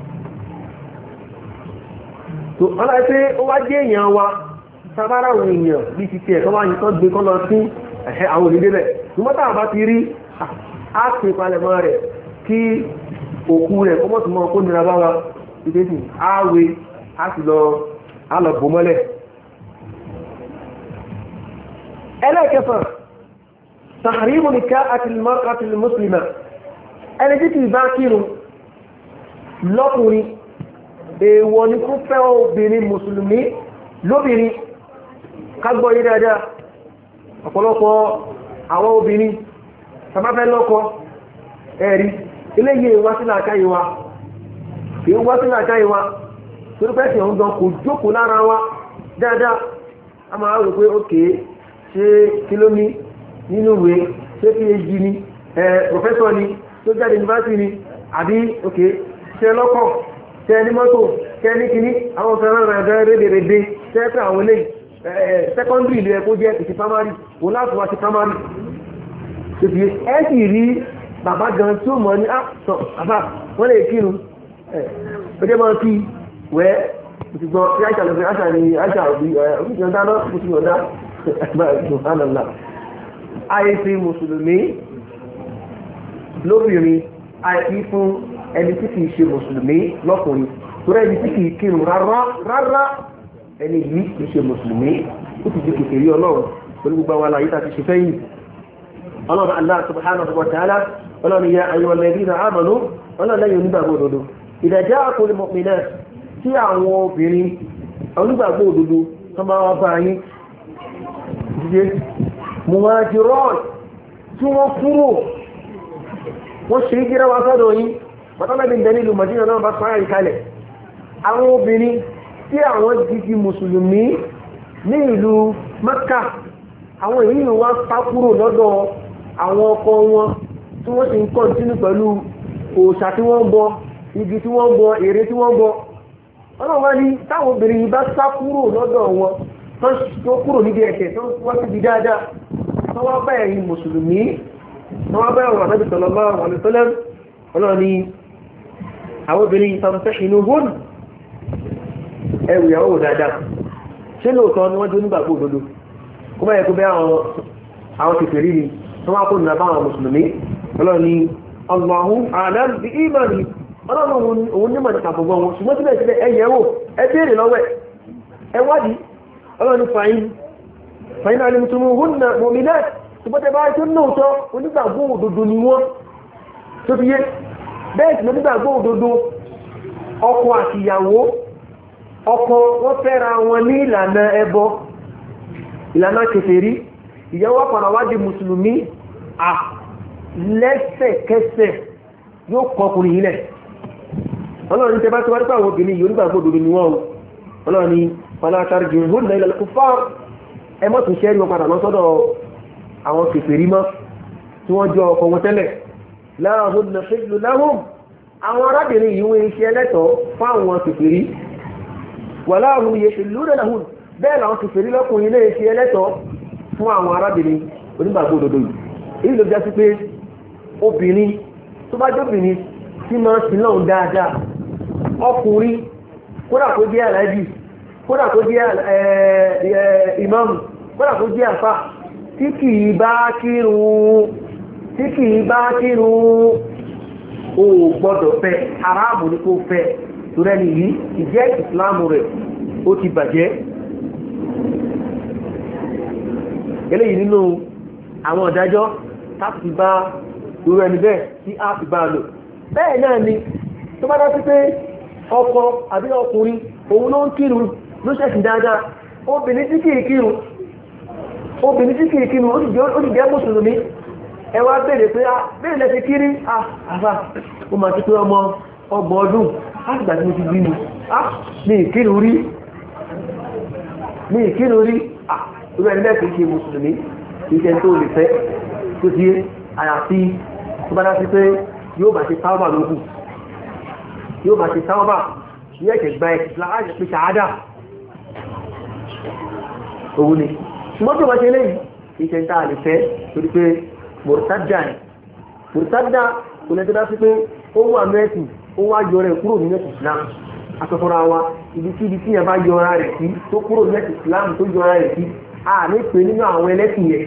tó ọlá pé ó wá jẹ́ èèyàn wa sábára àwọn èèyàn bí ti tiẹ̀ kọ́ wá ní tán gbé kọ́ lọ sí àwọn òní débẹ̀ ṣùgbọ́n táwọn bá ti rí á pè palẹ̀mọ́ rẹ̀ kí òkú rẹ̀ kọ́mọ́tùmọ́ kó nira bá wa ìdésì àwẹ̀ àti lọ alọ̀bò mọ́lẹ̀ ẹlẹ́kẹfà tàhàrímù nìká àti mùsùlùmí ẹni tí kìí bá kírun lọ́kùnrin èèwọ̀ ní kó fẹ́ obìnrin mùsùlùmí lóbìnrin kágbọ́ yí dáadáa ọ̀pọ̀lọpọ̀ àwọn obìnrin tàbáfẹ́ lọ́kọ ẹ̀rí eléyìí wá sí làákàyè wa kìí wá sí àjáyé wa torí pẹ́sì ọ̀hún gan kò jókòó lára wa dáadáa a máa rò pé ókè ṣe kí ló ní nínú ìwé ṣe phd ni professor ni tó jáde university ni àbí ókè ṣe lọ́kọ̀ ṣe ní mọ́tò ṣe ní kíní àwọn fẹ́ràn rẹ̀ rédèrèdè ṣe pé àwọn ilé secondary ilé ẹ̀kọ́ jẹ́ ìṣe primary òun láti wá sí primary ẹ sì rí bàbá gan tí ó mọ̀ ní àpọ̀ bàbá wọ́n lè kírun ọjọ́ máa fi wẹ́ ìtìgbọ́n tí àṣà lọ́fẹ́ àṣà ni àṣà òbíjọ dáná kò sí ọ̀dá subhanallah àìsí mùsùlùmí lóbìnrin àìsí fún ẹni tí kìí ṣe mùsùlùmí lọ́kùnrin torí ẹni tí kìí kírun rárá ẹni yìí kìí ṣe mùsùlùmí ó ti di kékeré ọlọ́run pẹ̀lú gbogbo àwọn àlàyé tàbí ṣe fẹ́yìn ọlọ́run Allah subhanahu wa ta'ala ọlọ́run ya ayyuhal ladhina amanu ọlọ́run lẹ́yìn onígbàgbọ́ òdodo idha ja'akumul mu'minat tí àwọn obìnrin onígbàgbọ́ òdodo tó máa wá bá yín jíjẹ muhajirat tí wọ́n kúrò wọ́n ṣe jíra wá sọ́dọ̀ yín pàtàkì ìdẹ́ni ìlú Madina náà bá sọ́rọ̀ ìkalẹ̀ àwọn obìnrin tí àwọn jíjí mùsùlùmí ní ìlú Mẹ́kà àwọn èyí wá sá kúrò lọ́dọ̀ àwọn ọkọ wọn tí wọ́n ti ń kọ́ntínú pẹ̀lú òòṣà tí wọ́n ń bọ igi tí wọ́n ń bọ ère tí wọ́n ń bọ ọlọ́wọ́ ní táwọn obìnrin yìí bá sá kúrò lọ́dọ̀ wọn tó kúrò níbi ẹ̀ṣẹ̀ tó wá síbi dáadáa tó wá bá ẹ̀yin mùsùlùmí tó wá bá ọ̀rọ̀ Ànábì sallallahu alaihi wasallam ọlọ́wọ́ ní àwọn obìnrin yìí famtahinuhun ẹ̀rù ìyàwó dáadáa ṣé lóòótọ́ ni wọ́n jó nígbàgbọ́ òdodo kó bá yẹ kó bẹ́ àwọn kèfèrí ni tó wá kó nìyà bá àwọn mùsùlùmí ọlọ́run ni Allahu a'lam bi imani ọlọ́run òun ní mọ̀ta àbọ̀bọ̀ wọn ṣùgbọ́n síbẹ̀ síbẹ̀ ẹyẹ wò ẹ béèrè lọ́wọ́ ẹ wádìí ọlọ́run ni fàyín alimtumuhunna mu'minat ṣùgbọ́n tẹ bá tó lóòótọ́ onígbàgbọ́ òdodo ni wọ́n tó fi yé bẹ́ẹ̀ sì onígbàgbọ́ òdodo ọkọ àti ìyàwó ọkọ wọ́n fẹ́ra wọn ní ìlànà ẹbọ ìlànà kèfèrí ìyàwó padà wá di mùsùlùmí à lẹ́sẹ̀kẹsẹ̀ yóò kọkùnrin ilẹ̀ ọlọ́run tẹ bá tí wá nípa àwọn obìnrin yóò nígbàgbọ́ òdodo ni wọ́n ọlọ́run ni pàlátàrí jù hún náà ilẹ̀ kúfà ẹ mọ́ tún ṣẹ́rí wọn padà lọ sọ́dọ̀ àwọn kèfèrí mọ́ tí wọ́n jọ ọkọ wọn tẹ́lẹ̀ láàrùn nà fílù láhùn àwọn arábìnrin yìí wọ́n iṣẹ́ lẹ́tọ̀ọ́ fún àwọn kèfèrí wà láàrùn yẹ ìlú rẹ̀láhùn bẹ́ẹ̀ làwọn kèfèrí lọ́kùnrin ilé iṣẹ́ ẹlẹ́tọ̀ọ́ fún àwọn arábìnrin onígbàgbọ́ òdodo yìí èyí ló jásí pé obìnrin tó bá jóbìnrin tí máa ń sin lọ́hùn dáadáa ọkùnrin kódà kó jẹ́ aláàjì kódà kó jẹ́ ìmáàmù kódà kó jẹ́ àfà tí kìí bá kírun ó gbọ́dọ̀ fẹ́ aráàmù ní kó fẹ́ torẹ́ni yìí ìjẹ́ ìsìláàmù rẹ̀ ó ti bàjẹ́ eléyìí nínú àwọn ìdájọ́ láti bá irú ẹni bẹ́ẹ̀ tí a fi bá lò bẹ́ẹ̀ náà ni tó bá dá sí pé ọkọ àbí ọkùnrin òun ló ń kírun ló ṣẹ̀sìn dáadáa obìnrin tí kìí kírun ó sì jẹ́ mùsùlùmí ẹ wá bèèrè pé bẹ́ẹ̀ lẹ́sẹ̀ kiri àfà ó máa ti pé ọmọ ọgbọ̀n ọdún láti gbà tí mo ti bí mi ìkírun rí irú ẹni bẹ́ẹ̀ kìí ṣe mùsùlùmí kìí ṣe tó lè fẹ́ tó ti àyàfi tó bá dá sí pé yóò bá ṣe táwọ́bà lókù yóò bá ṣe táwọ́bà ní ẹ̀kẹ̀ gba ẹ̀ láàájì pé ṣàádà òun ni ṣùgbọ́n tó bá ṣe léyìí kìí ṣe tá a lè fẹ́ torí pé mùrtádà kò lẹ́tọ́ dá sí pé ó wà mẹ́sìn ó wá yọ rẹ̀ kúrò nínú Islam asọ́fọ́ra wa ibi tí yẹn bá yọ ara rẹ̀ sí tó kúrò nínú Islam tó yọ ara rẹ̀ sí a ní pé nínú àwọn ẹlẹ́sìn yẹn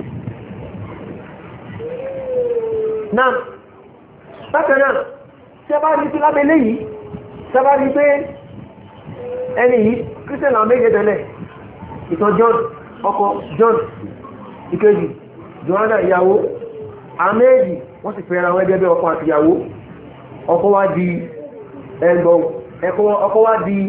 náà bákan náà tí a bá rí sí lábẹ́ léyìí tí a bá rí pé ẹni yìí Christian àwọn méje tẹ́lẹ̀ ìtàn John ọkọ John ìkejì Johanna ìyàwó àmẹ́jì wọ́n sì fẹ́ra wọn gẹ́gẹ́ bí ọkọ àti ìyàwó ọkọ wá di ẹgbọ́n ọkọ wá di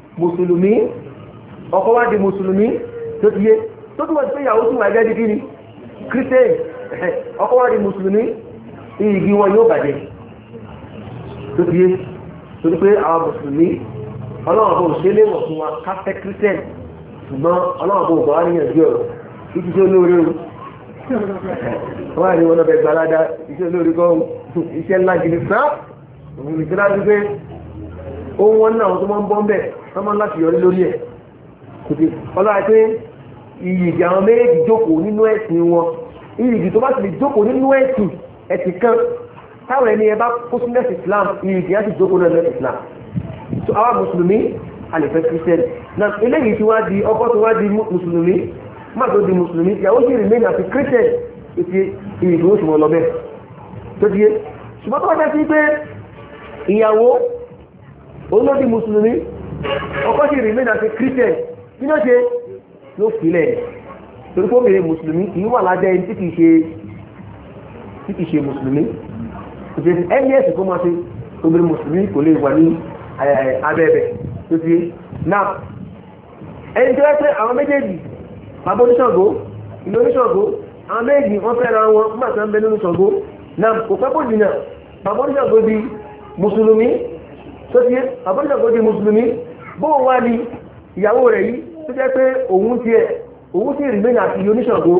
mùsùlùmí tó ti yé tó túnmọ̀ sí pé ìyàwó tún wà gẹ́gẹ́ bí kíni Christian ọkọ wá di mùsùlùmí igi wọn yóò bàjẹ́ tó ti yé tó ní pé àwọn mùsùlùmí ọlọ́run bó ṣe léwọ̀ fún wa káfẹ́ Christian ṣùgbọ́n ọlọ́run bó bọ̀ wá níyànjú ọ̀rọ̀ títí tó lóore o wọ́n á ní wọn lọ́bẹ̀ gbalada iṣẹ́ olórí kan iṣẹ́ ńlá gidi sáà òun ìṣẹ́ láti pé ohun wọn náà tó máa ń bọ́ ń bẹ̀ wọ́n máa ń láti yọrí lórí ẹ̀ kòtè ọlọ́run pé ìyìgì àwọn méjèèjì jókòó nínú ẹ̀sìn wọn ìyìgì tó bá ti lè jókòó nínú ẹ̀sìn kan táwọn ẹni ẹ bá kó sí lẹ́sìn Islam ìyìgì á sì jókòó náà lẹ́sìn Islam so àwọn mùsùlùmí a lè fẹ́ Christian náà eléyìí tí wá di ọkọ tó wá di mùsùlùmí má tó di mùsùlùmí ìyàwó sì remain as a Christian ètí ìdí oṣù mọ̀ lọ́bẹ̀ tó di ṣùgbọ́n tó wá jẹ́ sí pé ìyàwó òun ló di mùsùlùmí ọkọ sì remain as a Christian kí ló ṣe ló filẹ̀ torí pé obìnrin mùsùlùmí kì í wà lábẹ́ ẹni tí kìí ṣe mùsùlùmí ẹni ẹ̀sìn kó máa ṣe obìnrin mùsùlùmí kò lè wà ní abẹ́ẹ̀bẹ̀ tó ti náà ẹni tó ẹ́sẹ̀ àwọn méjèèjì bàbá oníṣàngó ìlú oníṣàngó àwọn méjì wọ́n fẹ́ ra wọn nígbà tí wọ́n bẹ nínú Ṣàngó náà kò pẹ́ kò jìnà bàbá oníṣàngó di mùsùlùmí tó ti bàbá oníṣàngó di mùsùlùmí bóun wá ní ìyàwó rẹ̀ yìí tó jẹ́ pé òun ti rí mẹ́rin àti oníṣàngó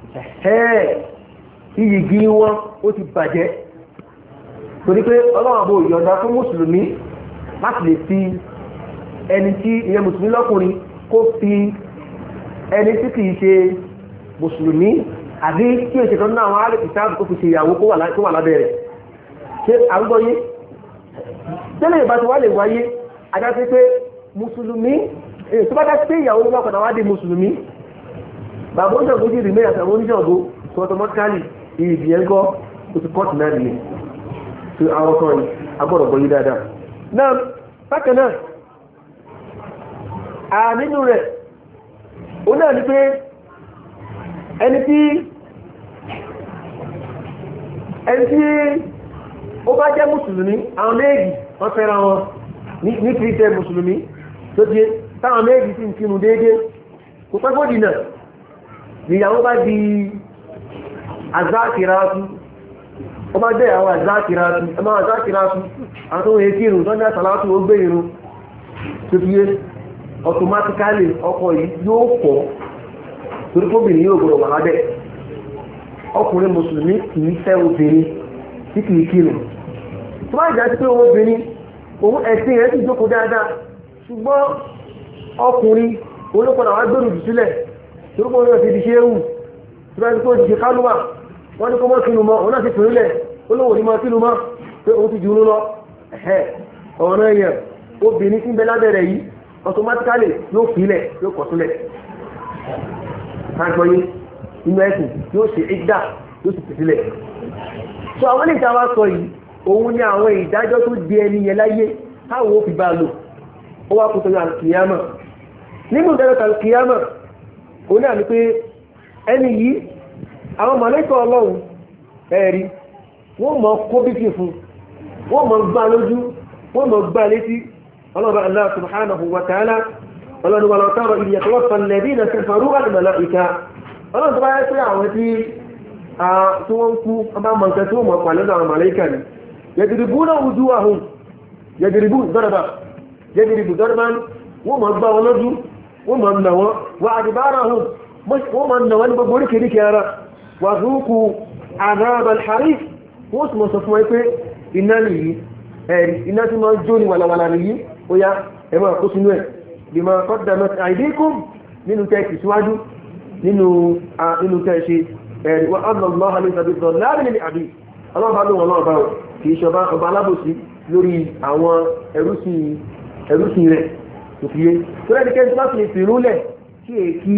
iyìgì wọn ó ti bàjẹ́ torí pé ọlọ́run àbò ìyọ̀ǹda fún mùsùlùmí láti lè fi ẹni tí ìyẹn mùsùlùmí lọ́kùnrin kó fi ẹni tí kìí ṣe mùsùlùmí àbí kí o ṣètò náà àwọn alẹ́ ìsáàbù kó fi ṣe ìyàwó kó wà lábẹ́ rẹ̀ ṣe àrúgbọ́yé tẹ́lẹ̀ ìbá ti wá lè wáyé adájọ́ pé mùsùlùmí tó bá dá sí ìyàwó ló bá padà wá di mùsùlùmí bàbá oúnjẹ rí mẹ́rin àtàwọn oníṣàngó tó automatically ìdíyẹ́gọ́ ó ti pọ́ọ̀tù náà nìyẹn tí àwọn kan ní agbọ́dọ̀ gbọ́ yí dáadáa náà bákan náà nínú rẹ̀ ó náà ní pé ẹni tí ó bá jẹ́ mùsùlùmí àwọn méjì wọ́n fẹ́ra wọn ní kìrìtẹ́ mùsùlùmí tó di táwọn méjì sí ń kírun déédéé kò pẹ́ kó dìnà ìyàwó bá di azákìrátú ó bá jẹ́ àwọn azákìrátú ẹmọ́ azákìrátú àwọn tó wọ́n kí irun tó ní àsàlátù ó gbé irun tó fi yé automatically ọkọ̀ yìí yóò pọ̀ torí kóbìnrin yóò gbọ́dọ̀ wà lábẹ́ ọkùnrin mùsùlùmí kìí fẹ́ obìnrin tí kìí kírun tó bá ìjà sí pé obìnrin òun ẹ̀sìn rẹ̀ sì jókòó dáadáa ṣùgbọ́n ọkùnrin olókọ̀dà wá gbèrú jù sílẹ̀ torí kó wọ́n ti di ṣe éwù tó bá ti kó di kálúwà wọ́n ní kó mọ́ kínú mọ́ òun náà ti fìrílẹ̀ olówó ní mọ́ kínú mọ́ pé òun ti jù ú lọ ọ̀rọ̀ ẹ̀yẹ̀ obìnrin tí ń bẹ lábẹ́rẹ̀ yìí automatically yóò fìílẹ̀ yóò kọ̀ sílẹ̀ káàkiri inú ẹ̀sìn yóò ṣe ìdá yóò sì fìílẹ̀ so àwọn ilé ìtawà sọ yìí òun ni àwọn ìdájọ́ tó di ẹni yẹn láyé táwọn ó fi bá lò ó wá kútọ́ yóò kìyàmà nínú ìdájọ́ kìyàmà òun náà ni pé ẹni yìí àwọn mọ̀lẹ́kọ̀ ọlọ́run ẹ̀rí wọ́n mọ̀ kó bíkì fún wọ́n mọ̀ gbá lójú wọ́n mọ̀ gbá létí ọlọ́run Allah subhanahu wa ta'ala ọlọ́run wà lọ́tọ́rọ̀ ìdí yatawaffa alladhina kafaru al-mala'ika ọlọ́run tó bá yẹ pé àwọn tí wọ́n kú ọba mọ̀ nǹkan tí wọ́n mọ̀ pàlẹ́ àwọn màláíkà ni yadribuna wujuhahum yadribu darban wọ́n mọ̀ gbá wọn lójú wọ́n mọ̀ nà wọn wa adbarahum wọ́n mọ̀ nà wọn ní gbogbo oríkèríkè ara wa dhuqu adhab al-hariq wọ́n sì mọ̀ sọ fún ẹ pé iná nìyí ẹ̀rí iná tí máa ń jó ní wàlàwàlà nìyí ó yá ẹ máa kó sínú ẹ̀ bima qaddamat aydikum nínú tẹ́ ìsíwájú nínú tẹ́ ṣe ẹ̀rí wa anna Allaha laysa bi-dhallamin lil-'abid ọlọ́ba ló wọn náà bá wọn kì í ṣọba ọba alábòsí lórí àwọn ẹrúsìn rẹ̀ tó fi yé tó rẹ́ nìkẹ́ tó lè fi rúlẹ̀ kí èkí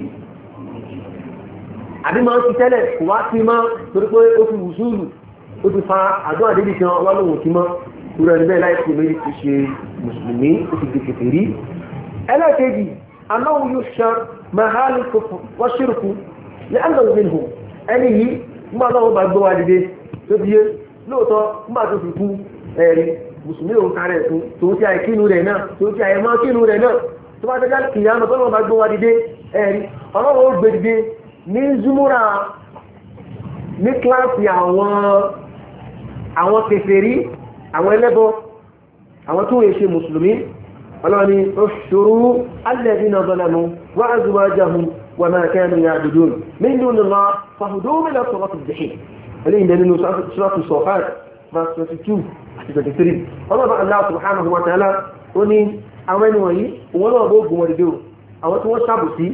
àbí máa ń fi tẹ́lẹ̀ kò wá sí máa torí pé ó fi wùsùlù ó ti fa àjọ àdébì kan wá lóhùn sí mọ́ torí ẹni bẹ́ẹ̀ láìpẹ́ méjì ti ṣe mùsùlùmí ó ti di kèfèrí ẹlẹ́ẹ̀kejì anáwó yóò ṣe mahali wọ́ṣírùkù ní ẹgbẹ̀rún minhu ẹni yìí nígbà náà wọ́n bá gbọ́ wa dìde tó fi yé lóòótọ́ nígbà tó fi kú ẹ̀rí mùsùlùmí òun kárẹ̀ fún tó ti àìkínú rẹ̀ náà tó ti àìmọ́ kínú rẹ̀ náà tó bá tẹ́jà kìyàmù tó lọ́wọ́ bá gbọ́ wa dìde ẹ̀rí ọlọ́wọ́ ó gbé dìde ní zúmúra ní kíláàsì àwọn kèfèrí àwọn ẹlẹ́bọ àwọn tó yẹ ṣe mùsùlùmí ọlọ́ni ushuru alladhina zalamu wa azwajahum wa ma kanu ya'budun min dunillah fahduhum ila siratil jahim eléyìí nínú suratu Safat verse 22 àti 23 ọlọ́ba Allah subhanahu wa ta'ala ó ní àwọn ẹni wọ̀nyí òun náà bó gùn wọn dìde o àwọn tí wọ́n ṣàbòsí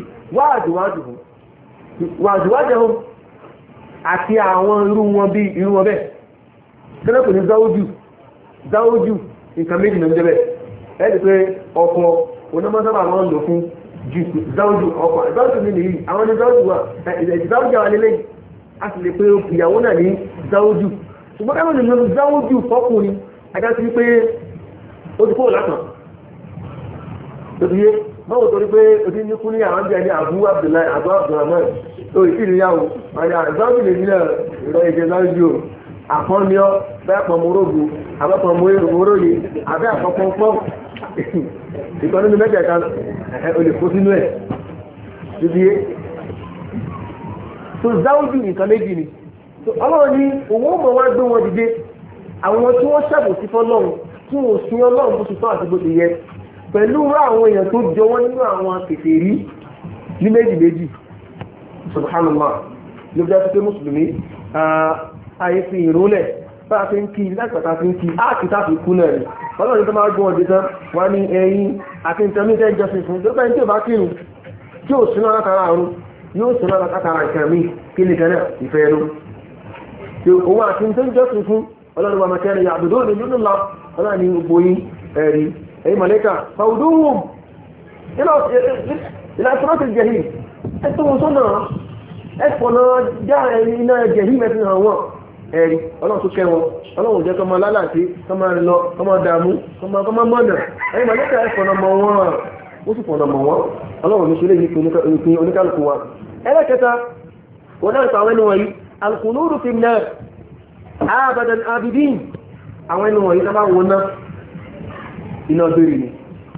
wa azwajahum àti àwọn irú wọn bí irú wọn bẹ́ẹ̀ kẹ́lẹ́kùn ní záwójú nǹkan méjì náà jẹ́ bẹ́ẹ̀ ẹni pé ọkọ̀ onímọ̀sábà wọn lò fún ju záwùjú ọkọ̀ záwùjú mi nìyí àwọn ní záwùjú wa záwùjú àwọn lélẹ́yìn a sì lè pe ìyàwó náà ní záwùjú ṣùgbọ́n káwọn lè lo záwùjú fọ́kùnrin ajá sí pé ó ti kó látàn tó ti yé báwo torí pé o ti ní kú ní àwọn jẹ́ ní Abu Abdullahi Abu Abdulrahman tó ìsìnlẹ̀ yàwó àti záwùjú lè nílẹ̀ ìrọ̀ ìṣẹ́ záwùjú àpọ́nmiọ́ bẹ́ẹ̀ pọ̀ mọ́rọ́gbù àbẹ́pọ̀ mọ́rọ́yè àbẹ́ àpapọ̀ pọ́ ìkan nínú mẹ́jẹ̀ẹ̀ta olùkó sínú ẹ̀ títí tó záwùjú nǹkan méjì ni ọlọ́run ní owó mọ̀ wá gbé wọn dìde àwọn tí wọ́n ṣàbò sí fọ́lọ́run tí wọ́n sin ọlọ́run bó ti tọ́ àti bó ti yẹ pẹ̀lú àwọn èèyàn tó jọ wọ́n nínú àwọn kèfèrí ní méjì subhanallah ló bí i pé mùsùlùmí ayé fi ìrólẹ̀ bá a fi ń kí láti pàtàkì fi ń kí áàkì táàfi kú náà ni ọlọ́run tó máa gbọ́n ọdẹ tán wá ní ẹ̀yìn àti ìtẹ̀mítẹ́ ìjọsìn fún tó bẹ́ẹ̀ tí ò bá kírun tí ò sínú látara àrùn yóò sínú látara ìkàn mí kí ní kanáà ìfẹ́ ẹnu tí òun àti ìtẹ́ ìjọsìn fún ọlọ́run wa mẹ́kẹ́rin àbùdó ní nínú lọ ọlọ́run ní gbogbo yín ẹ̀rí ẹ̀yìn mọ̀lẹ́kà fàúdúhùn ìlàtúrọ́tì jẹ̀hì ẹ̀tọ́ wọn sọ́nà ẹ̀fọ̀nà já iná jẹ̀hì mẹ́fì hàn wọ́n ẹ̀rí ọlọ́run tó kẹ́ wọn ọlọ́run jẹ́ kọmọ lálàtí kọmọ rìn lọ kọmọ dàmú kọmọ mọ́nà ẹ̀yìn mọ̀lẹ́kà ẹ̀fọ̀nà mọ̀ wọ́n ó sì fọ̀nà mọ̀ wọ́n ọlọ́run ní ṣe lè yí oníkálùkù wa ẹlẹ́kẹta wọn náà sàwọn ẹni wọ̀nyí alkùnúrù fi náà abadan abidin àwọn ẹni wọ̀nyí náà bá wọn náà iná bèèrè ni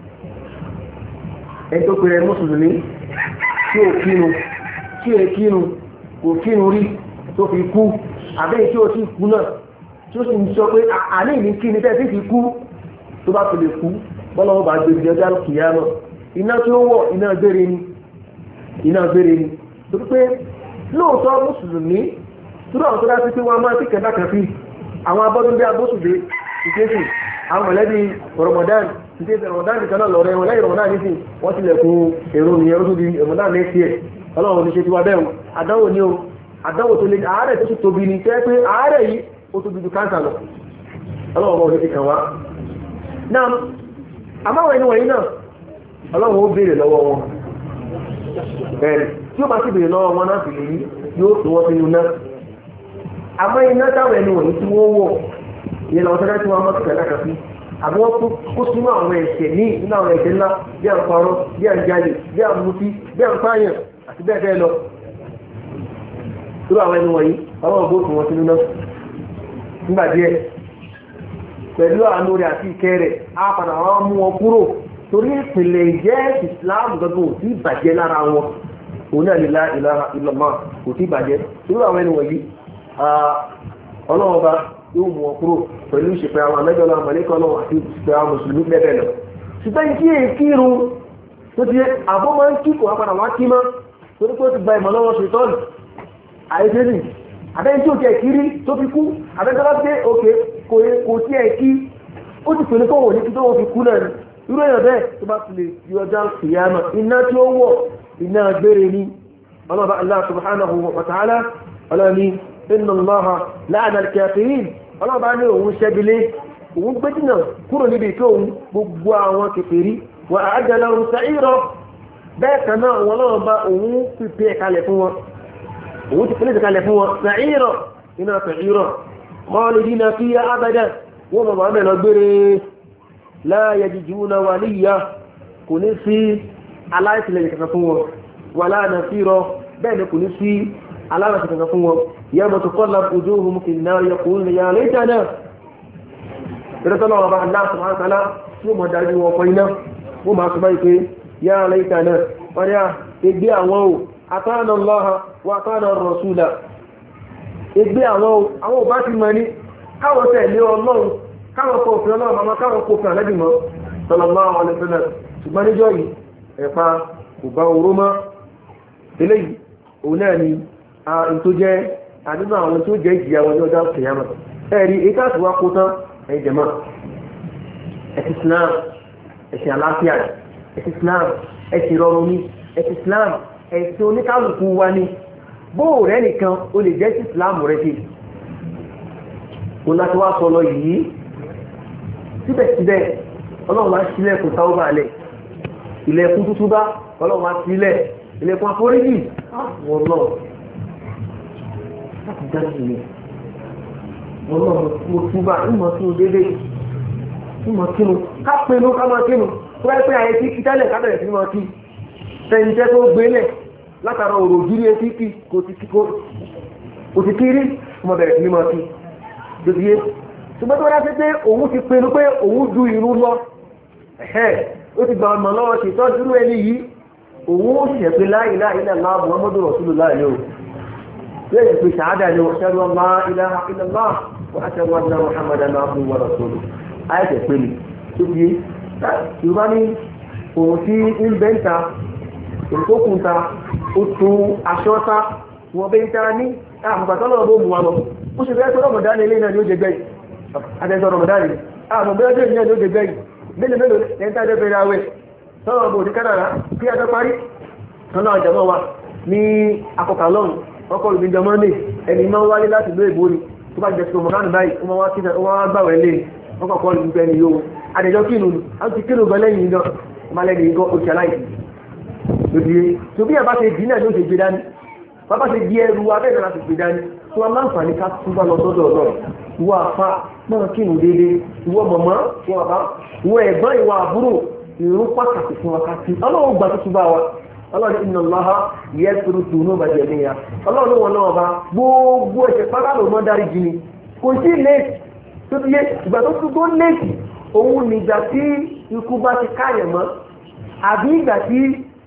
ẹni tó pèrè mùsùlùmí tí ò kínu tí è kínu kò kínu rí tó fi kú àbẹ́ tí ó ti kú náà tí ó sì ń sọ pé àní ní kí ní tẹ́ fi kú tó bá fi lè kú bọ́lọ́wọ́ bá gbé ìjọjá kìíyà náà iná tí ó wọ̀ iná gbére ni tó pé lóòótọ́ mùsùlùmí tó dáwọn tó dá sí pé wọ́n máa ti kẹta kan fi àwọn abọ́dún bí agbóṣùdé ìkéṣì àwọn mọ̀lẹ́bí Ramadan ìkéṣì Ramadan nìkan náà lọ́rẹ́ wọn lẹ́yìn Ramadan ní sí wọ́n ti lẹ̀kùn èrò nìyẹn ó tún di Ramadan next year ọlọ́run ní ṣe ti wá bẹ́ẹ̀ àdánwò ní o àdánwò tó lè àárẹ̀ tó sì tóbi ní tẹ́ pé àárẹ̀ yìí ó tóbi ju káńsà lọ ọlọ́run ọmọ òṣèlú kan wá náà àmáwọn ẹni wọ̀nyí náà ọlọ́run ó béèrè lọ́wọ́ wọn bẹ́ẹ̀ tí ó bá sì béèrè lọ́wọ́ wọn náà sì lè rí yóò tó wọ́n sínú náà àmọ́ iná táwọn ẹni wọ̀nyí tí wọ́n wọ̀ ìyẹn làwọn sọ́dá tí wọ́n mọ́ kẹ̀kẹ́ lákàtí àbí wọ́n kó sínú àwọn ẹ̀ṣẹ̀ ní inú àwọn ẹ̀ṣẹ̀ ńlá bí à ń parọ́ bí à ń jalè bí à ń mutí bí à ń pààyàn àti bẹ́ẹ̀ bẹ́ẹ̀ lọ irú àwọn ẹni wọ̀nyí ọlọ́run bó tún wọn sínú náà nígbà díẹ̀ pẹ̀lú àánú rẹ̀ àti ìkẹ́ rẹ̀ á padà wọn mú wọn kúrò torí ìpìlẹ̀ ìjẹ́ Islam gbogbo ò tí bàjẹ́ lára wọn òun náà nílá ìlànà ìlọ́mà kò tí bàjẹ́ irú àwọn ẹni wọ̀nyí ọlọ́run bá yóò mú wọn kúrò pẹ̀lú ìṣẹ̀pẹ̀ àwọn àmẹ́jọ́lá àmàlẹ́kọ́ náà àti ìṣẹ̀pẹ̀ àwọn mùsùlùmí bẹ́ẹ̀ lọ ṣùgbọ́n kí èkírun tó ti àbọ̀ máa ń kíkò apàdà wá kí mọ́ torí pé ó ti gba ìmọ̀ lọ́wọ́ ṣètọ́nù àìsẹ́sì àbẹ́yìn tí ó tẹ̀ kiri tó fi kú àbẹ́sọ́lá pé òkè kò tí ẹ̀ kí ó ti pè ní kọ́wọ̀ ní kí tó wọ́n fi kú náà irú èèyàn bẹ́ẹ̀ tó bá ti lè yọ ọjà kìyàmà iná tí ó wọ̀ iná gbére ní ọlọ́ba Allah subhanahu wa ta'ala ọlọ́ni inna Allaha la'ana al-kafirin ọlọ́ba ní òun ṣẹ́bilé òun gbé jìnà kúrò níbi ìfẹ́ òun gbogbo àwọn kèfèrí wa a'adda lahum sa'ira bẹ́ẹ̀ kan náà wọn lọ́wọ́ bá òun pípẹ́ kalẹ̀ fún wọn òun ti pèlè kalẹ̀ fún wọn sa'ira iná sa'ira khalidina fiha abada wọ́n bàbá mẹ́lọ gbére la yajiduna waliyya kò ní sí aláìsílẹ̀ kankan fún wọn wala nasira bẹ́ẹ̀ ni kò ní sí aláìsílẹ̀ kankan fún wọn yawma tuqallabu wujuhum fin nar yaquluna ya laytana ìrẹsọ́lọ́wọ́ bá Allah subhanahu wa ta'ala tí ó mọ̀ dájú wọn kọ́ iná wọ́n máa sọ báyìí pé ya laytana wọ́n yá ẹgbẹ́ àwọn ò ata'na Allah wa ata'na ar-rasula ẹgbẹ́ àwọn ò bá ti mọ̀ ní káwọn tẹ̀lé ọlọ́run káwọn kò fi ọlọ́run àmọ́ káwọn kò fi àlẹ́bì mọ́ sallallahu alaihi wasallam ṣùgbọ́n níjọ́ yìí ẹ̀pa kò bá oró mọ́ eléyìí òun náà ni in tó jẹ́ àdúgbò àwọn tó jẹ́ ìjìyà wọn ní ọjọ́ kìyàmà ẹ̀rí èyí káàtì wá kó tán ẹ̀yìn jẹ̀mọ́ ẹ̀sìn Islam ẹ̀sìn àlàáfíà ẹ̀sìn Islam ẹ̀sìn rọrùn ní ẹ̀sìn Islam ẹ̀sìn oníkálùkù wa ní bóò rẹ̀ nìkan o lè jẹ́ sí Islam rẹ̀ sí òun láti wá sọ lọ yìí síbẹ̀síbẹ̀ ọlọ́run wá sílẹ̀kùn táwọn bá lẹ̀ ilẹ̀kùn tútù bá ọlọ́run wá sílẹ̀ ilẹ̀kùn àforíjì wọn lọ láti dá sí mi wọn lọ mo túbà ìmọ̀ tún dédé ìmọ̀ kínu ká pinnu ká máa kínu tó wáyé pé àyè tí kí tẹ́lẹ̀ ká bẹ̀rẹ̀ sí máa kí tẹ̀yìntẹ́ tó gbélẹ̀ látara òrò jírí etí kí kò ti kiri ọmọ bẹ̀rẹ̀ sí máa kí dòdìyẹ ṣùgbọ́n tó wáyé pé òun ti pinnu pé òun ju irú lọ ó ti gba ọmọ lọ́wọ́ ṣe tọ́jú ẹni yìí òun ó ṣẹ̀ pé la ilaha illallah Muhammadu Rasulullah ilé o lẹ́yìn pé ṣàádà ni ashhadu an la ilaha illallah wa ashhadu anna Muhammadan abduhu wa rasuluhu ayẹ́tẹ̀ pé ni tó fi yorùbá ní òun tí ń bẹ́ńta òǹtókùnta ó tún aṣọ́ta wọ́n bẹ́ńta ní àmùgbàtọ́lọ́ bó mú wa lọ ó ṣe bẹ́ẹ̀ tó rọ̀mọ̀dá ní ilé náà ni ó jẹ gbẹ̀yìn àtẹ́sọ̀ rọ̀mọ̀dá ni àmùgbàtọ́lọ́ ní ilé náà ni ó jẹ gbẹ̀yìn mélòó lẹ́yìn tàbí bẹ̀rẹ̀ àwẹ̀ sọ́rọ̀ ọmọ òdí kánàrà kí a tó parí ọ̀nà àjọmọ́ wa ní akọkà lọ́rùn ọkọ̀ ìgbìjọ mọ́ndé ẹni máa ń wálé láti ló ìbórí tó bá jẹ́ sọmọ náà báyìí wọ́n wá gbàwẹ̀ lé ọkọ̀ kọ́ ìgbìjọ ẹni yóò adẹjọ́ kínu a ti kínu gan lẹ́yìn iná ọmọlẹ́ni igan oṣù aláìsí lòdì tó bí àbá ṣe dì náà ló ṣe gbé dání bàbá ṣe di ẹrù abẹ́rẹ́ láti gbé dání tó wá láǹfààní ká túbà lọ sọ́dọ̀ ọ̀dọ̀ ìwọ àfa máa kínu déédéé ìwọ mọ̀mọ́ ìwọ àbá ìwọ ẹ̀gbọ́n ìwọ àbúrò ìrún pàtàkì fún wákàtí ọlọ́run gbà tó túbà wa ọlọ́run inna Allaha yaghfiru dhunuba jami'a ọlọ́run wọn náà bá gbogbo ẹ̀ṣẹ̀ pátá ló mọ́ dárí jì ní kò sí léèkì tó ti yé ìgbà tó tún tó léèkì òun nígbà tí ikú bá ti káyẹ̀ mọ́ àbí ìgbà tí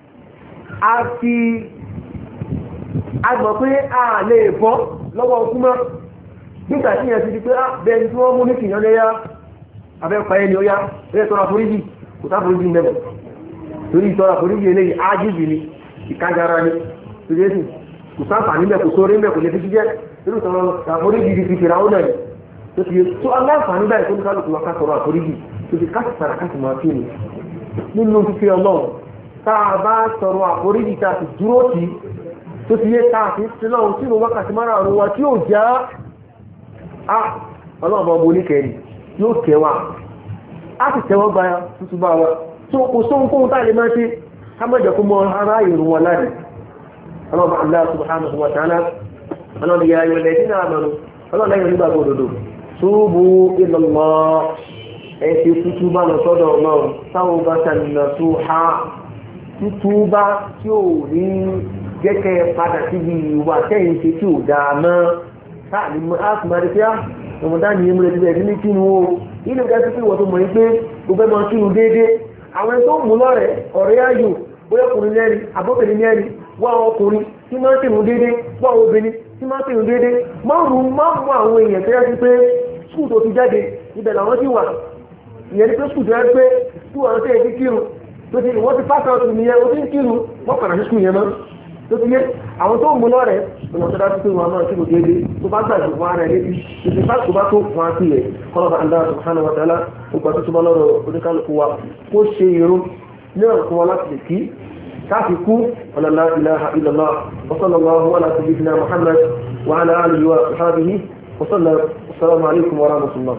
a gbọ́ pé a lè bọ́ lọ́wọ́ okú mọ́ nígbà tí yẹn ti di pé bẹ́ẹ̀ ni tí wọ́n mú ní kìyàn lẹ́yà abẹ́pa ẹni ó yá ẹ̀ tọ́ra foríjì kò tá foríjì mẹ́bẹ̀ torí ìtọ́ra foríjì eléyìí ájíjì ni ìkájára ni torí èsì kò sáfà níbẹ̀ kò sórí níbẹ̀ kò lè fi jíjẹ́ torí ìtọ́ra àforíjì ti fìrà ó náà ni tó ti yẹ tó aláǹfààní báyìí tó ní kálukú lọ ká sọ̀rọ̀ àforíjì tó ti ká sàrà ká sì máa fi ni nínú fífi ọlọ́run tá a bá sọ̀rọ̀ àforíjì tá a sì dúró tì tó ti yẹ tá a sì sí lọ́run sínú wákàtí márùn-ún wa tí yóò já ọlọ́run bá bo oníkẹ́rì yóò kẹwàá a sì tẹ́wọ́ gba tuntun bá wa tó kò sóhun kóhun táà lè máa ṣe ká mẹ́jọ kó mọ́ ara ìrùn wọn láti ọlọ́ba Allah subhanahu wa ta'ala ọlọ́ba ya ayọ̀ lẹ́yìn náà mẹ́nu ọlọ́ba yóò nígbà gbòdòdó túbú ila Allah ẹ ti tuntun bá lọ sọ́dọ̀ ọlọ́run táwọn bá ṣàlùmọ̀ tó ha tuntun bá tí ò ní jẹ́kẹ́ padà síbi ìwà tẹ́yìn ṣe tí ò dáa mọ́ táà ní mọ́ á sì máa rí pé ọmọdá ní ìmúlẹ̀ ti bẹ̀rẹ̀ ní kínú o inú gẹ́gẹ́ sí ìwọ̀n tó mọ̀ ní pé gbogbo ẹmọ kínú déédé àwọn ẹni tó mú lọ́rẹ̀ ọ̀rẹ́ ayò bóyá ọkùnrin lẹ́rin abóbìnrin lẹ́rin wá ọkùnrin tí máa ń kínú déédé wá obìnrin tí máa ń kínú déédé máa mú àwọn èèyàn tó yẹ sí pé skul tó ti jáde ibẹ̀ làwọn ti wà ìyẹn ni pé skul tó yẹ pé skul àwọn tó yẹ sí kírun tó ti wọ́n ti pàṣẹ ọ̀tún nìyẹn ó ti ń kírun wọ́n padà sí skul yẹn mọ́ tó ti yé àwọn tó mú lọ́rẹ̀ ọ̀nà tó dájú pé wọn náà kí ló déédé tó bá gbàgbé fún ara rẹ̀ lébi títí bá tó bá tó fún wa sí rẹ̀ kọ́lọ́ba Allah subhanahu wa ta'ala nípa tó túbọ̀ lọ́rọ̀ oníkálukú wa kó ṣe irun ní ọ̀rọ̀ wa láti lè kí káàfi kú ọ̀nà la ilaha illallah wa sallallahu ala sayyidina Muhammad wa ala alihi wa sahbihi wa sallam assalamu alaikum wa rahmatullah.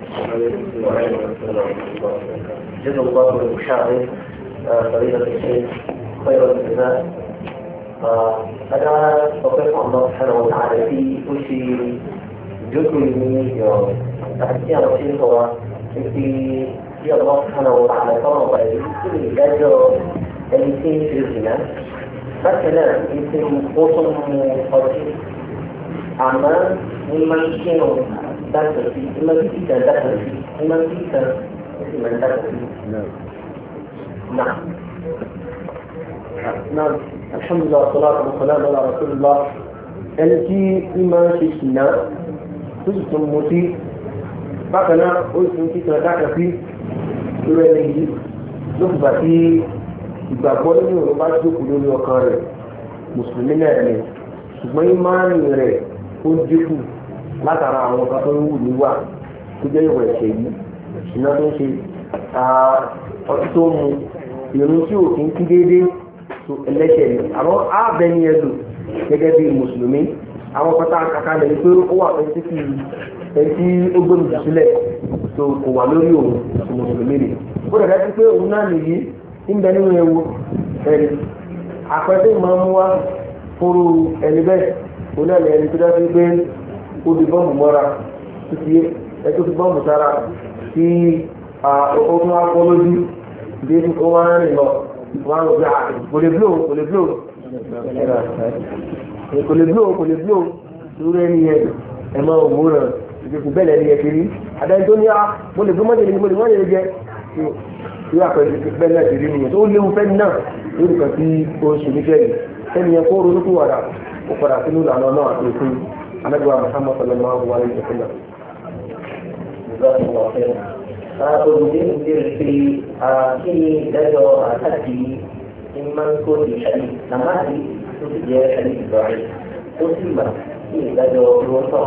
جزا الله المشاعر فضيلة الشيخ خير الجزاء. أنا أطلق الله سبحانه وتعالى في كل شيء جزء من أحسن رسول الله في الله سبحانه وتعالى فرض كل الأجر التي في الزنا مثلا يمكن وصل قصير أما ممن كانوا دخل فيه ممن فيه دخل فيه ممن فيه من دخل فيه نعم نعم الحمد لله والصلاة والسلام على رسول الله ẹni tí ìmọ̀ ṣe ṣìnà tó sì tún mú sí bákan náà ó sì tún kíkan dákà sí irú ẹni yìí ló fi bà sí ìgbàgbọ́ nínú ìrún bá jókòó lórí ọkàn rẹ̀ mùsùlùmí náà ni ṣùgbọ́n ìmánì rẹ̀ ó dínkù látara àwọn ọ̀gá tó ń wù níwà tó jẹ́ ìwà ẹ̀ṣẹ̀ yìí ṣìnà tó ń ṣe ọtí tó mu ìrún tí ò kí ń kí déédéé ẹlẹ́ṣẹ̀ ni àwọn ààbẹ̀ni ẹlò gẹ́gẹ́ bí mùsùlùmí àwọn pátá kàkà lẹ́yìn pé ó wà pẹ́ tí ó gbóni jù sílẹ̀ tó kò wà lórí òun mùsùlùmí ni ó dẹ̀ dájú pé òun náà nìyí ń bẹ nínú ewu ẹni àpẹẹrẹ máa mú wá fúru ẹni bẹ́ẹ̀ òun náà ní ẹni tó dájú pé ó di bọ́ọ̀mù mọ́ra tó ti ẹ tó fi bọ́ọ̀mù sára tí ó tún wá kọ́ lójú bí ó wá ń rìn lọ wọ́n á rò pé kò lè blow lórí ẹni yẹn ẹ máa wò ó rẹ̀ ìdíkù bẹ́ẹ̀ lẹ́ni yẹn kiri àdáyé tó ní mo lè gbé mọ́jẹ̀ ní mo lè mọ́jẹ̀ jẹ tí wàá pẹ̀lú bẹ́ẹ̀ náà kiri nìyẹn tó léwu fẹ́ náà lórí kan tí oṣù nífẹ̀ẹ́ yìí ẹni yẹn kó ronú kúwà dà ó padà sínú ìlànà náà àti òfin anábìwá Muhammad sallallahu alaihi wa sallam. Kemudian di sini dari tadi iman ko di hadis nama itu dia hadis baik. Muslimah ini dari dua.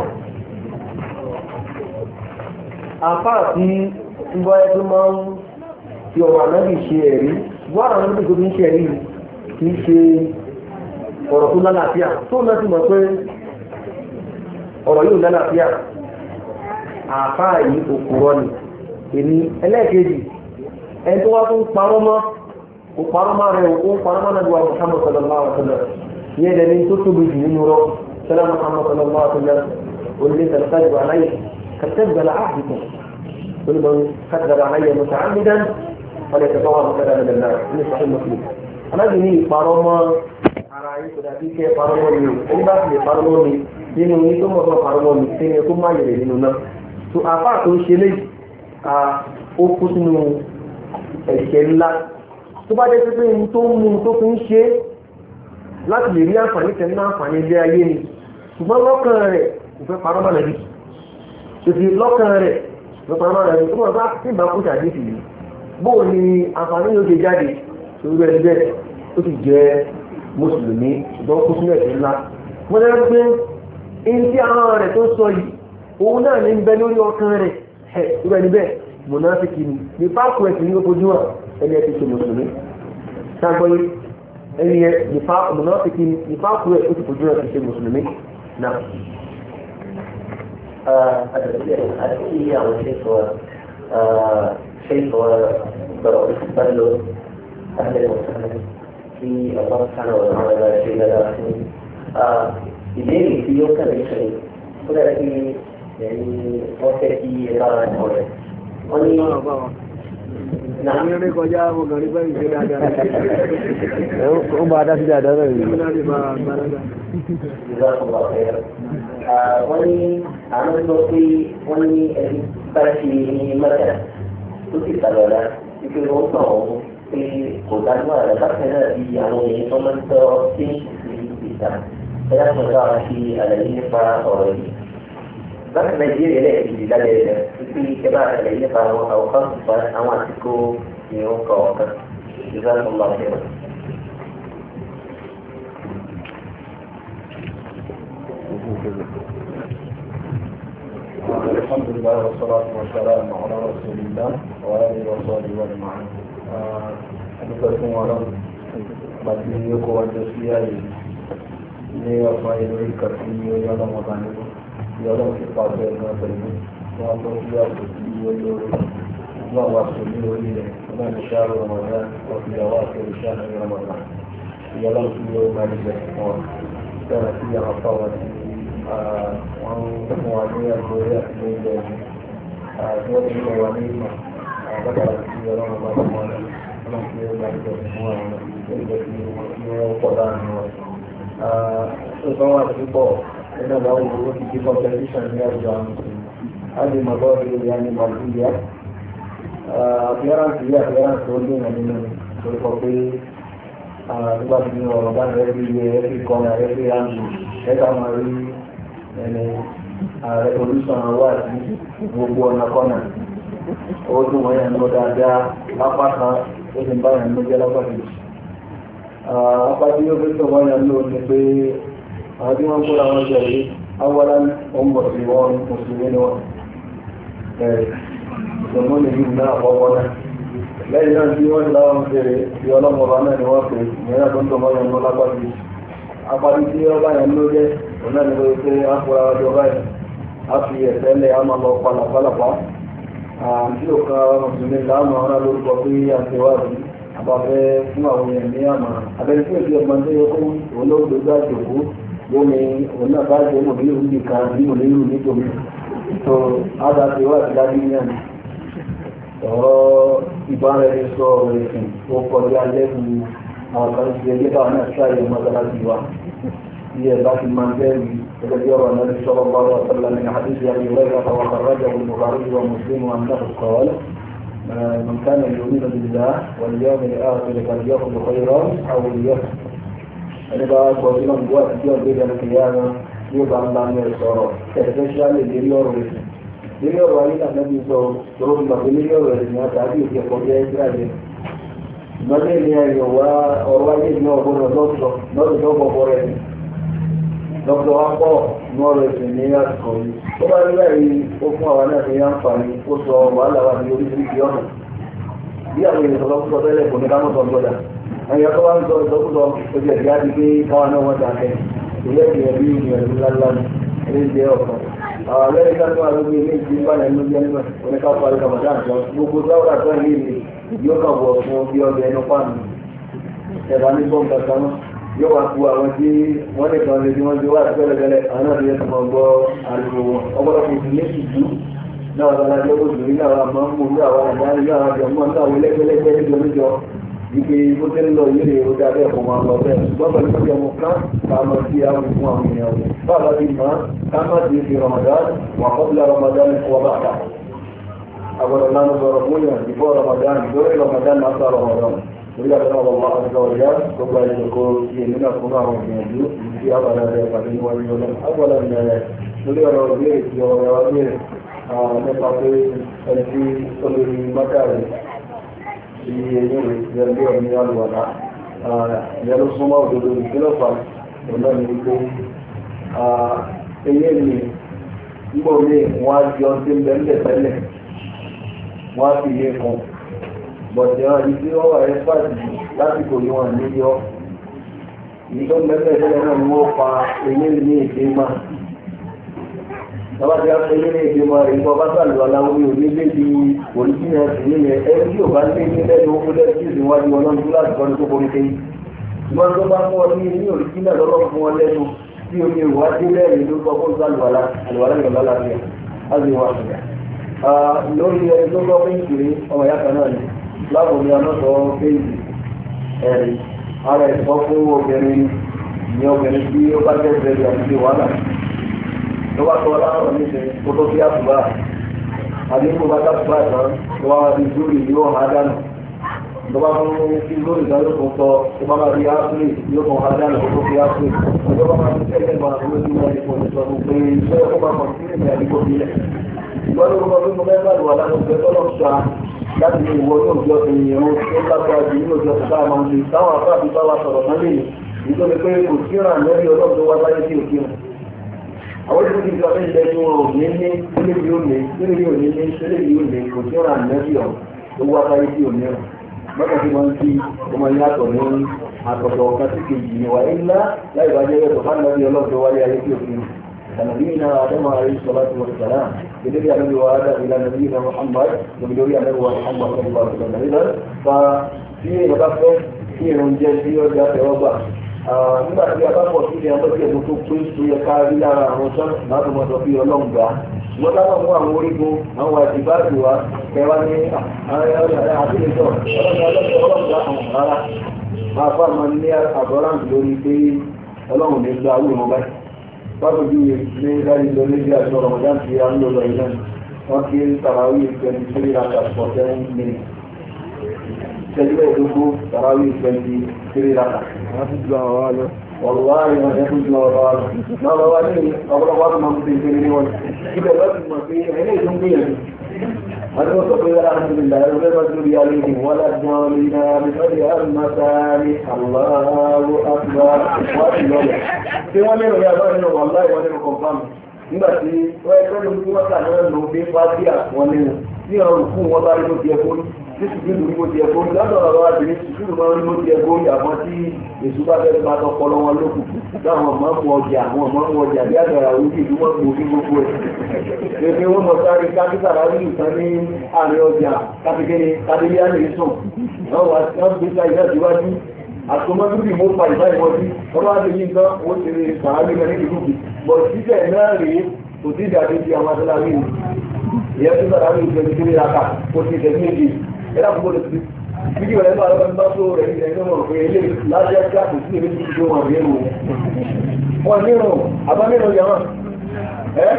Apa tí ìwà ẹgbẹ́ máa ń fi ọ̀rọ̀ ànábì ṣe ẹ̀rí wà àwọn ẹgbẹ́ tó ń ṣe ẹ̀rí kì í ṣe ọ̀rọ̀ tó lálàáfíà tó náà ti mọ̀ pé ọ̀rọ̀ yóò lálàáfíà àfáà yìí òkúrọ́ ni èmi ẹlẹ́ẹ̀kejì ẹni tó wá tó ń parọ́ mọ́ kò parọ́ mọ́ rẹ̀ ó ń parọ́ mọ́ náà wà Muhammad sallallahu alaihi wa sallam yẹn lẹni tó tóbi jù nínú rọ sọlá Muhammad sallallahu alaihi wa sallam olùdí sàlùkájú aláyè kàtẹ́gbẹ̀ làáfíkù olùdí kàtẹ́gbẹ̀ aláyè mùsàámídán wọlé tẹ̀tọ́ wà mùsàdá nàdàlá ní sahih Muslim aláàbí ní ìparọ́ mọ́ ara yìí kò dàbí kẹ́ parọ́ mọ́ mi o ẹni bá fi lè parọ́ mọ́ mi nínú yìí tó mọ̀ fún parọ́ mọ́ mi sẹ́ni tó má yẹ̀rẹ̀ nínú náà tó àfáà tó ń ṣe léyìí ó kú sínú ẹ̀ṣẹ̀ ńlá tó bá jẹ́ pé ní tó mú tó fi ń ṣe láti lè rí àǹfààní tẹ̀ ní àǹfààní ilé ayé ni ṣùgbọ́n lọ́kàn rẹ̀ kò fẹ́ parọ́ mọ́ nàbí tòsí lọ́kàn rẹ̀ kò fẹ́ parọ́ mọ́ nàbí tó mọ̀ bá tí ìbá kú tàbí sì yìí bóò ni àǹfààní yóò ṣe jáde torí bẹ́ẹ̀ bẹ́ẹ̀ ó sì jẹ́ mùsùlùmí ṣùgbọ́n kú sínú ẹ̀ṣẹ̀ ńlá wọ́n dẹ́ pé ní tí àwọn rẹ̀ tó sọ yìí òun náà ní ń bẹ lórí ọkàn rẹ̀ ìgbà níbẹ̀ mọ̀náfíkì ní fáàkù ẹ̀sìn ní ojú wà ẹni ẹ̀ ti ṣe mùsùlùmí ṣàgbọ́yé ẹni ẹ̀ mọ̀náfíkì ní fáàkù ẹ̀ ó ti fojú ẹ̀ ti ṣe mùsùlùmí náà. Àti àwọn ṣètò bọ̀rọ̀ ìbálò àgbẹ̀rẹ̀ mọ̀sánà tí ọ̀pọ̀ sánà ọ̀rọ̀ àwọn ẹ̀rọ ṣe dára fún ìbéèrè tí ó kẹ̀lé ṣẹlẹ̀ ó dẹ̀ kí ẹni wọ́n fẹ́ kí ẹ bá wọn ọ̀rẹ́ wọ́n ní Àwọn eré kọjá ọgọ̀rí bá ìṣẹ́ dáadáa. Ó bá dá sí dáadáa rẹ̀ rí. Wọ́n ní àwọn lọ pé wọ́n ní ẹni bá ṣe ní mọ́tà tó sì sàlọ́lá wípé wọ́n tàn ọ́ pé kò dájú àrẹ bákan náà bí àwọn èèyàn tó máa ń tọ́ sí ìta. Ẹ dákun ká wá sí àlàyé nípa ọ̀rọ̀ yìí. Bákan Nàìjíríà lè fi ìdálẹ̀ rẹ̀ wípé ẹ bá àlàyé nípa àwọn àwòkọ́ àwọn àsìkò ìrún kọ̀ọ̀kan. Ìgbàlódé ọ̀la ọ̀dẹ́rẹ̀. الحمد لله والصلاة والسلام على رسول الله وآله وصحبه أجمعين. أدعوكم ورحمة الله وبركاته. ní ọ̀pọ̀ ìlú ìkà tí ó yọ́ lọ́mọ bá nínú ìyọ́lọ́ ti pàṣẹ ẹ̀gbọ́n pẹ̀lú wọn tó sí àpò sí olóore wọn wà pè ní orí rẹ̀ wọn ní sáà rọmọdá ọ̀fi àwọn àkẹrù sáà ní rọmọdá ìyọ́lọ́ tí ó bá níbẹ̀ fún ọ bẹ́ẹ̀ sí àwọn fáwọn tí wọ́n ń fún wa ní àgbóyè àti ní ilẹ̀ tí wọ́n ti ń wà ní ìmọ̀ àbájára tí ọlọ́run bá fún wọn ọlọ́run tí ó bá níbẹ̀ fún àwọn ìgbẹ́ tí wọ́n pọ̀ láàrin wọn. Ìgbọ́n wà púpọ̀ nínú àwọn owó ti di competition ní àwùjọ àwọn mùsùlùmí. A lè mọ̀ lọ́wọ́ ilé ya ní Màlúùyá. Appearance yìí appearance tó lé wọn nínú orúkọ pé nígbà tí ọ̀rọ̀ bá rẹ̀ bí ilé ẹ̀fí kan rẹ̀ bí àmì ẹ̀ka máa rí ẹni revolution wà sí gbogbo ọ̀nà kọ́nà. Owó tó wọ́n yẹn lọ dáadáa lápá kan ó sì ń bá yẹn ló jẹ́ lápá kejì. Apájú yóò fi tọ́wọ́ yà ló ní pé àwọn tí wọ́n kóra wọn jẹ́ rí awọ́lá ọmọ sí wọn mùsùlùmí ni wọ́n ìṣòmó lè yìí náà àkọ́kọ́ náà lẹ́yìn náà tí wọ́n láwọn fèrè tí ọlọ́mọba náà ni wọ́n pè mìíràn tó ń tọ́wọ́ yà ló lápájú apájú tí ọba yà ló jẹ́ òun náà ni wọ́n pé á kóra wọn jọ báyìí á fi ẹ̀sẹ̀ lẹ̀ á máa lọ palàpalàpá àti òkà mùsùlùmí láàmú àwọn olórúkọ pé àtẹwádìí àbáfẹ́ fún àwọn èèyàn ní àmà abẹ́rẹ́ tí òsì ọgbọ́n tó yẹ kó olóògbé gbá jòkó lómi òun náà bá jẹ́ mòlẹ́ ìlú nìkan ní mòlẹ́ ìlú nítorí tó àtẹwádìí dájú ní àná ọ̀rọ̀ ìbáraẹnisọ ọ̀rọ̀ ìsìn tó kọjá lẹ́kùn àwọn kan ti ẹgbẹ́ báwọn náà ṣáàyè mọ́sálásí wa هي ذات المنزل الذي يرى النبي صلى الله عليه وسلم من حديث ابي هريره وخرجه البخاري ومسلم انه قال من كان يؤمن بالله واليوم الاخر فليأخذ خيرا او ليصمت. أنا بقى أقول لهم جوات اليوم بين القيامة يوضع الله من الصورة كتشال الدنيا والرسل الدنيا والرسل النبي صلى الله عليه وسلم الدنيا والرسل تعبير في قضية إسرائيل مدين يعني هو أرواحي إنه أقول نصر بورين lọ́pọ̀ wá pọ̀ mọ́rọ̀ ìsìn ní àsìkò yìí tó bá rí báyìí ó fún àwọn náà ní àǹfààní ó sọ wàhálà wà ní oríṣiríṣi ọ̀nà bí àwọn èèyàn sọ̀rọ̀ tẹ́lẹ̀ kò ní ká mọ̀ sọ gbọ́dà ẹ̀yà tó wá ń sọ ìsọkúsọ ojú ẹ̀dí á di pé káwọn náà wọ́n dà kẹ́ ìwé ìgbìyàn bí ìgbìyàn ńláńlá ní ilé ìjẹ́ ọ̀kan àwọn amẹ́ríkà tó wà lórí ilé ìjì bá yẹn ló jẹ́ nígbà oníkà parí kàmọ́dá àjọ gbogbo sáwọ́dà tó ń lé yóò kàn wọ̀ fún bí ọbẹ̀ ẹnu pàmì ẹ̀bá ní bọ́ǹkà kan yóò wá ku àwọn tí wọ́n lè kàn lè tí wọ́n ti wá àtẹ́lẹ̀tẹ́lẹ̀ àwọn náà ti yẹ kó gbọ́ ariwo wọn ọgbọ́dọ̀ kò sí méjì tú náà wọn lájọ́ kó sì rí náà wọn máa ń mú ní àwọn àdáyé ní àwọn àjọmọ́ náà wọlé lẹ́gbẹ́lẹ́gbẹ́ níjọ níjọ ike bó tẹ́ ń lọ yìí lè ó dá bẹ́ẹ̀ kó máa lọ bẹ́ẹ̀ ṣùgbọ́n pẹ̀lú pé ọmọ kan ká máa fi àwọn fún àwọn èèyàn wọn báwa ti mọ̀ ká má ti fi Ramadan wà kọ́bílà Ramadan wọ́n bá ta àgbọ̀dọ̀ náà sọ̀rọ̀ fún yàn ìfọ̀ Ramadan lórí Ramadan náà sọ̀rọ̀ Ramadan orí àtàwọn ọmọ àtàwọn ọ̀yá tó gba ìjọkọ̀ ìyẹnìyàn fún àwọn ìgbìyànjú tí a bàrà rẹ̀ pàdé níwájú ọlọ́run agbọ́dọ̀ nìyẹn lórí ọ̀rọ̀ ìbéèrè tí ọ̀rọ̀ ẹ̀wà béèrè nípa pé ẹni tí ó lè rí mọ́tà rẹ̀ tí eyín rẹ̀ ti ẹgbẹ́ ọ̀ní àlùwàlá ìyẹn ló súnmọ́ òdodo ìpínlọ̀pàá ọ̀nà ní wípé eyín ni nígbà omi wọ́n á jọ sí bẹ́ẹ̀ tẹ́lẹ̀ wọ́n á fi yé kan bọ̀dẹ̀ wọn ní tí wọ́n wà ẹ́ pàdé lásìkò yìí wọn ní yọ ìjọ mẹ́fẹ́ ìṣẹ́lẹ̀ náà ni wọ́n pa eyín ní èdè máa lọ́wọ́ tí a fẹ́ ní èdè máa rí bọ́ bá sàlù aláwọ̀ ní onílé di òrìjìnà sí ní ẹ̀ tí ò bá ní ní lẹ́nu ó fúnlẹ̀ sí ìwádìí wọn lọ́dún láti kọ́ni tó borí pé ìwọ́n tó bá fún ọ ní òrìjìnà lọ́lọ́ fún ọ lẹ́nu tí omi ìwádìí lẹ́rìí ló sọ fún àlùwàlá ìrọ̀lá láàfíà láti wà lórí ẹni tó gbọ́ pé ìkiri ọmọ ìyá kan náà ni láàbò ní ọlọ́sọ̀ kéèjì ẹ̀rí ara ẹ̀sọ́ fún obìnrin ní obìnrin tí ó bá jẹ́ ìbẹ̀rẹ̀ àti wàhálà tó bá tọ́ láàrọ̀ níṣẹ́ tó tó fi àtúbà àdínkù bá tàbùbà tán tó wá rí lórí yóò há dànù tó bá fún kí lórí ìdájọ́ tó tọ́ tó bá máa rí áfírí yóò tún há dànù tó tó fi áfírí tó bá máa rí tẹ́lẹ̀ máa ló ní àdínkù ìsọ̀rọ̀ pé iṣẹ́ ó bá kàn sí ìrìn àdínkù sílẹ̀ ìgbọ́n ló kọ́ fún mẹ́fà lù láti ní ìwọ yóò jọ ènìyàn tó lágbára jù nínú ìjọ ìta máa ń fi táwọn afáàbí bá wa sọ̀rọ̀ náà lè nítorí pé kò sí ìràn lẹ́rí ọlọ́run tó wá láyé sí òkè wọn. àwọn ìlú ti sọ fẹ́ẹ́ lẹ́nu wọn ò ní ní sílẹ̀ yóò ní sílẹ̀ yóò ní ní sílẹ̀ yóò ní kò sí ìràn lẹ́rí ọ̀ tó wá láyé sí òní rẹ̀. bákan tí wọ́n ti ọmọ yàtọ̀ ní àtọ̀tọ̀ ọ̀kan sí kejì ní wáyé ńlá láì bá jẹ́ ẹ̀tọ́ fáńdà bí ọlọ́run tó wáyé ayé sí òkè wọn. نبينا آدم عليه الصلاة والسلام بدوري النبي وآدم إلى نبينا محمد وبدوري النبي محمد صلى الله عليه وسلم إذا ففي مدافع في رنجة في وجهة وضع nígbà tí a bá pọ̀ sí ní ọjọ́ tí ẹ̀mú tó pín tó yẹ ká rí lára àwọn ọjọ́ láti mọ̀ sọ bí ọlọ́run gbà wọ́n dábà mú àwọn orígun àwọn àdìbáàdì wa kẹwa ní àbílẹ̀jọ́ ọlọ́run gbà àwọn rárá máa fà máa ní àbọ̀ráǹdì lórí pé ọlọ́run lè gba owó ìwọ̀n báyìí fábọ̀jú ní láti lọ lé àti Ramadan tí a ń lò lọ ilẹ̀ wọ́n kí tàràwí 23 raka for 10 minutes ṣẹlẹ̀ ìdógó tàràwí 23 raka wọ́n ti jù àwọn wá lọ wọ̀lúwárí wọn ẹkùn jù ọ̀rọ̀ wá lọ náà lọ wá ní ọ̀pọ̀lọpọ̀ tó máa ń fi ìpínlẹ̀ ní wọn ibẹ̀ lọ́sí mọ̀ pé ẹ̀lẹ́ ìdúngbìyànjú wọ́n tó sọ pé alhamdulillah ẹgbẹ́ bá lórí aléhìn wọ́n lágbọ́n lórí náà bí sọ́dí almasani Allahu akbar wọ́n ti lọ́lẹ̀ tí wọ́n lérò ní àbá nínú wàláì wọ́n nínú kọ̀ǹfàmù nígbà tí wọ́n ẹgbẹ́ ló ń gbé wọ́n kà náà lò dé fásitì àwọn nínú ní ọ̀rùn fún wọn bá rí bó ti ẹ̀kọ́ ní sùkúrù ní bó ti ẹ̀kọ́ ní lọ́dọ̀ ọ̀rọ̀ àbìní sùkúrù máa ń rí bó ti ẹ̀kọ́ ní àmọ́ tí èso bá fẹ́ máa tọ́ pọlọ wọn lókù láwọn ọmọ mú ọjà àwọn ọmọ mú ọjà bí àgbàrá òkè tí wọ́n gbòógì gbogbo ẹ̀ pépé wọ́n mọ̀ sáré kápítà rárí ìtàn ní àárín ọjà kápíkẹ́ni kábílíà lè sùn wọ́n gbé sáyé náà síwájú àtọmọ́tòbí mo pa ìbá ìwọ́n sí ọba àti yìí nǹkan ó ti rí sàárè náà ní ìlú bọ̀ síbẹ̀ náà rèé kò sí ìdàgbé ti àwọn adúláwí ni ìyẹn tó sára ní ìjọba ìjọba ìraka kò sí ìtẹ̀sí méjì ẹ̀dá púpọ̀ lè fi fídíò rẹ̀ máa lọ́wọ́ bá tó rẹ̀ ní ẹ̀yìn náà pé ilé láti ẹ̀ka kò sí ìrètí tó wọn rí ẹ̀rù wọn nínú àbámẹ́nu yàrá ẹ́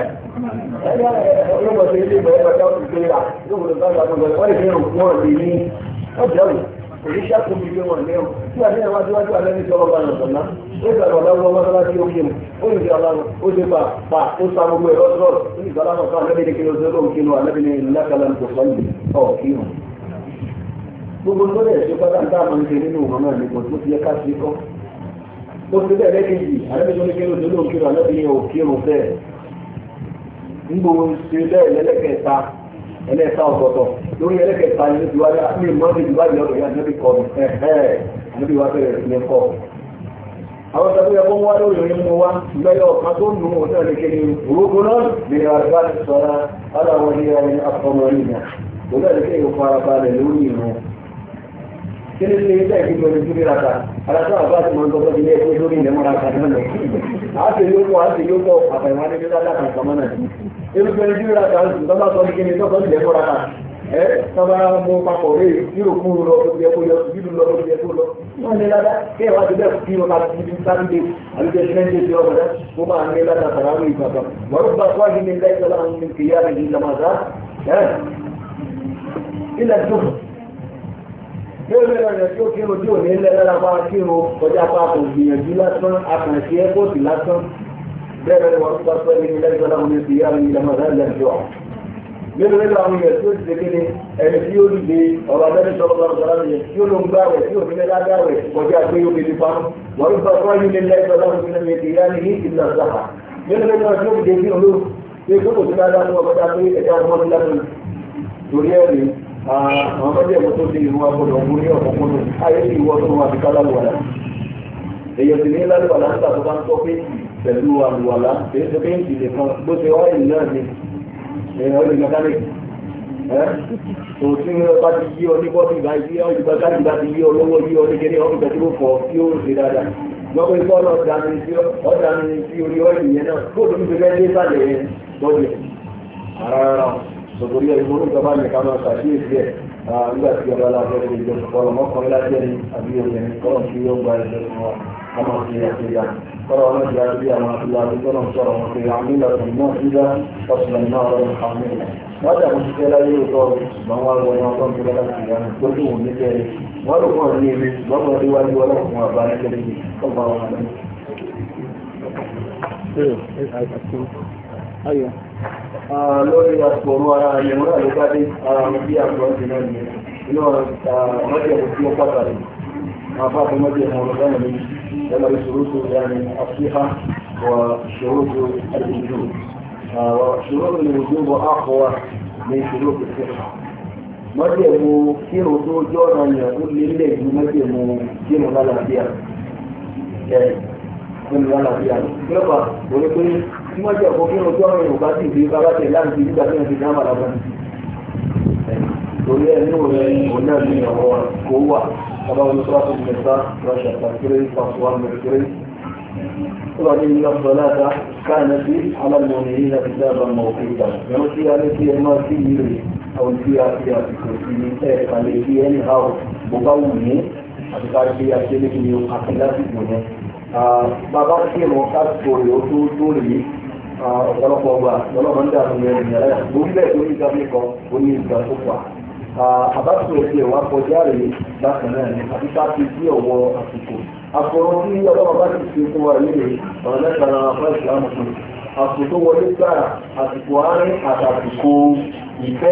ọlọ́pàá ṣe ilé ìgbà ẹ̀ka tó ti rà yóò wọlé bá wọ́n lè fi hàn fún ọ̀dẹ̀ ní ọjà rẹ̀ òṣìṣẹ́ àkókò ìgbé wọn ní ọ̀ tí a ní àwọn adúlájú alẹ́ ní ìjọba ọba nàìjíríà ó gbà lọ́wọ́ lọ́wọ́ mọ́sálásí ó kéwòn ó lè fi aláwọ̀ ó ṣe pa ó sa gbogbo ẹ̀rọ sọ́ọ̀ ó ní ìgbàlámọ̀ kan alẹ́bí ní kíló zero kíló alẹ́bí ní ìlàkàlà ní kòkó ní ọ̀ kíhùn. gbogbo tó lè ṣe pátá tá a máa ń ṣe nínú ọmọ náà ní kò tó ti yẹ ká sí kọ́. ó ti bẹ́ẹ̀ lẹ́kẹ̀jì alẹ́bí ní kíló zero kíló alẹ́bí ní òkírun bẹ́ẹ̀. nígbò ṣe bẹ́ẹ̀ lẹ́lẹ́kẹ̀ẹ́ta ẹlẹ́ẹ̀ta ọ̀tọ̀ọ̀tọ̀ lórí ẹlẹ́kẹ̀ẹ́ta ní ìdíwájú ní ìmọ̀ọ́dé ìdíwájú ọ̀dọ̀ yá níbi kọ́ níbi wá bẹ̀rẹ̀ sí ẹ̀kọ́. àwọn ìṣàkóso yẹ kó wá lórí orin mú wá lẹ́yọ̀ ọ̀kan tó nù ó náà ní kéde òrókó náà ní àgbà ti sọ̀rọ̀ aláwọ̀ ní ẹni afọmọrí ìyá tó náà ní kéde òfin arabalẹ̀ lórí ìrún. kí ni ṣe ilé ìgbìmọ̀ ní kíbi rata aláṣọ àbá ti máa ń tọ́jú ilé ẹgbẹ́ lórí ìlẹ̀ mọ́ra kan náà lọ. àti yóò àfẹ̀wọ́n ní bíbá láti kàmọ́ náà irúgbẹ́ ní kíbi rata ń sùn tọ́ba sọ ní kíni tọ́kọ́ ilẹ̀ mọ́ra kan tọ́ba mú papọ̀ rẹ̀ yóò kú lọ lórí ẹkú lọ yóò lọ lórí ẹkú lọ. wọ́n ní ládá kí ẹ̀ wá ti bẹ́ẹ̀ kí wọ́n ti fi sáńdé àbíkẹ́ sẹ́ńdé ti ọ̀rọ̀ rẹ̀ mo máa ní ládá sàráwì ìgbàgbọ́. wọ́n bá wáyé ní lẹ́sẹ̀ láwọn ní kìyà rẹ̀ ní lamada ilẹ̀ tó. yóò lé ọ̀rẹ́ tí ó kírun tí ò ní lẹ́ lára bá kírun kọjá pa kò gbìyànjú lásán àkànṣe ẹ́kọ́ọ̀tì lásán bẹ́ẹ̀ ni wọ́n bá wáyé ní lẹ́sẹ̀ láwọn ní kìyà rẹ̀ ní lamada lẹ́jọ́ nínú àwọn èèyàn tí ó ti ṣe ní ẹni tí ó dìde ọ̀rọ̀ abẹ́rẹ́ sọ̀rọ̀ lọ́wọ́ yẹn tí ó ló ń gbá rẹ̀ tí ò ní lẹ́la gbá rẹ̀ kọjá pé ó kéde pa wọ́n ń bá fún ayé ní lẹ́sọ̀ láwọn ìpínlẹ̀ méjì yá ní ìlú àzáà nínú àwọn tí ó dìde sí olú pé kó kò sí ládàá fún ọkọ̀ dáa pé ẹ̀dá ọmọ ti lásán torí ẹ̀rí àwọn ọmọdé ẹ̀kọ́ tó di ìrún agbọ́dọ̀ ọ̀gbọ́n ní ọ̀kọ̀ọ̀kọ̀ ayé ti wọ́ tó wọn àti kálá lùwàlá èèyàn sì ní lálùwàlá nígbà tó bá ń tọ́ pé pẹ̀lú àlùwàlá èyí tó pé ń tìlẹ̀ kan bó ṣe wáyé náà ni èèyàn olè mẹkáníkì tó tí wọ́n bá ti yí ọ ní bọ́ọ̀dù ìgbà yí ọ ìgbà káàdì bá ti yí ọ lọ́wọ́ yí ọ ní kẹ́ni ọ̀rùn tẹ̀sí ló fọ́ tí ó ṣe dáadáa lọ́wọ́ ikọ́ ọ̀dà mi sí orí ọ̀rìn yẹn náà kóòtù mi fẹ́ dé sálẹ̀ yẹn lọ́dẹ̀ ara sọ̀tòrí ẹ̀ ìgbóhùn ìjọba ní ká máa ṣàkíyèsí ẹ̀ nígbà tí ọba aláfẹ́ ṣe ìjọ ọ̀rọ̀ mọ́kànlá láti ẹni àbí obìnrin kọ́nà tí ó gba ẹ̀jẹ̀ fún wa ká máa fi ẹ̀jẹ̀ ìyá kọ́nà wọn ti àbí àwọn àtúláàbí kọ́nà sọ̀rọ̀ wọn pé àmì ìlànà náà síbá ọ̀sùn náà rọrùn àmì ìlànà wọ́n jà mọ́ ṣiṣẹ́ láyé òótọ́ ṣùgbọ́n wọ́n wọ wọn tọ́jú lọ́la sí ìyá tó tó wù ní kẹrin wọ́n lò fún ọ̀rẹ́ ní ilé lọ́gbọ̀n tí wájú ọlọ́run àbá ní kẹrin yìí ọgbà wọn àlẹ́. lórí àsìkò ara ìyẹ̀wò náà ló bá dé ara àwọn bí àgbọ̀ ti náà ní inú ọmọdé tí ó pàtàkì máa bá ọmọdé ọmọ ọlọ́run ní ẹlọ ìṣòro tó yá ní àfíhà wọ ìṣòro tó ẹ̀dùnjú وشروط الوجوب أقوى من شروط الصحة. مدمو كيلو تو جونا يقول لله مدمو كيلو لا فيها. كيلو لا فيها. كيلو ولكن ما جاء كيلو جونا يبغى في بابا تلان في بابا في جامع لابد. torí ẹ̀ nínú rẹ̀ òun náà ní ọ̀rọ̀ kó wà ọba olùsọ́lá mẹ́ta rọ́ṣà tàkìrí pàṣíwá mẹ́kìrí ọba ní ilé ọ̀sọ̀láta káàna sí alámọ̀mí ní ìdájọ́ ọmọ òkúta yẹn tí a ní kí ẹ máa sí ìrè àwọn tí a fi àsìkò sí ní ẹ̀ẹ̀ka lè fi ẹni ha ọ̀ bó bá wù ní àti ká ṣe àṣẹlẹ̀ kí ni ó àti lásìkò yẹn. bàbá kí wọn kásìkò rẹ̀ ó tó rèé ọ̀pọ̀lọpọ̀ ọgbà lọ́lọ́mọ ń dàbí ẹ̀rìn yàrá yà gbogbo bẹ́ẹ̀ tó ní ìgbà kan ó ní ìgbà tó fà àbátò ẹ̀sẹ̀ wà kọjá rèé bákan náà ní àti ká fi sí ọ̀wọ́ àsìkò àfọ̀rọ̀ tí ọlọ́mọ bá ti fi fún wa yìí ọ̀rọ̀ mẹ́ta náà fún ìsìlámù fún àsìkò tó wọlé gbára àsìkò àárín àtàsìkò ìfẹ́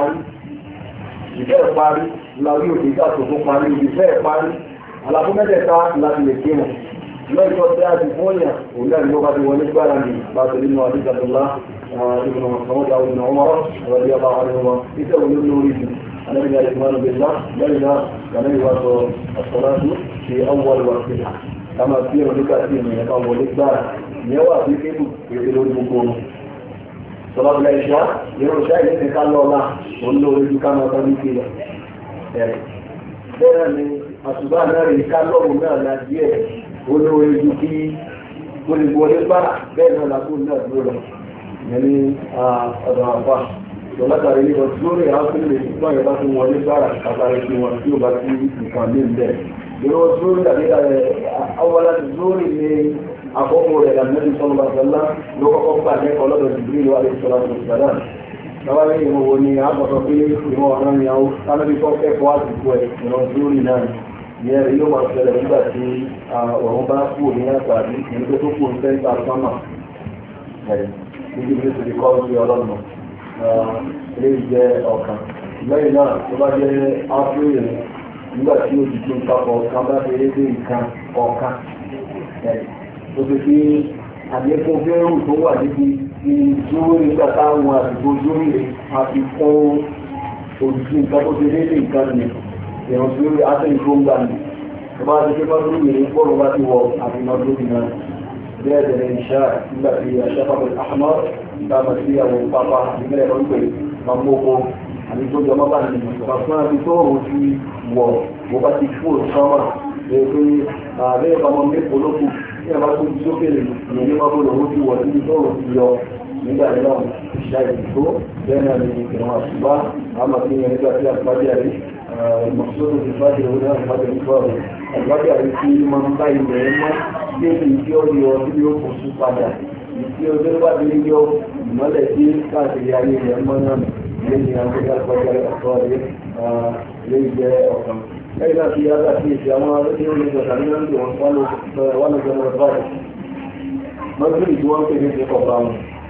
ẹ̀ parí láwí òdì ìgbà tó parí ìfẹ́ ẹ̀ parí àlàfo mẹ́tẹ̀ẹ̀ta láti lè kí wọn lẹ́yìn tó tẹ́ àti fún yàn òun náà ni wọ́n bá ti wọlé gbára mi bá ti nínú àdúgbò àdúgbò ibùdó mọ̀sánwó dáwọ́ ìnà ọmọ ọ̀rọ̀ ọba àwọn ọmọ iṣẹ́ òun ló lórí jù alẹ́bìnrin àìsàn bẹ̀lá lẹ́yìn náà lẹ́yìn wá sọ ọ̀sọ̀láṣú ṣe awọ́lù wà sí kama fi ẹ̀rọ nígbà tí ènìyàn bá wọlé gbára ìyẹn wà sí kébù èdè lórí gbogbo ọmọ sọlọ́bìnrin ìṣá ìrọ̀ ìṣá ìyẹn ti ká lọ́ọ̀lá òun lórí ju ká máa tán ní kílẹ̀ ẹ̀rẹ̀ bẹ́ẹ̀ ni àṣùbá náà rí ká lọ́ọ̀rùn náà lá díẹ̀ olóore ju kí olùwọlé gbára bẹ́ẹ̀ náà lágbóhùn náà dúró lọ ìyẹn ní ọ̀dọ̀ àpá lọ́lágbàrí ní ọdún lórí àwọn tó lè gbọ́n yẹn bá tún wọlé gbára kàtàrí sí wọn tí ó bá sí nǹkan ní ìbẹ̀ ìrọ̀ lórí àbí awọ́lá lórí ní àkọ́kọ́ rẹ̀ làmẹ́rin sọ́nù bàtàlá ló kọ́kọ́ gbà lẹ́kọ̀ọ́ lọ́dọ̀ Jibril wa alayhi salatu wassalam lọ́wọ́ ní ìmọ̀ wo ni àgbàsọ pé ìmọ̀ ọ̀nà ìyàwó tánàbí tó kẹ́kọ̀ọ́ àsìkò ẹ̀ ìrọ̀ lórí náà ìyẹn rẹ̀ yóò máa ṣẹlẹ̀ nígbà tí ọ̀run bá kú ní àgbàdì ìlú tó kù ní sẹ́ńtà sọ́nà níbi tí ó ti kọ́ sí ọlọ́run ilé jẹ́ ọ̀kan lẹ́yìn náà tó bá jẹ́ áfíríyè nígbà tí ó ti tún papọ̀ kan bá fi eré dé nǹkan ọ̀kan tó fi fi àlékún fẹ́rù tó wà níbi ìdúró nígbà táwọn àsìkò dúró àti fún òjì nǹkan tó fi eré dé nǹkan ni ìrùn tí ó àti ìgbóngbà ní ọba àti pé mọ́tò ní pọ́ọ̀rọ̀ bá ti wọ àti mọ́tò ní náà bẹ́ẹ̀ tẹ̀lé ìṣá nígbà tí aṣáfàbẹ̀ àmọ́ ìdámọ̀ sí àwọn pápá ìgbẹ́lẹ̀ ló ń pè mamoko àti tó jọmọ́ bá ní ìpàfún àti tó rò sí wọ̀ bó bá ti fún òṣùwọ̀n lè pé ààrẹ ìpamọ́ mẹ́kọ̀ọ́ lókù ní ẹ̀bá tó ti sókè lè ní ní mọ́tò lòó ti wọ̀ síbi tó rò sí yọ nígbà náà ìṣá ìdìbò bẹ́ẹ̀ náà ni ìrìn àṣùbá àmọ́ sí yẹn nígbà tí àṣùbájẹ́ rí المقصود بالفاتحة هنا الفاتحة الفاضل الفاتحة التي من بين ما يجيو يجيو خصوصا يجيو دربا يجيو ملكي كاتي يعني يمنا يجي عندك الفاتحة الفاضل يجي أوكم إذا في هذا في جماعة يجيو يجتمعون يوصلوا وانا جماعة الفاتحة ما تريد جوان كذي قبام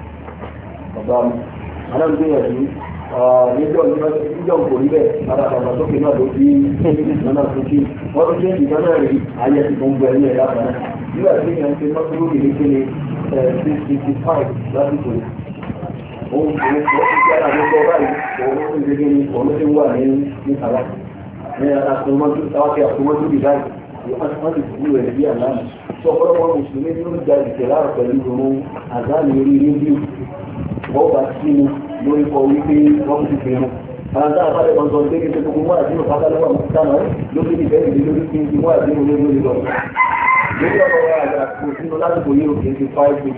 أنا بدي níjọ́ kò rí bẹ́ẹ̀ ara bàbá sókè náà ló bí ìgbìmọ̀ náà tó kí wọ́n tó ṣe ìgbìmọ̀ náà rí ayé ti tó ń bẹ ní ẹ̀dá kan nígbà tí ìyẹn ń ṣe mọ́tòrò ní kéde 655 lásìkò òun kò ní kọ́ sí ara ló sọ báyìí òun ló ń ṣe kí ni òun ló ti wà ní kàlá ní àtúmọ̀tò táwákẹ́ àtúmọ̀tò bì báyìí wọ́n ti kú rẹ̀ bí àlànà tó ọ̀pọ̀lọpọ̀ mùsùlùmí ló ń ja ìṣẹ̀lá pẹ̀lú ìrún àzáàlì orí rédíò wọ́n bá sínú lórí kọ wípé wọ́n ti fi rún. Àǹtá àbálẹ̀ kan sọ pé kí gbogbo wọ́n àdínú pátálọ́wọ́ àwọn sáà lórí ìfẹ́ ìdí lórí kí n ti wọ́n àdínú lórí lọ. Lórí ọ̀rọ̀ àgbà kò sínú lásìkò yìí òkè ti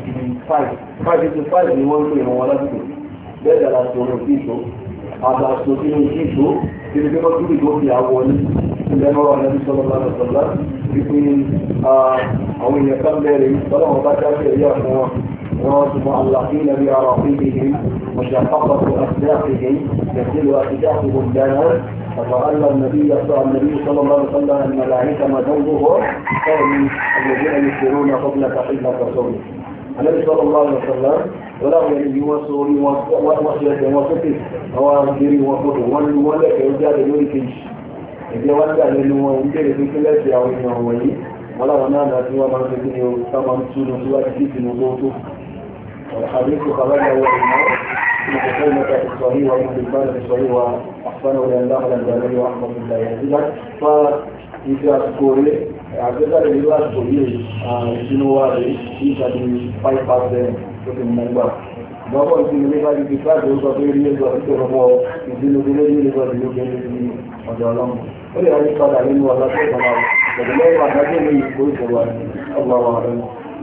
585 ni wọ́n ń lò ìrànwọ́ lásìkò. Bẹ́ẹ̀ dàda sọ̀rọ̀ sí ìṣó. Àgbà sọ sínú sí ìṣó tí ní pípọ́ túbì tó fi àwọ̀ ní ilẹ̀ náà lẹ́bí sọ́lọ́ lọ́nà sọ́lá wípé àwọn èèyàn kan bẹ̀rẹ̀ tọ́lọ́wọ́n bá jáde ẹ̀yà fún wọn. معلقين بعراقيبهم وشققة أصداقهم يسير أصداقهم لنا فسأل النبي صلى الله عليه وسلم الملائكة مدوره قومي الذين يسيرون قبلك حلة رسوله النبي صلى الله عليه وسلم وله يجي وصوري وصية وصفه وأنجري وصفه ولك يجعل يوريكيش إذا وجع لأنه يمكن في كل شيء أو إنه هو ولا ونانا سوى من تكني وطبعا سوى سوى كيف نضوطه والحديث خرجه الإمام في خزيمة في الصحيح وابن حبان في الصحيح وأحسنه لأن دخل الباني ورحمة الله يزيد فإذا سكوري أعتقد أن الله سكوري سنواري إذا دي 5% في المنبع Bọ́bọ̀ ìsinmi nípa ti fi káàkiri ó sọ pé rí ẹgbẹ́ ọ̀pẹ́ ọ̀pọ̀ ìsinmi ilé ní ilé ìgbàdì yóò gẹ́gẹ́ sí ọ̀dọ̀ ọlọ́run. Ó lè ráyé padà nínú ọlá tó kọ̀ọ̀lá pẹ̀lú lẹ́yìn àdájọ́ ní ìkó ìṣẹ̀wà ọlọ́wọ́ rẹ̀.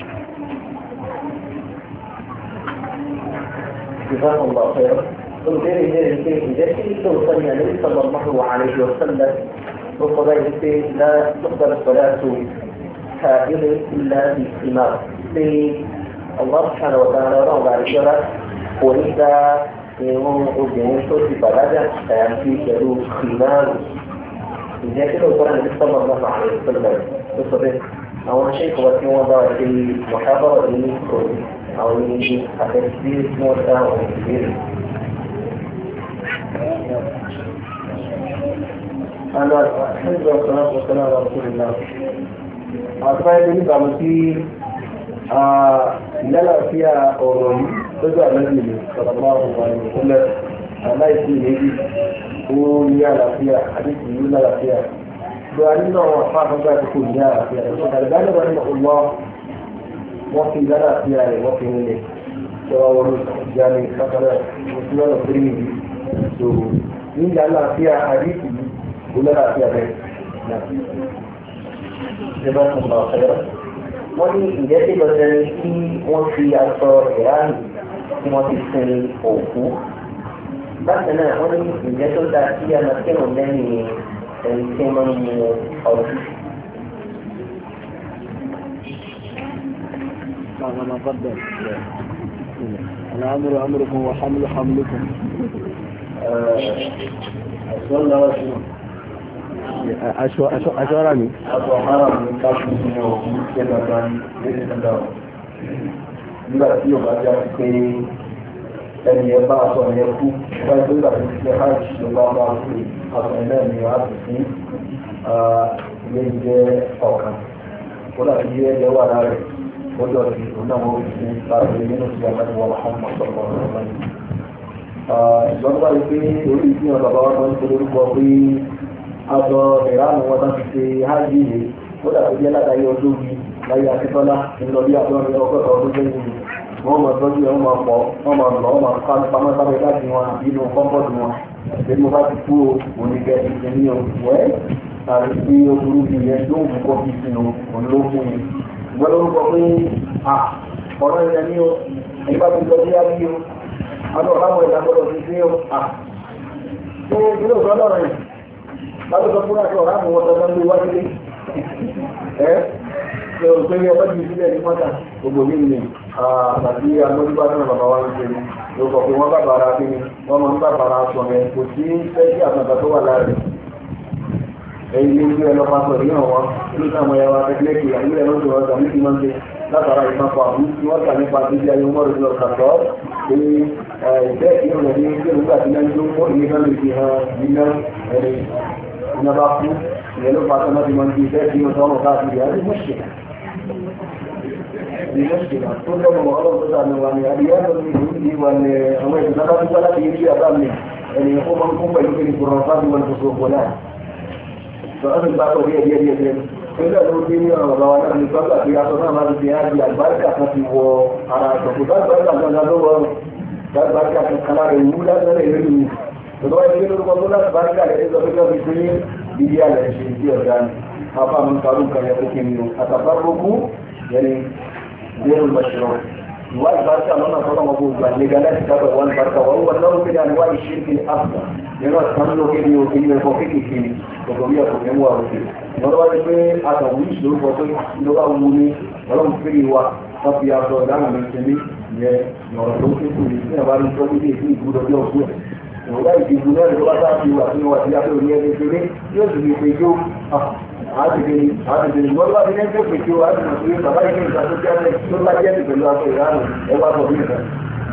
جزاك الله خيرا. Kemudian jadi itu urusannya Nabi Sallallahu Alaihi Wasallam berkata لا تقبل الصلاة حائض إلا باستماع. Allah Subhanahu Wa Taala orang berkata wanita yang obìnrin tó ti bàlágà àyàfi pẹ̀lú khimaru. Ìjẹ́ kí ló kọ́ Nabi Sallallahu Alaihi Wasallam ló sọ bẹ́ẹ̀. Àwọn ṣéèkì wa tí wọ́n bá wà sí mọ̀hábọ̀rọ̀ ní ìkòrò àwọn oníṣẹ́ àtẹ̀sí tí wọ́n dá àwọn ìbéèrè. الحمد لله والصلاة والسلام على رسول الله. àfáà níbàámu sí ìlàlàáfíà ọ̀rọ̀ yìí lójú àlẹ́bí mi sọ̀rọ̀mọ́ àwọn ìpínlẹ̀ aláìsí ìrèbí ó ní àlàáfíà àdéhùn ní àlàáfíà lọ́wọ́ nínú àwọn àfáà àkọ́kọ́ àti kò ní àlàáfíà ìṣẹ̀dá nígbà nínú ọlọ́ wọ́n fi àlàáfíà rẹ̀ wọ́n fi nílẹ̀ sọ̀rọ̀ wọn ìjà ní sákàrà mùsùlùmí ọ̀nà péré nìyí so ní àlàáfíà àdéhùn yìí ó lálàáfíà rẹ̀ wọ́n ní ìjẹ́ tí lọ́sẹ̀ tí wọ́n fi aṣọ ìráàlú tí wọ́n ti sin òkú. Bákan náà wọ́n ní ìjẹ́ tó dáa sí amákẹ́rùn lẹ́yìn ẹni tí wọ́n ń mu ọdún. أنا أفضل الأمر أمركم وحمل حملكم أشعرني nígbà tí yóò bá já pé ẹni ẹ bá aṣọ yẹn kú wáyé tó gbà tó ṣe hajj ló bá bá pé aṣọ yẹn náà ni wàá sì sí ilé jẹ ọkàn ó dàbí ilé ẹjẹ wà lára rẹ ó jọ sí òun náà wọn fi láti nínú sí àgbàdo wọn Muhammad sọ̀rọ̀ ọ̀rọ̀ lẹ́yìn. ìgbọ́n bá rí pé orí ìfihàn bàbá wa máa ń ṣe lórúkọ pé aṣọ ìráàmù wọn bá ti ṣe hajj yìí ó dàbí jẹ́ látàrí ọdún yìí láyé akíntọ́lá nínú bí àtọ́rin ọgọ́ta ọdún lẹ́yìn wọ́n máa tọ́jú ẹ̀ wọ́n máa pọ̀ wọ́n máa lọ wọ́n máa ká pamọ́ sábẹ́ láti wọn àbí inú kọ́ńpọ́ọ̀tù wọn àti mo bá ti kú oníkẹ́ ìṣẹ́ ní ọ̀wẹ́ àti tí ó burú bí yẹn tó ń kọ́ bí sínú olóògùn yìí wọ́n lórúkọ pé ọ̀rọ̀ ìyẹn ní o ẹ̀yìn bá ti lọ sí ábí o àwọn ọ̀làwọ̀ ìdàgbọ́dọ̀ ti sí o ṣé ilé òṣèlú ọ̀rọ̀ yìí láti sọ fún àti ọ̀rá àwọn ọ̀dọ́ ló wá sílé ṣe o pé ọba jù sílẹ̀ ní mọ́ta gbogbo mi ni àti amójúbá náà bàbá wa ń ṣe ni ló kọ̀ pé wọ́n bá bàrà kí ni wọ́n máa ń bá bàrà sọ yẹn kò sí fẹ́ẹ́sì àtàtà tó wà láàrin ẹ̀yìn ní ojú ẹ lọ máa sọ ní ọ̀wọ́n ní àwọn ẹ̀yà wa tẹ́kílẹ́kì àìlú ẹ̀ lọ́sọ̀rọ̀ ọ̀gá ní kí wọ́n ṣe látara ìpapọ̀ àbú tí wọ́n kà nípa títí ayé mọ́rù lọ kàtọ́ pé ìfẹ́ ìrìn rẹ̀ ní ilé nígbà tí wọ́n ń mọ́ ìyẹn náà lè fi hàn nínú ẹ̀rẹ́ iná bá kú ìyẹn ló fa tọ́mọ́ tí wọ́n ti fẹ́ kí wọ́n tọ́mọ̀ káàkiri àti mọ́ṣẹ̀lá المشكلة كلهم وغلط يعني أبيات من وأما يتنقل ولا يجي أبامي يعني يقوم بكم يمكن الكراسات والفسوق ولا فأنا بعض دي إذا روتيني وغوانا من قبل في أصلا ما في هذه البركة في هو على كفوتات بركة من هذا بركة الكلام الأولى لا يريد فلو يجي له كفوتات بركة إذا بقى في سنين بيجي على شيء كذا apa mengkarukan yang mungkin atabarruku yani غير المشروع والبركة لنا طالما موجودة لجلالة كذا والبركة وهو النوع من أنواع الشرك الأكبر لأنه أتمنى كده يوكيل الفوقي كده وقوية كمية وكده مرة يقول أتويش دول فوقي لغة أموني ولم تفري هو طب يا أخوة دعنا من سمي مرة توقي كل سنة بارن توقي دي في جودة دي وكده ولا يجيبون لغة تاكي وأخير وأخير وأخير يجب يجب àdìgbèrè lọ́wọ́ ní ẹgbẹ́ pèsè wa àti màtúwé bàbá yìí ní ìgbàsó tí a lè tó bá jẹ́ ìpẹ̀lú aṣọ ìránù ẹwà sọ bí nìkan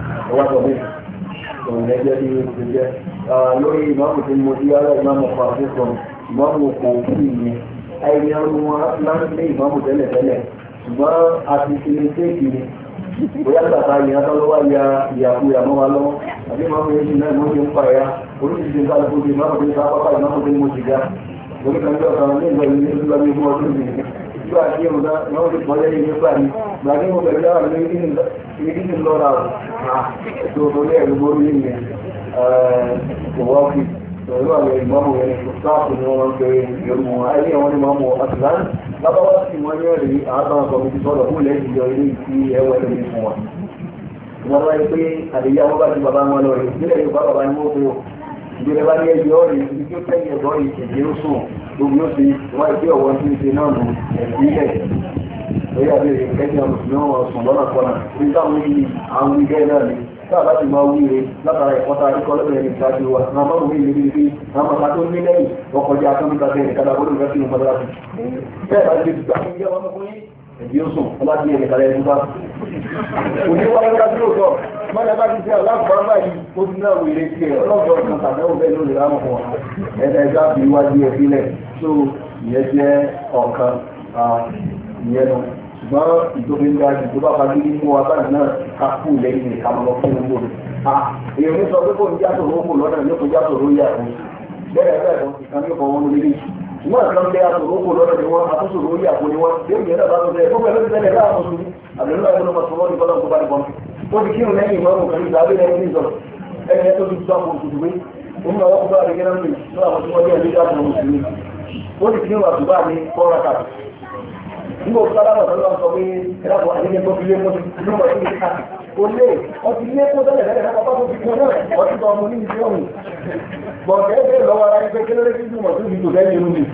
òun ẹgbẹ́ bí ó ti jẹ́ lórí ìmáàmù tí mo ti yára ìmáàmù pàṣẹ sọ ìmáàmù kò kú ìyẹn àìní ọdún wọn láti lé ìmáàmù tẹ́lẹ̀ ṣùgbọ́n a ti fi lè téèkì ni bóyá tàbá ìyá tọ́lọ́wọ́ ya ìyàkúyà mọ́ wa lọ́wọ́ àbí ìmáàmù yẹn náà ló ń pa ẹ̀yà oríṣiríṣi nǹkan tó ti ìmáàmù tó ń sá pápá ìmáàmù tó ń mo ti ga lórí kan tó ọ̀sán ní ìgbà ìlú ìlú ìlú ìlú ọdún ìlú ìlú àti ìrùdá náà ti pọ̀ lẹ́yìn nípa ní gbàgbé mo bẹ̀rẹ̀ dáwà ní ìdí lọ́ra tó torí ẹ̀rù borí ní kò wọ́ọ̀kì pẹ̀lú àwọn ìmọ̀mù rẹ̀ sáàpù ni wọ́n pe yorùbá wọn ayé wọn ni mọ̀mù àtìlán lábáwá sí wọn ní ẹ̀rí àádọ́n sọ ti sọ́dọ̀ fún ilẹ̀ ìjọ ilé ìtì ẹwọ́ ẹ̀rí fún wọn. wọ́n wáyé pé àdéyá wọn bá ti bàbá wọn lọ rẹ̀ nílẹ̀ yorùbá bàbá ni wọ́n pe ìjọba bá ní ẹjọ́ rẹ̀ ibi tí ó tẹ́yìn ẹ̀bọ́ ìṣẹ̀lẹ̀ ó sùn gbogbo ó ti wá ìpé ọ̀wọ́ tí ó ṣe náà nù ẹ̀sìn ilẹ̀ lórí àbẹ̀rẹ̀ kẹ́kẹ́ ọmọ ọ̀sùn lọ́nà kọ́nà ní táwọn yìí àwọn ilẹ̀ náà ni táà láti máa wúre látara ìkọ́ta ikọ́ lẹ́bẹ̀rẹ̀ ní ìsáájú wa náà máa wúre lórí ibi àwọn ọmọ tó ní lẹ́yìn ọkọjá akọ́nùkà bẹ̀rẹ̀ kádà bọ́dọ̀ ìfẹ́ sínú padà láti bẹ́ẹ̀ bá ti gbà fún ìjọba fún yín ẹ̀bí ó sùn ọlájú ẹ̀rẹ̀ kálẹ̀ ẹ̀dún bá òní wáyé lájú òtọ́ mọ́lẹ̀ bá ti ṣe aláàbọ̀ báyìí ó ti náà wèrè sí ẹ̀ ọlọ́gbọ̀n kan tàbẹ́wò bẹ́ẹ̀ ló lè rámọ̀ fún wa ẹ̀ẹ́dẹ̀ ẹ̀dá fi wájú ẹ̀ sílẹ̀ tó ìyẹn jẹ́ ọ̀kan ìyẹn lọ ṣùgbọ́n ìjọba ìgbà ìjọba fagídí mú wa báyìí náà ká kú lẹ́yìn ìkàmọ́ fún un lórí. èèyàn ní sọ pé kò ní jásòrò ó kò lọ́nà ní kò jásòrò ó yà fún bẹ́ẹ̀ bẹ́ẹ̀ lọ ìkan ní ọkọ̀ wọn lórí ṣùgbọ́n àti lọ́nà àtòrò ó kò lọ́nà ni wọ́n àtúnṣòro ó yà fún ni wọ́n lẹ́yìn ìyẹn náà bá tó tẹ̀ gbogbo ẹ̀ ló ti tẹ́lẹ̀ láàmú sùn àbẹ̀lú láì lọ́nà sọ̀rọ̀ ní kọ́lọ́ tó bá nìkan ó ti kírun lẹ́yìn ìmọ̀ràn kan nígbà abẹ́rẹ́ ní ìzọ ẹni ẹ tó ti tó àwọn òṣùwé òun náà wọ́n kó bá rẹ̀ gẹ́gẹ́ ní àwọn tí wọ́n jẹ́ ẹ̀lẹ́dẹ́ àwọn òṣùwé ó ti kírun àtúbà ní kọ́ra nígbà òkú sábà sọ̀rọ̀ sọ pé ẹ̀rọ àdéhùn tó fi lé mọ́ sí inú ọ̀rọ̀ ìlú ká o lé ọtí lé kó tẹ́lẹ̀ lẹ́lẹ̀ náà pápá tó fi kún náà ọtí tó ọmọ oníbi tí ó hùn bọ̀dẹ̀ ẹgbẹ́ lọ́wọ́ ara ẹgbẹ́ kéléré tí ìdúmọ̀ tó fi tò lẹ́yìn irú mi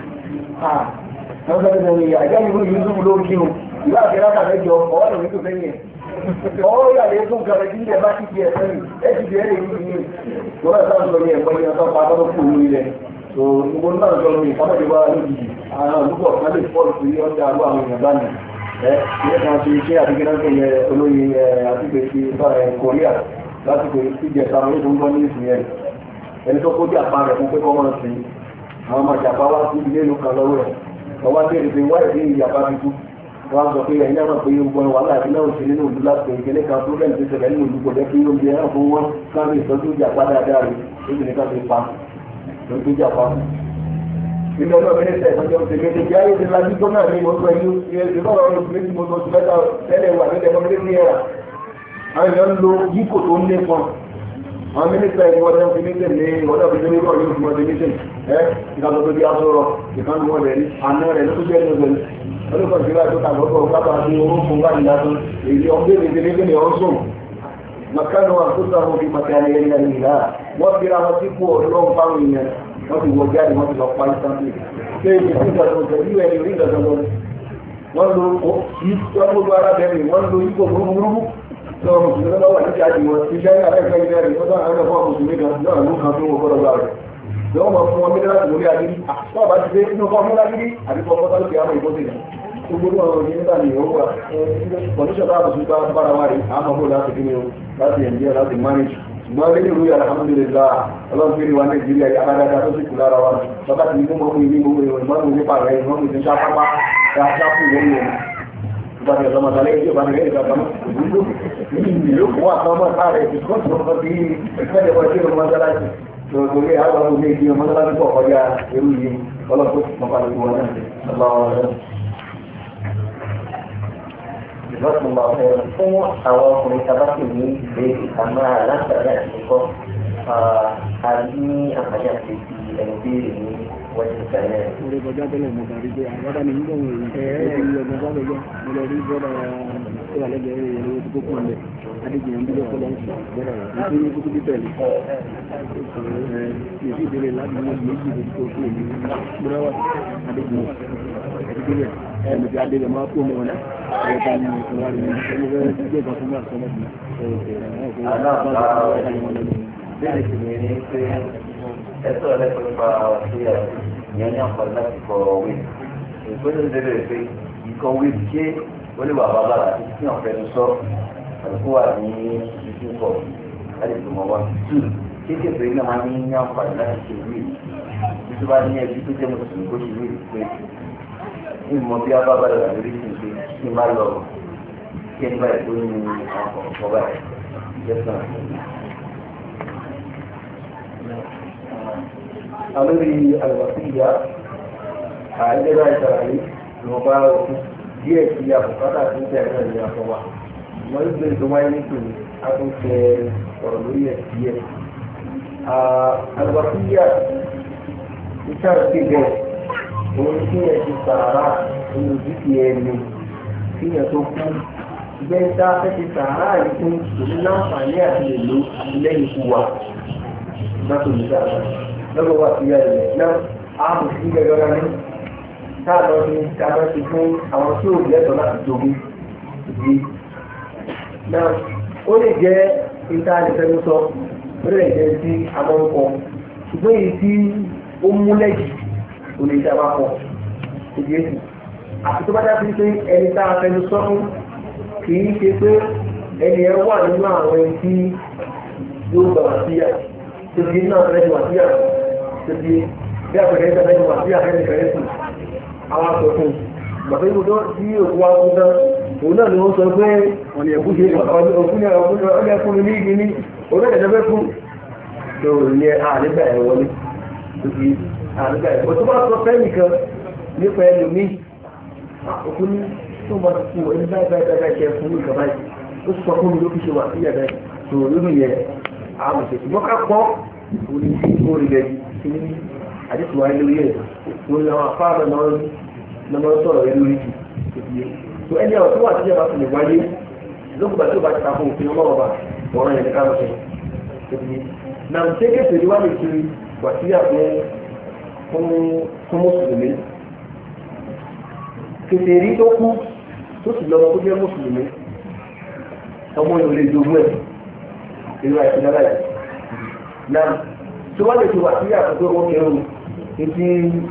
àwọn sọ́dọ̀ tó yẹ àjá irú yìí tó ló kí o ìlà àti rákà mẹ́jọ ọwọ́ lòun tó fẹ́ yẹn ọwọ́ yà lè tún kẹrẹ tí ilẹ̀ bá ti fi ẹ̀fẹ́ yìí ẹ̀ ti fi ẹ̀rẹ̀ yìí yìí lọ́wọ́ sáà sọ yẹ ẹ̀kọ́ yẹn tó pa tó kù lórí rẹ̀ tó gbogbo náà sọ mi ìfọ́nàdé wa lójijì àwọn olùkọ́ kan lè fọ́ọ̀lù sí ọjà àrùn àwọn èèyàn bá mi ilé kan ti ṣe àdígbẹ́rẹ́ yẹ olóyè àtìgbè ti Korea lásìkò ìjẹta àwọn olóògùn gbọ́ ní ìsìn yẹn ẹni tó kójú àpá rẹ̀ fún pé kọ́ máa sìn àwọn ọmọ ìjàpá wá sí ilé ìlú kan lọ́wọ́ ẹ̀ ọwọ́ tí èrè pé wá ìdí ìjàpá ti kú wọ́n sọ pé ẹ̀yin náà pé gbogbo wàhálà àti náà ṣe nínú ìlú láti ìkẹ́lẹ́ kan tó lẹ́nu tó ṣẹlẹ̀ nínú ìlú kò jẹ́ kí oúnjẹ náà fún wọn káàmì ìtọ́jú ìjàpá dáadáa rẹ̀ lójú nìkan ti pa lójú ìjàpá ilé ọjọ́ mínísítà ìtọ́jọ́ òṣèlú ti ayé ti lajú tó náà ní oṣù ẹ̀yú ìrẹsì lọ́rọ̀ oṣù méjì mo oṣù mẹ́ta tẹ́lẹ̀ wà nílẹ̀ fún mínísítì ẹ̀rà àwọn èèyàn ń lo yíkò tó ń lé fún àwọn mínísítà ìwọ́n tẹ́ fi mínísítì ní ọjọ́ ìfẹ́ ní ọjọ́ ìfẹ́ ní mínísítì ìkàtọ̀ tó di aṣọ́rọ̀ ìkànnì wọn rẹ̀ àná rẹ̀ ló tó jẹ́ ní ọjọ́ ọlọ́pàá ìṣẹ́lá tó kà lọ́pọ̀ kápá sí orúkún láti lásán èyí ọgbẹ́ ní ọ̀sùn makanu àkóso fi makani ẹ̀yìn ẹ̀yìn ìlà wọ́n fi ra wọn sí kú ọlọ́run fáwọn èèyàn wọ́n ti wọ jáde wọ́n ti lọ pa ìsàmì ṣé ibi tí ìgbà tó tẹ̀lé ìwé ẹni orí ìgbà tó lọ wọ́n lo gbogbo arábẹ́rẹ́ wọ́n lo ipò múrúmúrú lọ́wọ́ mùsùlùmí lọ́wọ́ wà níbi àdì wọn iṣẹ́ ní abẹ́fẹ́ ilẹ̀ rẹ̀ wọ́n àwọn ẹ̀fọ́ mùsùlùmí kan náà ló kan tó wọ́n gbọ́dọ̀ gbà rẹ̀ lọ́wọ́ mọ̀ fún wọn mílíọ̀nù láti lórí agídí àtọ́ àbá ti dé inú kọ́ mú lágídí àbí kọ́ mọ́tà lókè àwọn ìbọn tèmi gbogbo àwọn òní nígbà ní ìwọ́n wà kọ̀díṣọ̀ bá àbùsùn bá bára wà rí àmọ́ bó láti kí ni o láti ẹ̀ǹdíẹ̀ láti manage ṣùgbọ́n lẹ́yìn ìlú yàrá alhamdulillah ọlọ́run fi rí wa nàìjíríà yàrá dáadáa tó sì kú lára wa bàbá ti mú mọ́ fún ilé gbogbo ìwọ̀n ìmọ̀ràn nípa rẹ̀ ìwọ̀n mi ti ṣá pápá ṣáfù lẹ́yìn ẹ̀ ìgbà tí ọ̀sán mọ̀tàlẹ́ ìjọ bá nílẹ̀ ìgbà kan ìlú fún àtọ́ mọ́ sáré ìkọ́sì ọkọ̀ bí ìfẹ́lẹ̀ wọ́n ṣe lọ́mọ mọ́sálásì lórí àwọn ọmọ ilé ìgbìmọ̀ mọ́sálásì pọ̀ kọjá irú yìí ọlọ́pọ̀ mọ́kàlùkù wọn náà lọ́sùnmọ̀ fún àwọn ọkùnrin tabaki ní ìbéèrè àmọ́ aláǹtàrí àtìkọ́ àbí àǹfààní àti ẹni béèrè ní wọ́n ti sẹ́lẹ̀. Orí kọjá tẹ́lẹ̀ mo kàrí pé àgbàdá mi nígbà wọ̀nyí ẹ̀ẹ́dì ọgbọ̀n bá lọ́jọ́ mo lọ rí bọ́dà tó wà lẹ́gbẹ̀ẹ́ rẹ̀ lówó tó kókó lẹ̀ adéjìyàn bí lọ́kọ́ lọ́n sọ bọ́dà rẹ̀ ní kókó bí tẹ̀lé. Èsì ìbéèrè láti mú méjì lórí tó kú èmi gbọ́dọ̀ wà adéjìyàn ẹ̀dígbélẹ̀ ẹ̀mí ti adéjìyàn máa kó mọ́ náà ẹ̀ka ní ìwà rẹ̀ ní ẹgbẹ́ gbé kan fún àkọ́mọ́ bẹ́ẹ̀ sì ni pé ẹ̀sọ́ ẹlẹ́kọ̀ọ́ nípa ọ̀sẹ̀ ìyẹn ní àǹfààní láti kọ wíìlì ìpínlẹ̀ ìdẹ́rẹ́ pé ìkọ̀ wíìlì ṣé ó lè wà bàbá àti tí wọ́n fẹ́ sọ àdúgbò wà ní ìdúkọ̀ láti tó mọ̀ wá tù kéékèèké náà máa ní àǹfààní láti ṣe wíìlì bí tó bá ní ẹbí tó jẹ́ mùsùlùmí kó ṣe wíìlì pé ìmọ̀ bí a bá bá rẹ̀ lórí sí pé kí n má lọ kí ẹni báyìí tó ní ọkọ̀ báyìí jẹ́sán. Alórí àlùwàsíyà àìlera ìṣàlàyé ìwọ̀nba òfin díẹ̀ sí àbùkátà tó ń tẹ̀ náà ní àfọwà. Wọ́n ń gbé ìdánwáyé nítorí a tún fẹ́ ọ̀rọ̀ lórí ẹ̀ díẹ̀. Àlùwàsíyà ìṣàròkè bẹ́ẹ̀ òun tí ẹ ti sàárà nínú dúkìá ẹni tí ẹ tó kú gbẹ́ńtà ẹ ti sàárà yìí fún òní láǹfààní àti èlò lẹ́yìn ikú wa látò ní sàárà lọ́wọ́ wà sí ẹ̀rẹ̀ náà ààbò sí gẹ́gẹ́ ní sáàlọ́ ní sábà ti fún àwọn tí ò lẹ́tọ̀ọ́ láti jogún ìdí náà ó lè jẹ́ ìtàlẹ́fẹ́lúsọ ó lè jẹ́ sí amọ́nkọ ṣùgbọ́n èyí tí ó múlẹ̀ jù ó lè ṣe àbápọ̀ ìdí èsì àti tó bá dá sí pé ẹni tá a fẹnu sọ fún kì í ṣe pé ẹni ẹ wà nínú àwọn ẹni tí yóò gbà wá síyà tó di náà fẹ́ẹ́ wá síyà tó di bí àpẹẹrẹ ẹgbẹ́ fẹ́ẹ́ wá síyà fẹ́ẹ́ fẹ́ẹ́ sùn àwọn àtọ̀kùn bàbá yìí tó tí òkú wa kú tán òun náà ni wọ́n sọ pé òkú ẹkún ní igi ní orílẹ̀-èdè fún tó yẹ ànígbà ẹ̀ wọlé ànígbà ẹ̀ tó bá sọ fẹ́ nìkan nípa ẹlòmíì òkú ní tó bá ti fún ẹni báyìí ṣe fún ìkà báyìí ó sọ fún mi ló fi ṣe wà sí ẹ̀bẹ̀ tó lórí yẹ àmọ̀ ṣe ṣùgbọ́n ká pọ̀ òní sí orí rẹ̀ sí ní àdìsíwá lórí ẹ̀ tó ní àwọn afárá lọ́mọ sọ̀rọ̀ ẹ̀ lórí jù tó ẹni àwọn tó wà sí ẹ̀bá fún ìwáyé lókùnbà tó bá ti ta fún òfin ọlọ́wọ́ bá wọ́n yẹn ká lọ́sẹ̀ nà ń tẹ́kẹ̀ pẹ̀lú wá lè kiri wà sí fún mùsùlùmí kèfèrí tó kú tó sì lọ́wọ́ tó jẹ́ mùsùlùmí ọmọ yóò lè jogún ẹ̀ ìlú àìsàn náà yìí náà tó wá lè ti wà sí àkókò ó kẹrù etí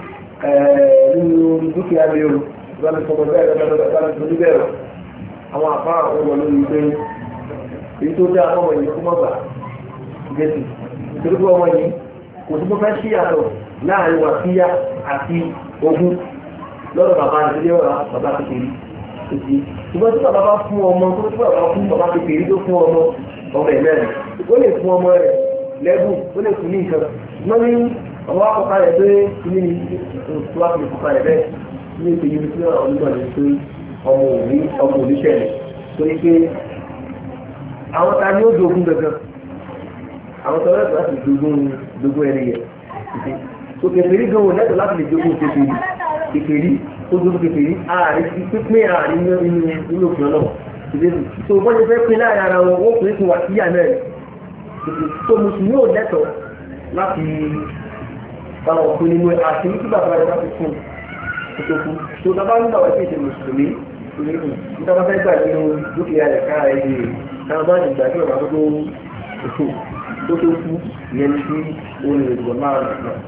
nínú dúkìá lé o lọ́nà tó bẹ̀rẹ̀ lọ́nà tó bẹ̀rẹ̀ àwọn àpá àwọn ọmọ lórí pé èyí tó dá ọmọ yìí kó mọ́gbà gẹ̀ẹ́sì nítorí pé ọmọ yìí kò tó fẹ́ sí àtọ̀ láàrin wàsíyà àti ogún lọ́dọ̀ bàbá ìdílé ọ̀rá bàbá kékeré ṣùgbọ́n tí bàbá bá fún ọmọ tó tí bàbá fún bàbá kékeré tó fún ọmọ ẹ̀ mẹ́rin ó lè fún ọmọ rẹ̀ lẹ́bù ó lè fún ní nǹkan wọ́n ní ọmọ akọ́kọ́ rẹ̀ pé ní tó wá fi kọ́kọ́ rẹ̀ bẹ́ẹ̀ ní ètò yìí tí ọ̀rọ̀ nígbà ní pé ọmọ òní ṣẹlẹ̀ torí pé àwọn ta ni ó dogun gangan àwọn tọ́lá láti dogun ẹni yẹ tó kékeré gan wọn lẹ́tọ̀ láti lè dogun kékeré tó dogun kékeré ààrẹ ti pínpín ààrẹ nínú òfin ọlọ́wọ́ ìdẹ́sì tó wọ́n ti fẹ́ pín láàrin ara wọn ó pín fún wa síyà náà tó mùsùlùmí ò lẹ́tọ̀ láti báwọn òfin nínú àti ní kí bàbá rẹ̀ láti fún òtòkù tó dábà nígbà wá sí ìṣe mùsùlùmí nígbà fẹ́ gbà nínú dúkìá rẹ̀ ká ẹni náà bá ti gbà kí ọ̀rọ̀ tó kú ìyẹn tí ó lè gbọ́ máa rẹ̀ náà.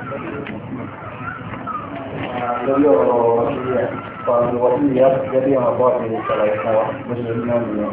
lórí ọ̀rọ̀ wàsíyà gẹ́gẹ́ bí àwọn bọ́ọ̀sì ìṣàlàyé fún wa bó ṣe rí náà nìyẹn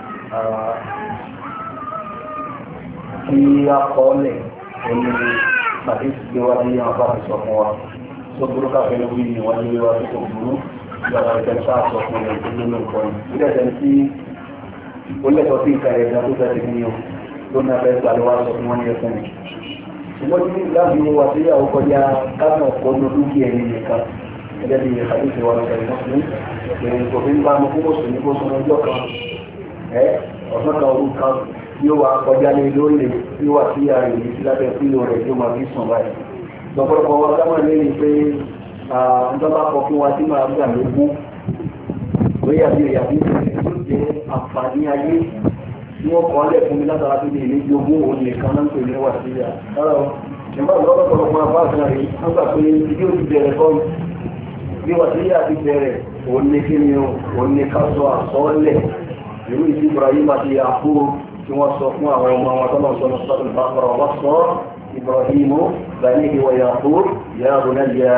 kí a kọ́ lẹ̀ oní pàdé ìgbé wa ní àwọn bá ti sọ fún wa tó burú káfẹ́ lórí ni wọ́n lé wa tó kò burú ìjọba ìjọba sáà sọ fún ẹ̀ nínú nǹkan yìí ilé ẹ̀jẹ̀ tí ó lẹ́tọ̀ọ́ sí ìka ẹ̀dá tó fẹ́ ti ní o tó náà fẹ́ gbà lọ́wọ́ sọ fún wọn ní ẹsẹ̀ mi ṣùgbọ́n tí láti wo wà sí àwọn kọjá káàmù ọ̀pọ̀ ní dúkìá ẹni nìkan gẹ́gẹ́ bí àdéhùn wa lọ́sẹ̀ mọ́sùlùmí èrè kò fi ń bá ọmọ fún mọ́sùlùmí kó sọ ọjọ́ kan ọ̀sán kan orú kan tí ó wà kọjá lé lórí tí ó wà sí ààrẹ yìí sí lábẹ́ pílò rẹ̀ tí ó máa fi sùn báyìí lọ́pọ̀lọpọ̀ wa ká máa lé pé ìjọba kọ fún wa tí máa gbà lógún lórí àbí ìyàbí tó jẹ́ àǹfààní ayé tí wọ́n kọ́ lẹ̀ fún mi látara tó lè ní jogún òun nìkan náà ń pè ní wà sí ìyá lára wọn ìjọba lọ́pọ̀lọpọ̀ apá àfihàn rẹ̀ wọ́n gbà pé ibi ó ti bẹ̀rẹ̀ kọ́ bí wà sí ìyá ti bẹ̀rẹ̀ òun ní kí ni òun ní ká sọ àsọ́ọ́lẹ̀ ìlú ìdí Ibrahim àti àkúrò tí wọ́n sọ fún àwọn ọmọ wọn tọ́lọ̀ sọ́nà sọ́tún bàbára wọ́n sọ Ibrahimu banihi wa Yaqub ya bunayya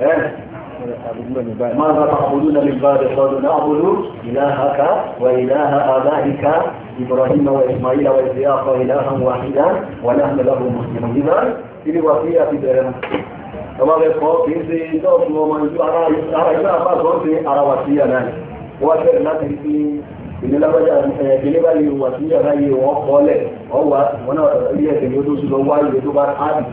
ماذا تعبدون من بعد قالوا نعبد إلهك وإله آبائك إبراهيم وإسماعيل وإسحاق إلها واحدا ونحن له مسلمون إذا إلى وصية بيننا كما قال في دوس ومن أرى إذا أبغى في أرى وصية لنا وأشرنا في ìdílébà lè wà sí ìyàrá yìí wọ́n kọ́lẹ̀ ọwà wọn ilé ẹ̀sẹ̀ yóò tó sì lọ wá ìwé tó bá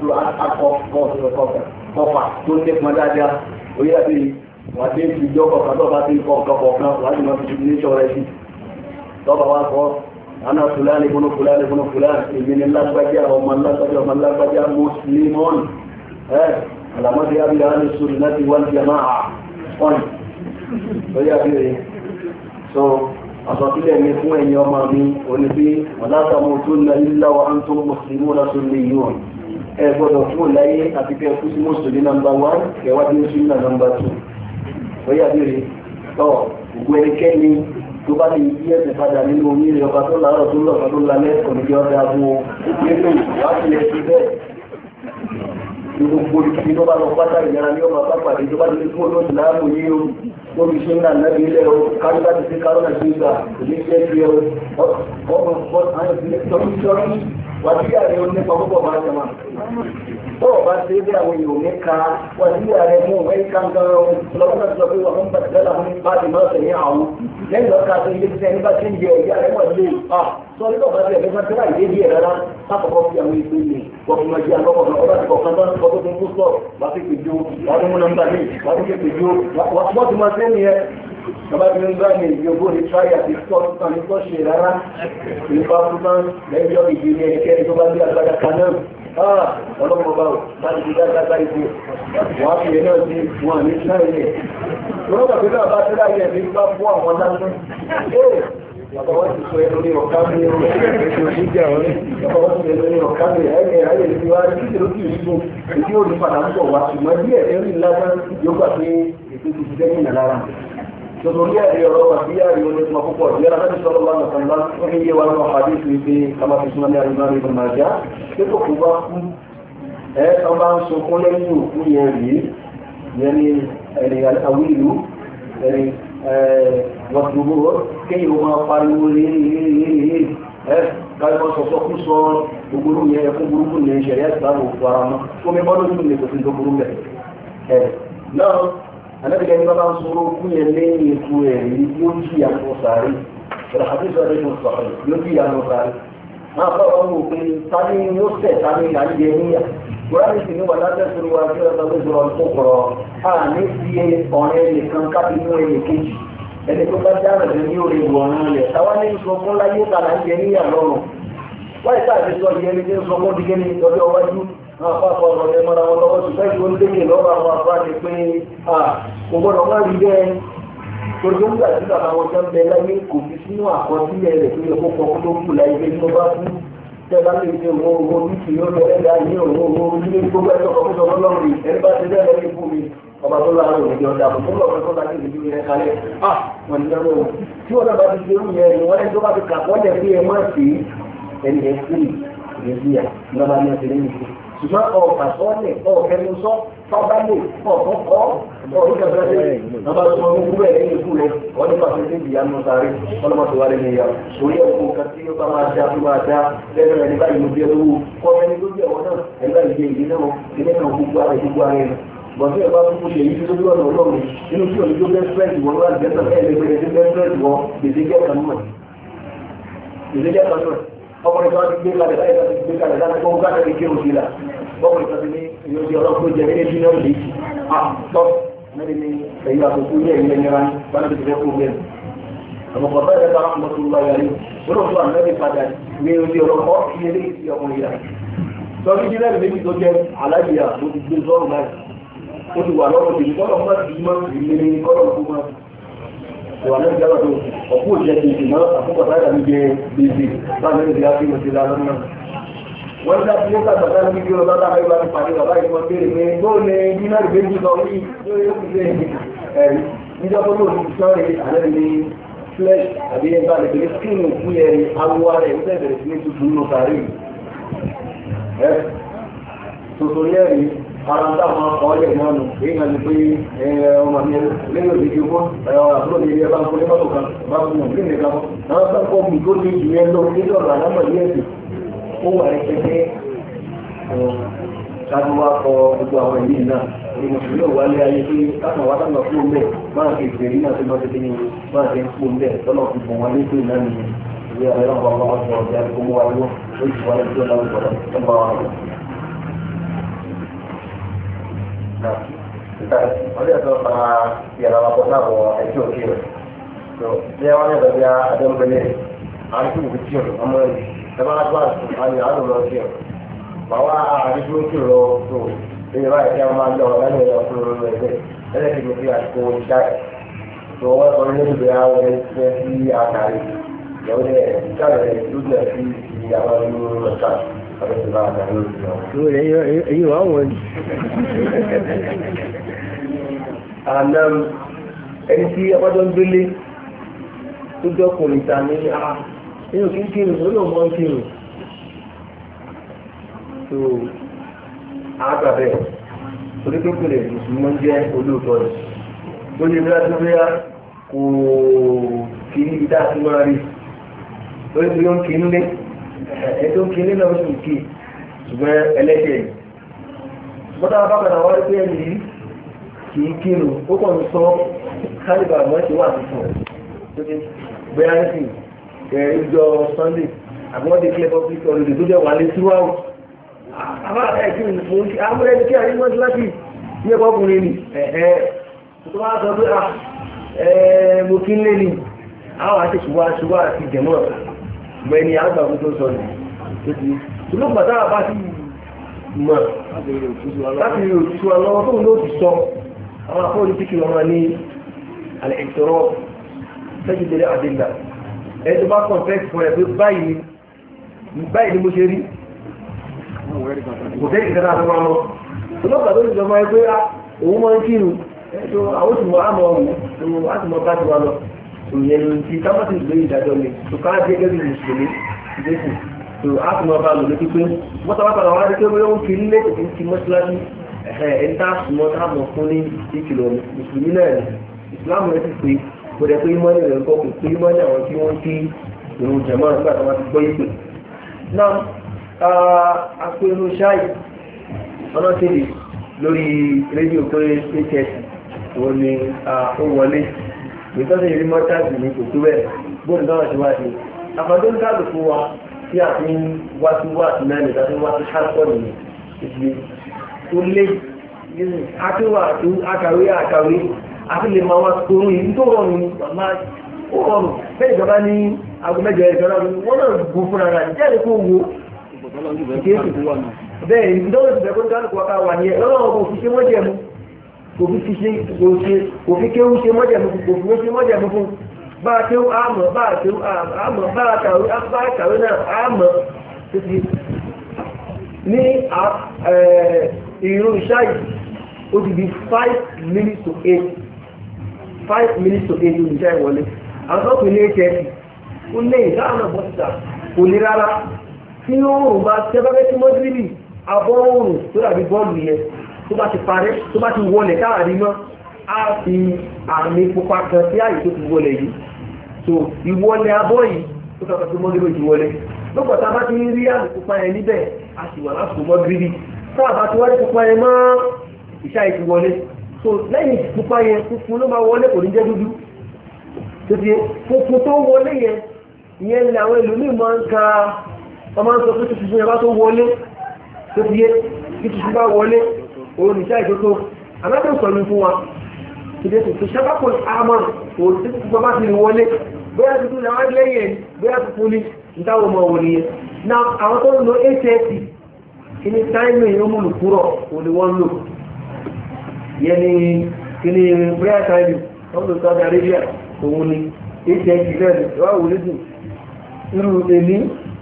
akọ́fà tó nípa dáadáa orí àti wà dé ìjọ kọ̀ọ̀kan tó bá ti kọ̀ kọ̀ọ̀kan wà ní wọn fi ní sọ̀rọ̀ ẹ̀sìn tọ́ba wá kọ́ ana fulani bunu fulani bunu fulani èmi ni lágbájá ọmọ lágbájá mùsùlùmọ́ọ̀nì alamọ́dé abilá ní sùn láti wal jamaa ọ̀nì orí àti rẹ̀ so àsọ̀tílẹ̀ mi fún ẹ̀yin ọmọ mi òní bí ọ̀látàmù tó lẹ ilá wa ń tún mùsùlùmí lọ́sùn lè yíò ẹ gbọ́dọ̀ fún láyé àti kẹ fún sí mùsùlùmí nọ́mbà 1 kẹwàdí ó sí nà nọ́mbà 2 lóyà bèèrè tọ́ gbogbo ẹnikẹ́ni tó bá lè yí ẹ̀sẹ̀ padà nínú omi rẹ̀ ọba tó láàárọ̀ tó lọ́ọ̀kan tó lálẹ́ òníjọ́ ọ̀dà àbò nígbè wá sílẹ̀ sí bẹ́ẹ̀ gbogbo ìdí tó bá lọ pátá ìyára ní ọmọ apápàdé tó bá lè fún olóòtú láàmú yìí o lórí ṣe ń nà lẹ́bi ilẹ̀ o kárí bá ti fi kárọ́nà sí ìgbà òní jẹ́ sí ẹ o ọmọ àwọn ìpínlẹ̀ tó ń sọ ní wàdíyà rẹ̀ ó nípa púpọ̀ máa jẹ máa bọ́ọ̀ bá ṣe bí àwọn èèyàn ní ka wọ́n sí ààrẹ mú ẹ̀ka gan lọ́wọ́ náà sọ pé wọ́n ń bàtẹ́ láwọn ìpàdé máa tẹ̀lé àwọn lẹ́yìn lọ́ka tó ilé iṣẹ́ nígbà tí ń jẹ ìyá rẹ̀ wọ́n lé sọ nígbà bá tẹ̀lé fún tẹ́lá ìdí díẹ̀ rárá lákòókò fi àwọn ìpè lè wọ́n fi máa jẹ àlọ́kọ̀ náà ọba ti kọ̀ọ̀kan tán kọ́ tó fi ń kú sọ wá sí pèjọ wá tó mú nọ́mbà ní wá tó fi pèjọ wọ́n ti máa ṣe nìyẹn bàbá mi ń gbá mi ìjọba ní tíráyà ti sọ tán ní kọ́ ṣe rárá ìfà fún tán lẹ́yìn ọ̀rọ̀ ìdí ní ẹnikẹ́ni tó bá gbé agbada kan náà ọlọ́mọ bá ò láti fi dáadáa ìfò wọ́n á fi ẹ̀ náà sí wọn ní tíráyà lọ́wọ́ pàtó náà bá tíráyà ní bá fún àwọn lásán bàbá wọ́n ti sọ ẹnu ní ọ̀ká mi bàbá wọ́n ti ẹnu ní ọ̀ká mi ẹ̀yẹ ayé ti wá ní ìṣèlú kì í gbó èdè òní padà ń bọ̀ wá ṣùgbọ́n bí ẹ̀rẹ́ rí lásán yóò gbà pé ètò ti ti dẹ́yìn lára tòtòrí ẹ̀rí ọ̀rọ̀ wà bí ẹ̀rí oní ọmọ púpọ̀ bí ẹ̀rọ láti sọ̀rọ̀ lánàá sọ̀rọ̀ ó ní yé wa lọ́wọ́ àdé ìṣòro pé kama fi súnmọ́ ní àríwá rẹ̀ ìbọn àjá pé kò kú bá kú ẹ̀ tán bá ń sunkún lẹ́yìn òkú yẹn rí yẹn ní ẹ̀rí àwílù ẹ̀rí wọ́túbọ̀ kéyìn ó máa pariwo rí káyọ̀ sọ̀sọ̀ kú sọ gbogbo yẹn ẹkún burúkú ní ìṣẹ̀lẹ̀ ìsìlámù òkú ara mọ́ tó mi bọ́ lójú ní kò sí tó burú bẹ̀ náà anábìlẹ̀ ní bábá ń sọ orúkú yẹn lẹ́yìn ikú ẹ̀ yóò jí àánú sáré ìrọ̀ àti ìṣọ́ ẹ̀rẹ́ ìṣọ́ sọ̀rọ̀ yóò jí àánú sáré máa bá wọn wò pé tani yóò tẹ̀ tani àyè níyà kúránì sì ní wà látẹ̀sọ̀rọ̀ wa kí ọ̀sán tó sọ̀rọ̀ tó kọ̀rọ̀ a ní fi ọ̀rẹ́ nìkan kábí mú ẹnì kejì ẹni tó bá dára jẹ ní orí ìwọ̀n rẹ̀ táwa ní sọ fún láyé tààrà ń jẹ níyà lọ́rùn wáyé tá àti sọ yẹn ní sọ fún dígé ní ìtọ́jú ọwájú àpapọ̀ ọ̀rọ̀ ẹ̀ mọ́ra wọn lọ́wọ́ ṣùgbọ́n ìwọ́n ń dékè lọ́wọ́ àwọn afárá ni pé kò gbọ́dọ̀ má rí bẹ́ẹ̀ torí tó ń gbà sí bàbá wọn tó ń bẹ láyé kò fi sínú àkọsílẹ̀ rẹ̀ tó yẹ kó kọ́ tó kù láyé pé tó bá kú tẹ́lá lè ṣe owó bíkì yóò lọ ẹ̀dá ní owó ilé gbogbo ẹ̀ṣọ́ kọ́kọ́ sọ lọ́rùn ẹni bá ti bẹ́ẹ̀ lẹ́yìn fún mi ọba tó láàárọ̀ òní ọjà àbò tó lọ́ọ̀fẹ́ tó láti ìdíjú rẹ̀ kalẹ̀ wọ́n ní lọ́wọ́ tí wọ́n náà bá ti ṣe irú yẹn ni wọ́n ẹni tó bá ti kà wọ́n lẹ̀ fi ẹ má sí ẹni ẹ̀ sí ìrẹsíyà lọ́ba ní ọ̀sẹ̀ lẹ́yìn fún ṣùgbọ́n ọ̀kà sọ́ọ̀lẹ̀ ọ̀kẹ́nusọ́ tọ́bálẹ̀ ọ̀kọ́kọ́ ọ̀ríkàtàlẹ̀ ọba tó mọ́ gbogbo ẹ̀ lẹ́yìn ikú rẹ̀ wọ́n ní pàṣẹ sí ìyá nù sáré ọlọ́mọ̀tò wà lẹ́nu ìyá orí ẹ̀kọ́ kan tí ó bá máa dá tó máa dá lẹ́nu ẹni báyìí ló bí ẹ lówó kọ́ ẹni tó bí ẹ̀wọ̀n náà ẹni báyìí jẹ ìdí náà ilé kan gbogbo ara gbogbo ara ẹni bọ̀dé ẹ̀ bá kúkú ṣe èyí tó bí ọ̀nà ọlọ́run nínú tí òní tó bẹ́ẹ̀ fẹ́ẹ̀tì wọn lọ́wọ́ àgbẹ̀sọ̀ ẹ̀ẹ́dẹ́gbẹ̀rẹ̀ tó bẹ́ẹ̀ fẹ́ẹ̀tì wọn gbèsè jẹ́ kan náà ọkùnrin tó wá ti gbé kalẹ̀ láyé láti gbé kalẹ̀ láti kó gbá lẹ́yìn kí o sí la ọkùnrin tó ti ní ìlú ti ọlọ́pọ̀ jẹ nílé bí náà lè tọ́ mẹ́rin ní èyí àkókò ilé ìlẹ̀ nira bá ní ti fẹ́ kó bẹ́ẹ̀ àmọ̀kọ̀ bá yẹ ká mọ̀ tó lọ yàrá lọ́rọ̀ tó àmì padà ní orí ọlọ́pọ̀ kí ilé ìsì ọkùnrin yà lọ́rí jí lẹ́rìn méjì tó jẹ́ aláìyá tó ti gbé sọ́run láì ó ti wà lọ́rọ̀ tèmi kọ́lọ̀ mọ́ sí mọ́ ìlérí kọ́lọ̀ kó mọ́ wà ní ìjọba tó ọ̀pọ̀ òṣìṣẹ́ ti ìsìn náà àfúnkọ̀tà ìdàmí jẹ gbèsè láàrin ìdí àti ìmọ̀ ìlà lọ́nà wọ́n ní láti lẹ́sà gbàtà ní kí ọlọ́dá bá ìgbà ti pàdé bàbá ìmọ̀ béèrè pé tó lè dínárì méjì lọ rí yóò fi lè ẹ̀rí níjọba tó ní sọ́ọ̀rì àlẹ́ ní flesh àbí ẹgbà lè pèlè skin fún ẹ̀rí awọ rẹ̀ ó bẹ̀rẹ̀ sí ní tuntun nù sàárì ẹ̀ tuntun lẹ́rìí ara ń dáwọn ọ̀ọ́lẹ̀ náà nù èyí náà ni pé ọmọ mi lẹ́yìn òdì ìgbó àbúrò mi ẹ̀bá ń kó ní mọ́tò kan bá fún un nílé kan náà bá kọ́ mi tó ní jù yẹn lọ sí ọ̀rọ̀ àlámọ̀ ní ẹ̀sìn ó wà ní pẹ́pẹ́ ṣáájú wá kọ gbogbo àwọn ìlú náà ní mùsùlùmí ò wálé ayé pé káwọn wá sábà fún un bẹ́ẹ̀ máa fi ìgbèrí náà tó lọ sí kíni máa fi ń fún un bẹ́ẹ̀ tọ́lọ̀ fi bọ̀ wọn ní pé náà nìyẹn ìwé àwọn ẹ̀rọ ọ̀pọ̀ ọ̀pọ̀ ọ̀jà kó mú wa lọ ó sì wá lẹ́jọ́ láwùjọ lọ́wọ́ wọ́n lè sọ fún yàrá wa kọ́ta bọ̀ ẹ̀jẹ̀ òkè rẹ̀ tó bí wọ́n lè sọ bí adébẹ̀lẹ̀ àti òkè tí o ọmọ rẹ̀ ẹ̀ máa gbọ́ àti àdùn lọ sí ọ̀ bàwá àdìgbò tí o lọ tó èyí báyìí kí a máa lọ lẹ́nu ẹ̀rọ fún ọ̀rọ̀ ẹ̀jẹ̀ ẹlẹ́kìtì fi àsìkò ìṣá ẹ̀ tó wọ́n sọ ní ìlú bẹ́ẹ̀ àwọn ẹ̀ṣẹ̀ sí àkàrí ìyàwó ẹ̀ ìṣàlẹ̀ lójú ẹ̀ sí ìyàwó ìlú ọ̀ṣà èyí wà wọ́n ni àná ẹni tí ọpọ́jọ́ ń gbélé tó jọ́kùnrin ta ní ẹ̀yìn òkè ń kírun tó lóun mọ́ ń kírun tó àgbàbẹ̀ torí pé kò lè mọ́ jẹ́ olóòtọ́ rẹ̀ tó lè bíra tó bíra kò kí ní ìdá sí máa rí lórí bí ó ń kí nílé ẹ̀tọ́ kí ní náà ó sì kí ṣùgbọ́n ẹlẹ́ṣẹ̀ bọ́tà bá padà wá rí pé ẹni yìí kì í kírun ó kàn ń sọ kálíbà mọ́ ṣe wà tuntun bẹ́ẹ̀ sì ìjọ Sunday àbí wọ́n ti kílẹ̀ public holiday tó jẹ́ wà lé síwáwò àwọn ẹni kí àríwá ti láti ní ẹ̀kọ́ ọkùnrin ni tó bá sọ pé mo kí ń lé ní àwọn àti ṣùgbọ́n àti jẹ̀mọ́ gbẹ̀ni àgbàgbọ́ tó sọ ní tó pàtà bá sí mọ̀ láti rí òtútù ọlọ́wọ́ tó ń ló ti sọ àwọn akọ́ni tí kì lọ́mọ ní alẹ́ ìtọ́rọ́ sẹ́jìdẹ̀rẹ́ àdínlá ẹni tó bá kọ̀ǹfẹ́sì fún ẹ̀ pé báyìí ni mo ṣe rí kò tẹ́ ìkẹta àti wọn lọ ọlọ́pàá tó ti sọ fún ẹ pé òun máa ń kírun ẹ̀tọ́ àwọn òṣùwọ̀n àmọ́ ọ̀hún láti mọ bá ti wá lọ ìyẹn ní ti kápẹ́tì ìgbé ìdájọ́ ni tó ká jẹ́ gẹ́gẹ́ bí mùsùlùmí ìdẹ́sì tó á ti mọ bá lò ní pípé mọ́tàwátà wá rí pé ó ń fi nílé tó ń ti mọ́síláṣí ẹni tá a sùnmọ́ tá a mọ̀ fún ní ìkìlọ̀ mùsùlùmí náà ní ìsìlámù rẹ̀ ti pé kò dẹ̀ pé ìmọ̀ni rẹ̀ ń kọ́ kò pé ìmọ̀ni àwọn tí wọ́n ti ìrùn jẹ̀mọ́ nígbà tí wọ́n ti gbọ́ ìpè. náà àpò irun ṣáì ọlọ́tẹ̀lẹ̀ lórí rédíò pé hs òun ni ó wọlé ìtọ́jú ìrí mọ́tàzì ní kò tó bẹ́ẹ̀ bóun náà ti wá sí àfàdé ń káàdù fún wa tí a fi ń wá sí wá sí náà nígbà tí wọ́n wá sí ṣáàpọ̀ nìyẹn ìdílé tó lé akíwà àkàwé àti lè máa wá kóró yìí tó rọrùn ní màmá ó rọrùn bẹ́ẹ̀ ìjọba ní aago mẹ́jọ ìjọba wọn náà gùn fúnra rẹ̀ jáde kó wo bẹ́ẹ̀ ìdánwò ti bẹ̀rẹ̀ kó kálukú wákà wà ní ẹ̀ lọ́wọ́ kò fi ṣe mọ́jẹ̀mú kò fi kéwú ṣe mọ́jẹ̀mú kò fi ṣe mọ́jẹ̀mú fún bá a kéwú àmọ́ bá a kéwú àmọ́ bá a kàwé náà àmọ́ tó ti ní ìrún ìṣáì ó ti di 5 minutes to 8 5 minutes to 8 olùṣà ìwọlé àwọn ọkùnrin ní hs ó lé ìdáhùn bọ́sítà kò ní rárá tí oòrùn bá tẹ́bẹ́rẹ́ tí mọ́sílì abọ́ oòrùn tó dàbí bọ́ọ̀lù yẹn tó bá ti parẹ́ tó bá ti wọlẹ̀ káàrí mọ́ á fi àmì pupa kan sí àyè tó ti wọlẹ̀ yìí so ìwọlẹ̀ abọ́ yìí tó kàkà tó mọ́sílì ti wọlé lọ́pọ̀ta bá ti rí àmì pupa yẹn níbẹ̀ a sì wà láti mọ́sílì fún àbá tí wọ́n rí pupa yẹn mọ́ ìṣá yìí ti wọlé so lẹ́yìn pupa yẹn funfun ló máa wọlé kò ní jẹ́ dúdú tó ti funfun tó wọlé yẹn ìyẹn ni àwọn ìlú míì máa ń ka wọ́n máa ń sọ pé tuntun yẹn bá tó wọlé tó ti yé kí tuntun bá wọlé òun ìṣá ìtótó alábẹ́ ìsọ̀lù fún wa ìdè tó ṣàkóso àmọ́ òun tí tuntun bá ti wọlé bóyá tuntun làwọn lẹ́yìn bóyá tuntun ní ìtawọ̀ ọmọ wò nìyẹn na àwọn tó ń lo hsc kí ni táìmù ìrúmùlù kúrọ̀ òun ni wọ́n lò yẹn ni kí ni prayer time wọ́n lò Saudi Arabia òun ni hsc náà ni wọ́n wò lédùn irú èmi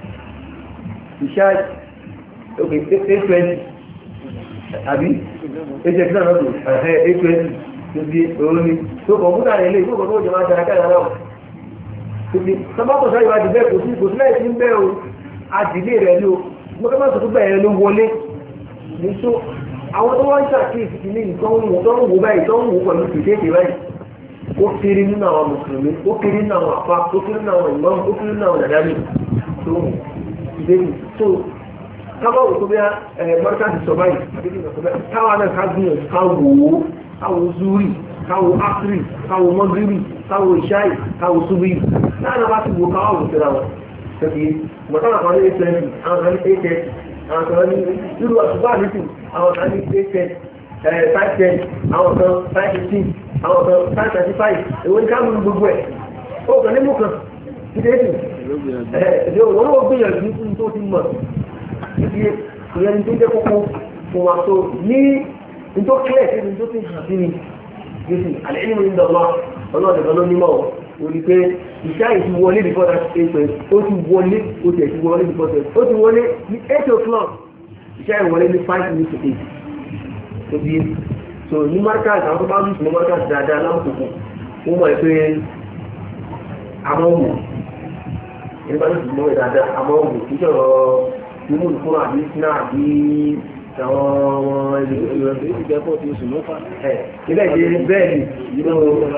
ìṣá ok 820 àbí hsc náà lọ́dún 820 tó di òun ni tó kọ̀ọ̀mútà rẹ̀ lè tó kọ̀ọ̀mú jẹ́ máa tẹ̀lé káyà náà tòbí sọ́bátọ̀ sáyé wá dìbẹ́ kò sí láì sí ń bẹ́ o adìlé rẹ̀ ní o mọ́kẹ́ máa sọ̀tún bẹ̀rẹ̀ ló wọlé ní tó àwọn tó wọ́n ń ṣàkíyèsí ti ní nǹkan tó ń wò báyìí tó ń wò pẹ̀lú kìdéèdè báyìí ó kéré nínú àwọn mùsùlùmí ó kéré nínú àwọn àpá ó kéré nínú àwọn ìmọ̀ ó kéré nínú àwọn dàdámì tó ń kìdéèdè tó kábàwò tó bẹ́ẹ̀ mọ́ríkà ti sọ báyìí táwọn náà ká gbìyànjú ká wò ó káwò zúrì káwò áfírì káwò mọ́gírì káwò ìṣáì káwò súbì láàrín bá ti wò káwò wò síra wọn tẹ́bí mọ̀tánà kan ní 820 àwọn kan ní 810 àwọn kan ní irú àtúgbà nítù àwọn kan ní 810 510 àwọn kan 515 àwọn kan 535 èwo ní káàmù gbogbo ẹ̀ ó kàn ní mú kan títẹ́sì wọ́n ló gbìyànjú fún tó ti mọ̀ títí ìyẹn tó jẹ́ kókó fún wa tó ní nítorí kílẹ̀ sí ní tó ti hàn sí ni yìí àlẹ́yìn ní ìdọ̀lọ́ ọlọ́dẹ̀kan ló nímọ̀ orí pé ìṣá ìti wọlé before that statement ó ti wọlé ó ti ẹ̀sì wọlé before that ó ti wọlé ní 8 o'clock ìṣá ìwọlé ní 5 minutes to 8 tó bí so ní markers àwọn tó bá ń sùn markers dáadáa lámùkùkù wọ́n mọ̀ pé àmọ́wò nígbà tó sùn mọ́ dáadáa àmọ́wò kí sọ̀rọ̀ nínú ìfúnra àbí sinà àbí àwọn ìrọ̀lẹ́ ìjẹ́pọ̀ tí ó sì mọ́fà ilẹ̀ ìdí bẹ́ẹ̀lì nínú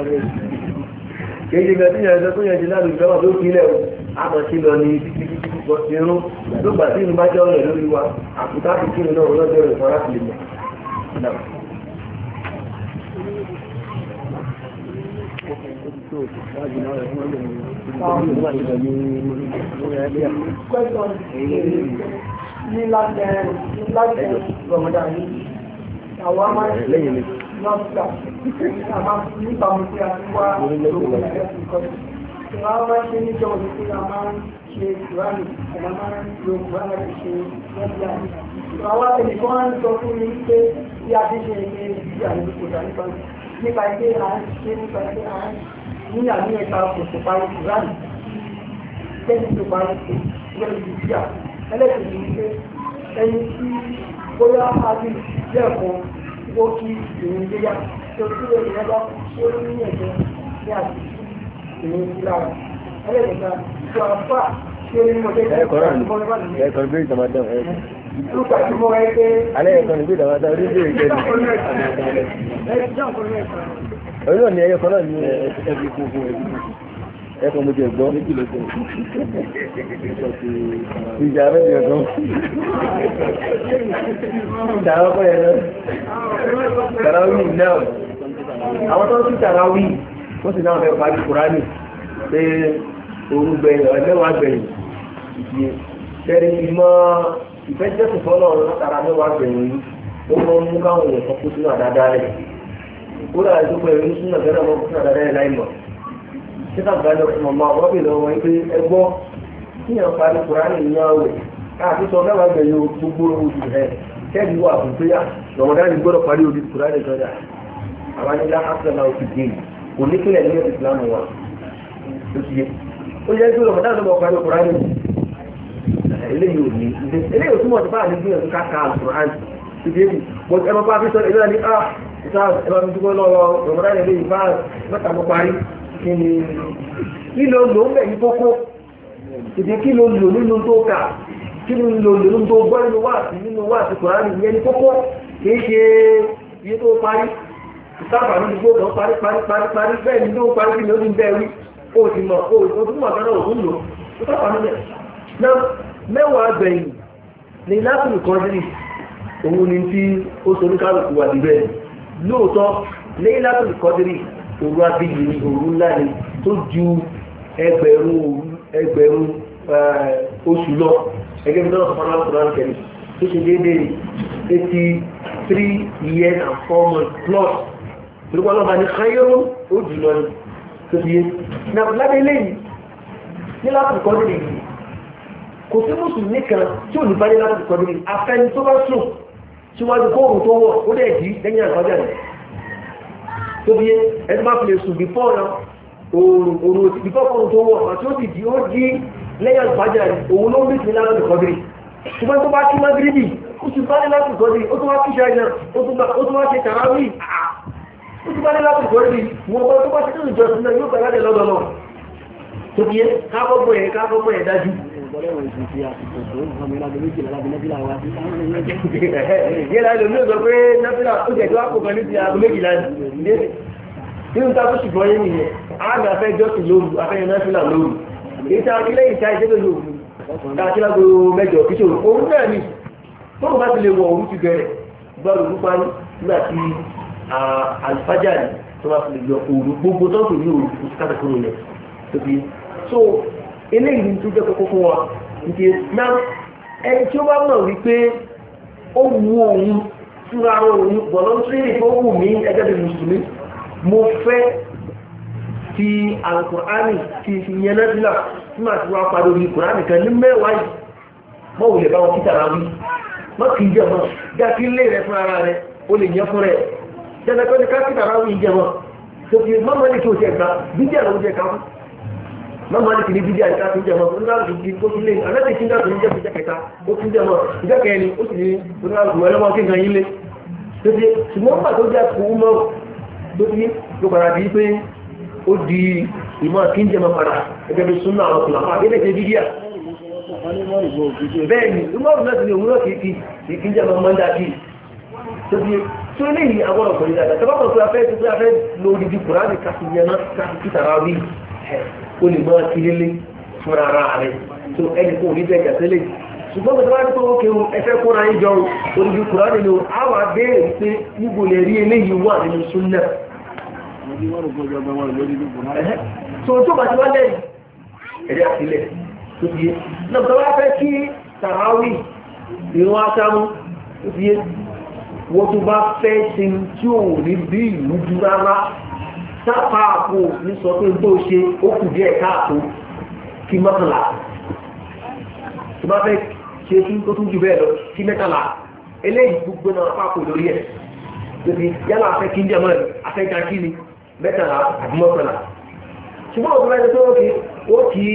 kéjì gan tí yẹn tó yẹn ti láti ìjọba tó fi ilẹ̀ àmọ̀ sí lọ ní títí irun ló gbà tí inú bá jẹ́ ọ̀rẹ́ lórí wa àkútà ti kí inú náà lọ́jọ́ rẹ̀ fọ́nrá sí lè náà. Ní láti Rọ̀mọdà yìí, àwọn máa ń ṣe nọ́ọ̀sà, nípa mo tí a ti wá lórí ẹ̀sìn ìkọ́jú. Àwọn máa ń ṣe níjọ́ òní tí a máa ń ṣe ìwádìí, a máa ń lo ìwádìí ṣe nọ́ọ̀sà. Àwọn ènìyàn máa ń sọ fún mi pé bí a ti ṣe ní ìdí àmì ìkòtà nípa ẹgbẹ́ à ń ṣe nípa ẹgbẹ́ à ń ní àmì ẹ̀ka kòtò parí ìwádìí. Lẹ́yìn tó parí lórí ìdí àmì. Ẹlẹ́sìn ní pé ẹni tí bóyá àbí lẹ́ẹ̀kan ó kí ìrìn léyà tó tí ó lè bá ṣe ní ẹ̀jẹ̀ ní àti ìrìn sí lára. Ẹlẹ́sìn kan tó àfà tí ó ní mọ̀ lẹ́yìn ẹ̀kọ́ bí ìjọba dán ẹ̀. Lúkà tí mo rẹ̀ pé alẹ́ ẹ̀kọ́ ní bí ìjọba dán orí bí ìjọba orí náà ni ẹ̀yẹ́kọ́ náà ní ẹ̀bí gbogbo ẹ̀kọ́ mo jẹ gbọ́ ìjà rẹ̀ jẹ gbọ́ ìdàrọ́ pọ̀ yẹn náà tàràwí náà àwọn tó ń sí tàràwí ó sì náà fẹ́ parí Kùránì pé òun gbẹ̀yìn ọ̀lẹ́wà gbẹ̀yìn ìdíye tẹ́rí ìmọ̀ ìfẹ́jẹ́sùn fọ́lọ́ látara mẹ́wàá gbẹ̀yìn yìí ó mọ́ mú káwọn èèyàn kan kó sínú àdáadáa rẹ̀ ó dà tó pé ẹ̀rí sínú àdáadáa mọ́ kó sínú àdáadáa rẹ̀ láì mọ̀ títà gbájọ fún ọmọ àwọn bèèrè ọmọ pé ẹgbọ́ kíyàn parí Kùránì ní àwẹ̀ káàkiri sọ mẹ́wàá gbẹ̀yìn gbogbo oṣù rẹ̀ kẹ́ẹ̀dì wà fún pé Ramadan gbọ́dọ̀ parí orí Kùránì sọ́jà àwọn ilá áfíríkà òsì dé kò ní kílẹ̀ ní ẹ̀sìn Islam wa ó ti yé ó yẹ kí Ramadan lọ́wọ́ parí Kùránì eléyìí ò ní eléyìí ò túmọ̀ sí báà ní gbìyànjú káka Kùránì ti dé bì bó ẹ máa fi sọ ẹ náà ní ẹ máa fi dúpọ́ lọ́wọ́ Ramadan eléyìí bá mẹ́ta mọ́ parí kí ló lò ń bẹ̀ ní kókó ìdí kí ló lò nínú tó kà kí ló lò nínú tó gbọ́ nínú wáàsí Kùránì ìyẹn ní kókó kìí ṣe iye tó parí ìsáàbà ní gbogbo kan parí bẹ́ẹ̀ ní tó parí kí ló ní bẹ́ẹ̀ rí ó ti mọ̀ ó tún mọ̀ sọ́nà òun lò ó sábà nílẹ̀ náà mẹ́wàá gbẹ̀yìn ní lásìkò kọ́ńtírì òun ni tí ó sọ ní kálukú wà níbẹ̀ lóòótọ́ lẹ́yìn lásìkò kọ́ńtírì òru abiyì ni òru ńlá ni tó ju ẹgbẹ̀rún oṣù lọ ẹgbẹ́ bí lọ́wọ́ sọ́kànlá Kùránì kẹ́lì tó ṣe déédéé 83 years and 4 months plus torípọ̀ lọ́ba ní káyọ́rọ́ ó jù lọ ní tó fi yé náà lábẹ́ lẹ́yìn ní láti kọ́dé nìyí kò sí mùsùlùmí kan tí ò ní bá ní láti kọ́dé nìyí afẹ́ni tó bá sùn síwájú kóòrùn tó wọ̀ ó dẹ̀ jí lẹ́yìn àgbájá rẹ̀ tó bí ẹni máa fi lè sùn bífọ́ náà oòrùn bífọ́ kọ́rùn tó wọ̀ àti ó ti di ó jí lẹ́yìn àgbájá rẹ̀ òun ló ń bí sí láti kọ́dé ṣùgbọ́n tó bá kí mágíríbì ó ti bá ní láti kọ́dé ó tó wá kí ṣáà náà ó tó wá ṣe tàràwì ó ti bá ní láti kọ́dé wọn bá tó bá ṣe tó ìjọsìn náà yóò gbàgbé lọ́dọ̀ náà tó bí káàbọ̀ yẹn dájú yẹ́la ìlòmí ò sọ pé náfílà ó jẹ́ tó wákò kan ní ti aago méjìlá nínú ta tó ṣùgbọ́n yé nìyẹn ààbẹ̀ afẹ́ jọ́sìn lóru afẹ́yẹ náfílà lóru èyí tí a kí lẹ́yìn ìta ìṣẹ́gbẹ̀ lóru káàkiri lágbo mẹ́jọ kíṣòro òun náà ni tó bá ti lè wọ òun ti bẹ̀rẹ̀ gbọ́dọ̀ púpá nígbà tí àlùfájà ni tó bá ti lè yọ òru gbogbo tó ń pè ní òru kò sí kátàkùn rẹ̀ tó fi so eléyìí tó jẹ́ kókó fún wa nke náà ẹni tí ó bá mọ̀ wípé ó wu òun fúnra òun voluntary tó wù mí ẹgbẹ́ bí mùsùlùmí mo fẹ́ ti Al-Qur'ani ti yẹn náà sílà tí màá ti wá parí orí Kùránì kan ní mẹ́wàá yìí mọ́ wùlẹ̀ bá wọn kíta ara wí mọ́ kì í jẹ mọ́ jákí lé rẹ fún ara rẹ ó lè yẹn fún rẹ jẹ́ pé ní ká kíta ara wí jẹ mọ́ tó fi mọ́mọ́ ní kí o ṣe gbà bíjẹ́ ló ń jẹ ká fún mọ́mọ́ ní kì ní bíjẹ́ àìká tó jẹ mọ́ oníkàlùkù kí ó tún lé alẹ́ tí ń dàtò ní jẹ́ ìjẹ́ kẹta ó tún jẹ mọ́ ìjẹ́ kẹrin ó sì ní oníkàlùkù ẹlọ́mọ́ kí nǹkan yín lé tó fi ṣùgbọ́n pàtó jẹ́ kú mọ́ tó fi tó padà bí pé ó di ìmọ̀ kí ń jẹ mọ́ padà gẹ́gẹ́ bí súnà àwọn kùlà máa gẹ́gẹ́ bídíà bẹ́ẹ̀ ni ìmọ̀rún náà ti ní òun náà kì í jẹ́ mọ́ mọ́ndà kí tó fi tó ní àwọn ọ̀pọ̀ ìdájá tó bá kọ̀ tó afẹ́ lórí di Kùránì káàkiri yẹn náà káàkiri tàrà rí ó lè máa ti lélé fún ara rẹ̀ tó ẹni kó ní bẹ́ẹ̀ gàtẹ́lẹ̀ ṣùgbọ́n gbogbo wáyé tó ókè o ẹfẹ́ kóra yín jọ orígi kùránì ni o a wà béèrè pé níbo lè rí eléyìí wà nínú súnnà tó bá ti wá lẹ́yìn ẹ̀rẹ́ àtìlẹ̀ tó fi yé náà tó wá fẹ́ kí tàràwì ìrún aṣámú tó fi yé wọ́n tó bá fẹ́ ṣe tí ò ní bí ìlú jù rárá sápá àpò ní sọ pé tó ṣe ó kù díẹ̀ káàtó kí mọ́kànlá tó bá fẹ́ ṣe tí ó tún jù bẹ́ẹ̀ lọ kí mẹ́tàlá eléyìí gbogbo náà pápò lórí ẹ̀ lórí yálà afẹ́ kí ń jẹ́ mọ́rin afẹ́ká kí ni mẹ́tàlá àti mọ́kànlá ṣùgbọ́n òtún láti tó ó kí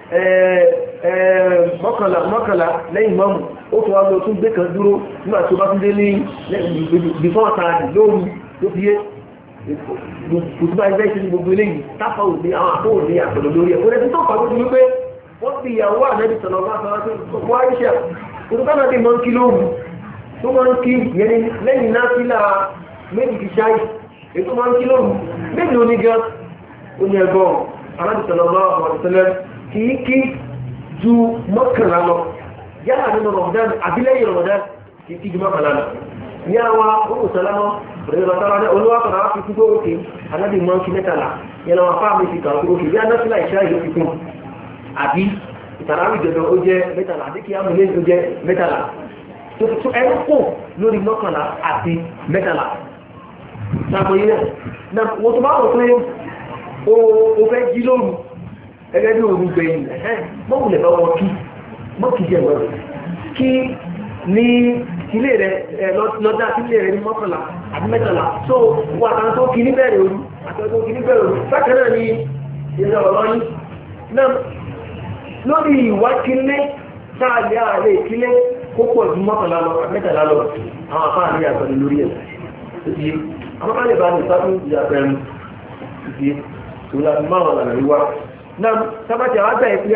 mọ́kànlá lẹ́yìn mọ́mù ó tó wá lọ tún gbé kan dúró nígbà tó bá tún dé ní bífọ́n tààdì lóru tó fi yé kùtù bá ẹgbẹ́ ìṣẹ́ gbogbo eléyìí tápà òní àwọn àpò òní àpẹ̀lẹ̀ lórí ẹ̀ kò lẹ́sí tó pàtó ti wípé wọ́n ti ìyàwó ànẹ́bì sọ̀rọ̀ bá sọ̀rọ̀ tó kọ́ àìṣẹ́ òtútánà ti mọ́ ń kí lóòrùn tó mọ́ ń kí yẹni lẹ́yìn náà sílá méjì ti ṣáì ètò mọ́ ń kí lóòrùn méjì ó ní gan ó ní ẹgbọ́n ànẹ́bì sọ̀rọ̀ bá ọ̀rọ̀sẹ̀lẹ̀ kì í kí ju mọ́kànlá lọ yálà nínú Ramadan àbílẹ̀yìn Ramadan kì í kí ju mọ́kànlá lọ ní àwọn olùsọ̀lámọ́ rẹ̀lọ́tọ́lá olúwàkọ̀lá fi kú tó òkè ànẹ́bì mọ́ kí mẹ́tàlá yẹn lọ́wọ́ fáàmì fi kà òkè bí anáfíà ìṣá ìlú fi kún àbí ìtàràwì jọjọ ó jẹ́ mẹ́tàlá àti kí ámúlé ó jẹ́ mẹ́tàlá tó ẹnu kò lórí mọ́kànlá àti mẹ́tàlá sáàpọ̀ yìí náà wọ́n tó bá wọ́n pé ó fẹ́ jí lóru ẹgbẹ́ bí òru gbẹ̀yìn mọ́wùlẹ̀ bá wọn kí mọ́kì jẹ́ wọ́n kí ní ilé rẹ̀ lọ́dá sílé rẹ̀ ní mọ́kànlá àti mẹ́tàlá tó wà tán tó kí ní bẹ̀rẹ̀ òru àtọ́tọ́ kí ní bẹ̀rẹ̀ òru bákan náà ni ìrìn ọ̀rọ̀ yìí náà lórí ìwákílé sáàlẹ̀ ààrẹ ìkílé kó pọ̀ ju mọ́kànlá lọ mẹ́tàlá lọ àwọn afá ní àgbàlẹ̀ lórí ẹ̀ títí àwọn bá lè bá ní sábú ìyàpẹ̀rún títí tó láti máa wà lànà wíwá náà sábàtì àwọn àgbà ìpé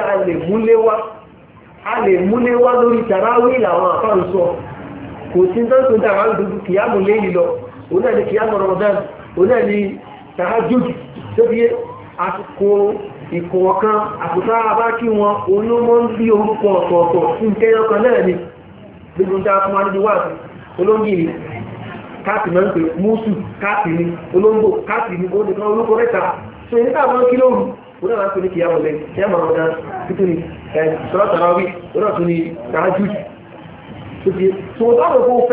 a lè múlé wá lórí tàráwí làwọn afá ń sọ kò sí ń tọ́jú tàráwí dúdú kìyàmù léyìn lọ òun náà ni kìyàmù Ramadan òun náà ni tahajjud tó fi àsìkò ìkọ̀ọ̀kan àkùtà bá kí wọn olómọ́ ń bí orúkọ ọ̀tọ̀ọ̀tọ̀ fún kẹyọkan náà ni gbogbo dáa fún wájú wà sí olóngìrì káàtì máa ń pè múùsù káàtì ní olóngbò káàtì ní oníkan orúkọ mẹ́ta so ní káàmọ́ kí lóòrù ó náà láti ní kìí àwọn lẹ́yìn tí a máa rọ̀dá títún ní ṣọ́látàráwí ó náà tún ní tàájú tó bá rọ̀ fún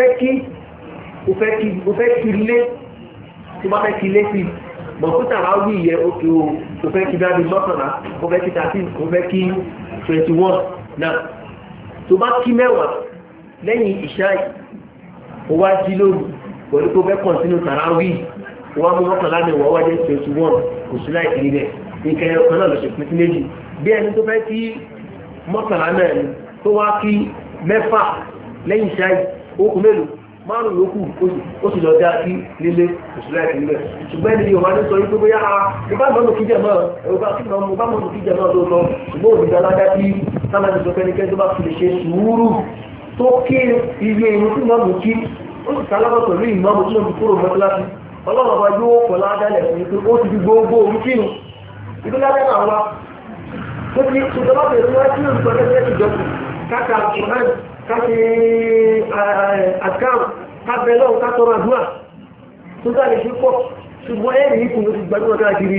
ó fẹ́ kí lé tó bá fẹ́ kí lé sí mọ̀kútà ráwí yẹ òkè o fẹ́ kí dábí mọ́kànlá o fẹ́ kí 13 o fẹ́ kí 21 náà tó bá kí mẹ́wàá lẹ́yìn ìṣáì o wá jí lóru pẹ̀lú tó fẹ́ kọ̀ntínú tàráwí wọ́n mú mọ́kànlá ní wọ́n wájẹ́ 21 kò sí láì kiri rẹ̀ ní kẹyọ kan náà lọ ṣe pín sí méjì bí ẹni tó fẹ́ kí mọ́kànlá náà ni tó wá kí mẹ́fà lẹ́yìn ìṣáì ó kù mélòó márùn lókù ó sì lọ dá sí lílé òṣìlẹ̀ ìpínlẹ̀ ṣùgbọ́n ẹni yóò wá ní sọ wípé bóyá ìbá mọ́nù kíjẹ̀ náà ẹ̀rọ̀bá kí bá mọ́nù kíjẹ̀ náà lóòtọ́ ṣùgbọ́n òdìdá ládá tí sáàmàtì sọ fẹ́nikẹ́ tó bá fi lè ṣe sùúrù tó kí iye irun tí mọ́nù kí ó sì sálábà pẹ̀lú ìmọ̀mù tí ó fi kúrò mọ́tíláṣí ọlọ́run ọba yóò pọ̀ ládálẹ̀ fún pé ó ti di gbogbo orí kírun ibi ládá náà wá tó ti ṣùgbọ́n bẹ̀rẹ̀ tí wá sí olùkọ́jẹ́ ìjọsìn káka ọ̀hán káṣe àkáàmù kábẹ̀lọ́ kátọrọ àdúrà tó dáre sí pọ̀ ṣùgbọ́n ẹ̀rì ní kùn ló ti gbajúmọ̀ káàkiri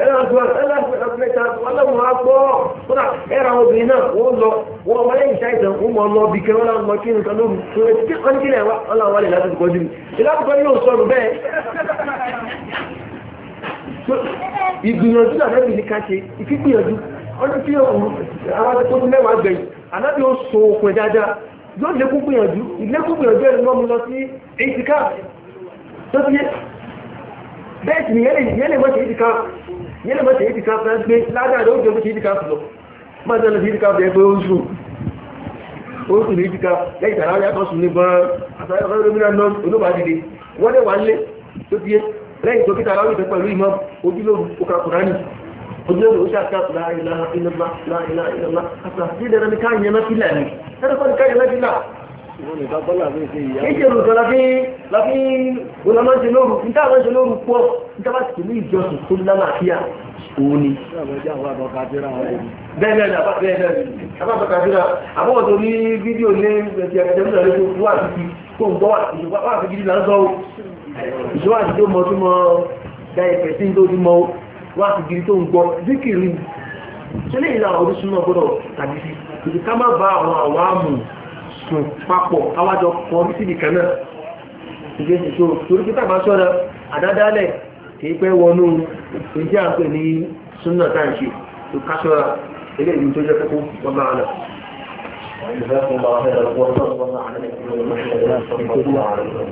ẹ̀rọ obìnrin náà wọ́n lọ wọ́n ọmọ lẹ́yìn ṣáìsàn wọ́n mọ̀ lọ bí kẹwọ́n láwọn lọ kí n kan lóòrùn tó rẹ̀ tí wọ́n kílẹ̀ wọ́n wà lè láti kọjú ìlàkùkọ́ yóò sọ̀rọ̀ bẹ́ẹ̀ ìgbìyànjú àdábì ní ká ṣe ìfígbìyànjú ọdún tí àwọn akẹ́kọ̀ọ́ mẹ́wàá gbẹ̀yìn àdábì ó so okùn dáadáa yóò lékún gbìyànjú ìlékún gbìyànjú ẹ̀rọ mọ́ mú lọ sí ètìká tó ti yé bẹ́ẹ̀ sì ni yẹ́ lè mọ́ṣe ètìká fẹ́ gbé lágbàdà ó jẹ́ ètìká lọ máa jẹ́ lọ sí ètìká bẹ̀ẹ́ pé ó sùn ní ètìká lẹ́yìn tàrà yàtọ̀ sùn ní bọ́n àtàrà olómìnà náà olóbàdìde wọ́n lè wà nílé tó ti yé lẹ́yìn tó kí tàrà wìtẹ́ pẹ̀lú ìmọ̀ ojúlóòrùn òkà kùránì ojúlóòrùn ó ṣàkàtù láìláha ìlàlá láìláha àtàrà sí ìdẹ̀rẹ̀ ní káyẹ̀ náà fílà ní ẹ̀rọ̀kọ́ ní káyẹ̀ náà fílà kéèkéè rùtọ́ láfí olàmáṣe lóòrùn ní táwọn ṣe lóòrùn pọ̀ ní tábà sì ní ìjọsìn tó lálàáfíà òun ni. bẹ́ẹ̀ bẹ́ẹ̀ abábọ̀kàdúrà àbọ̀wọ̀ tó ní fídíò ní ẹ̀ẹ́dẹ́gbẹ̀rẹ̀ tó wà títí tó ń gbọ́ wà sí gidi là ń sọ ìṣòwò àti tó mọ tó mọ dá ẹ̀fẹ̀ sí tó ti mọ wà sí gidi tó ń gbọ́ díkìrì ṣe lè ìlànà orísun náà gbọ́dọ̀ tàbí sí ìdí ká má bá àwọn àwámù sùn papọ̀ káwájọ kọ sí ìdìkan náà ìgbésí tó torí pé tàbá sọ́ra àdádálẹ̀ kìí pẹ́ wọnú ìjẹ́ àpẹ ní súnà táà ṣe tó káṣọ́ra eléyìí tó jẹ́ kókó wọ́n máa nà. جزاكم الله خيرا وصلى الله على نبينا محمد صلى الله عليه وسلم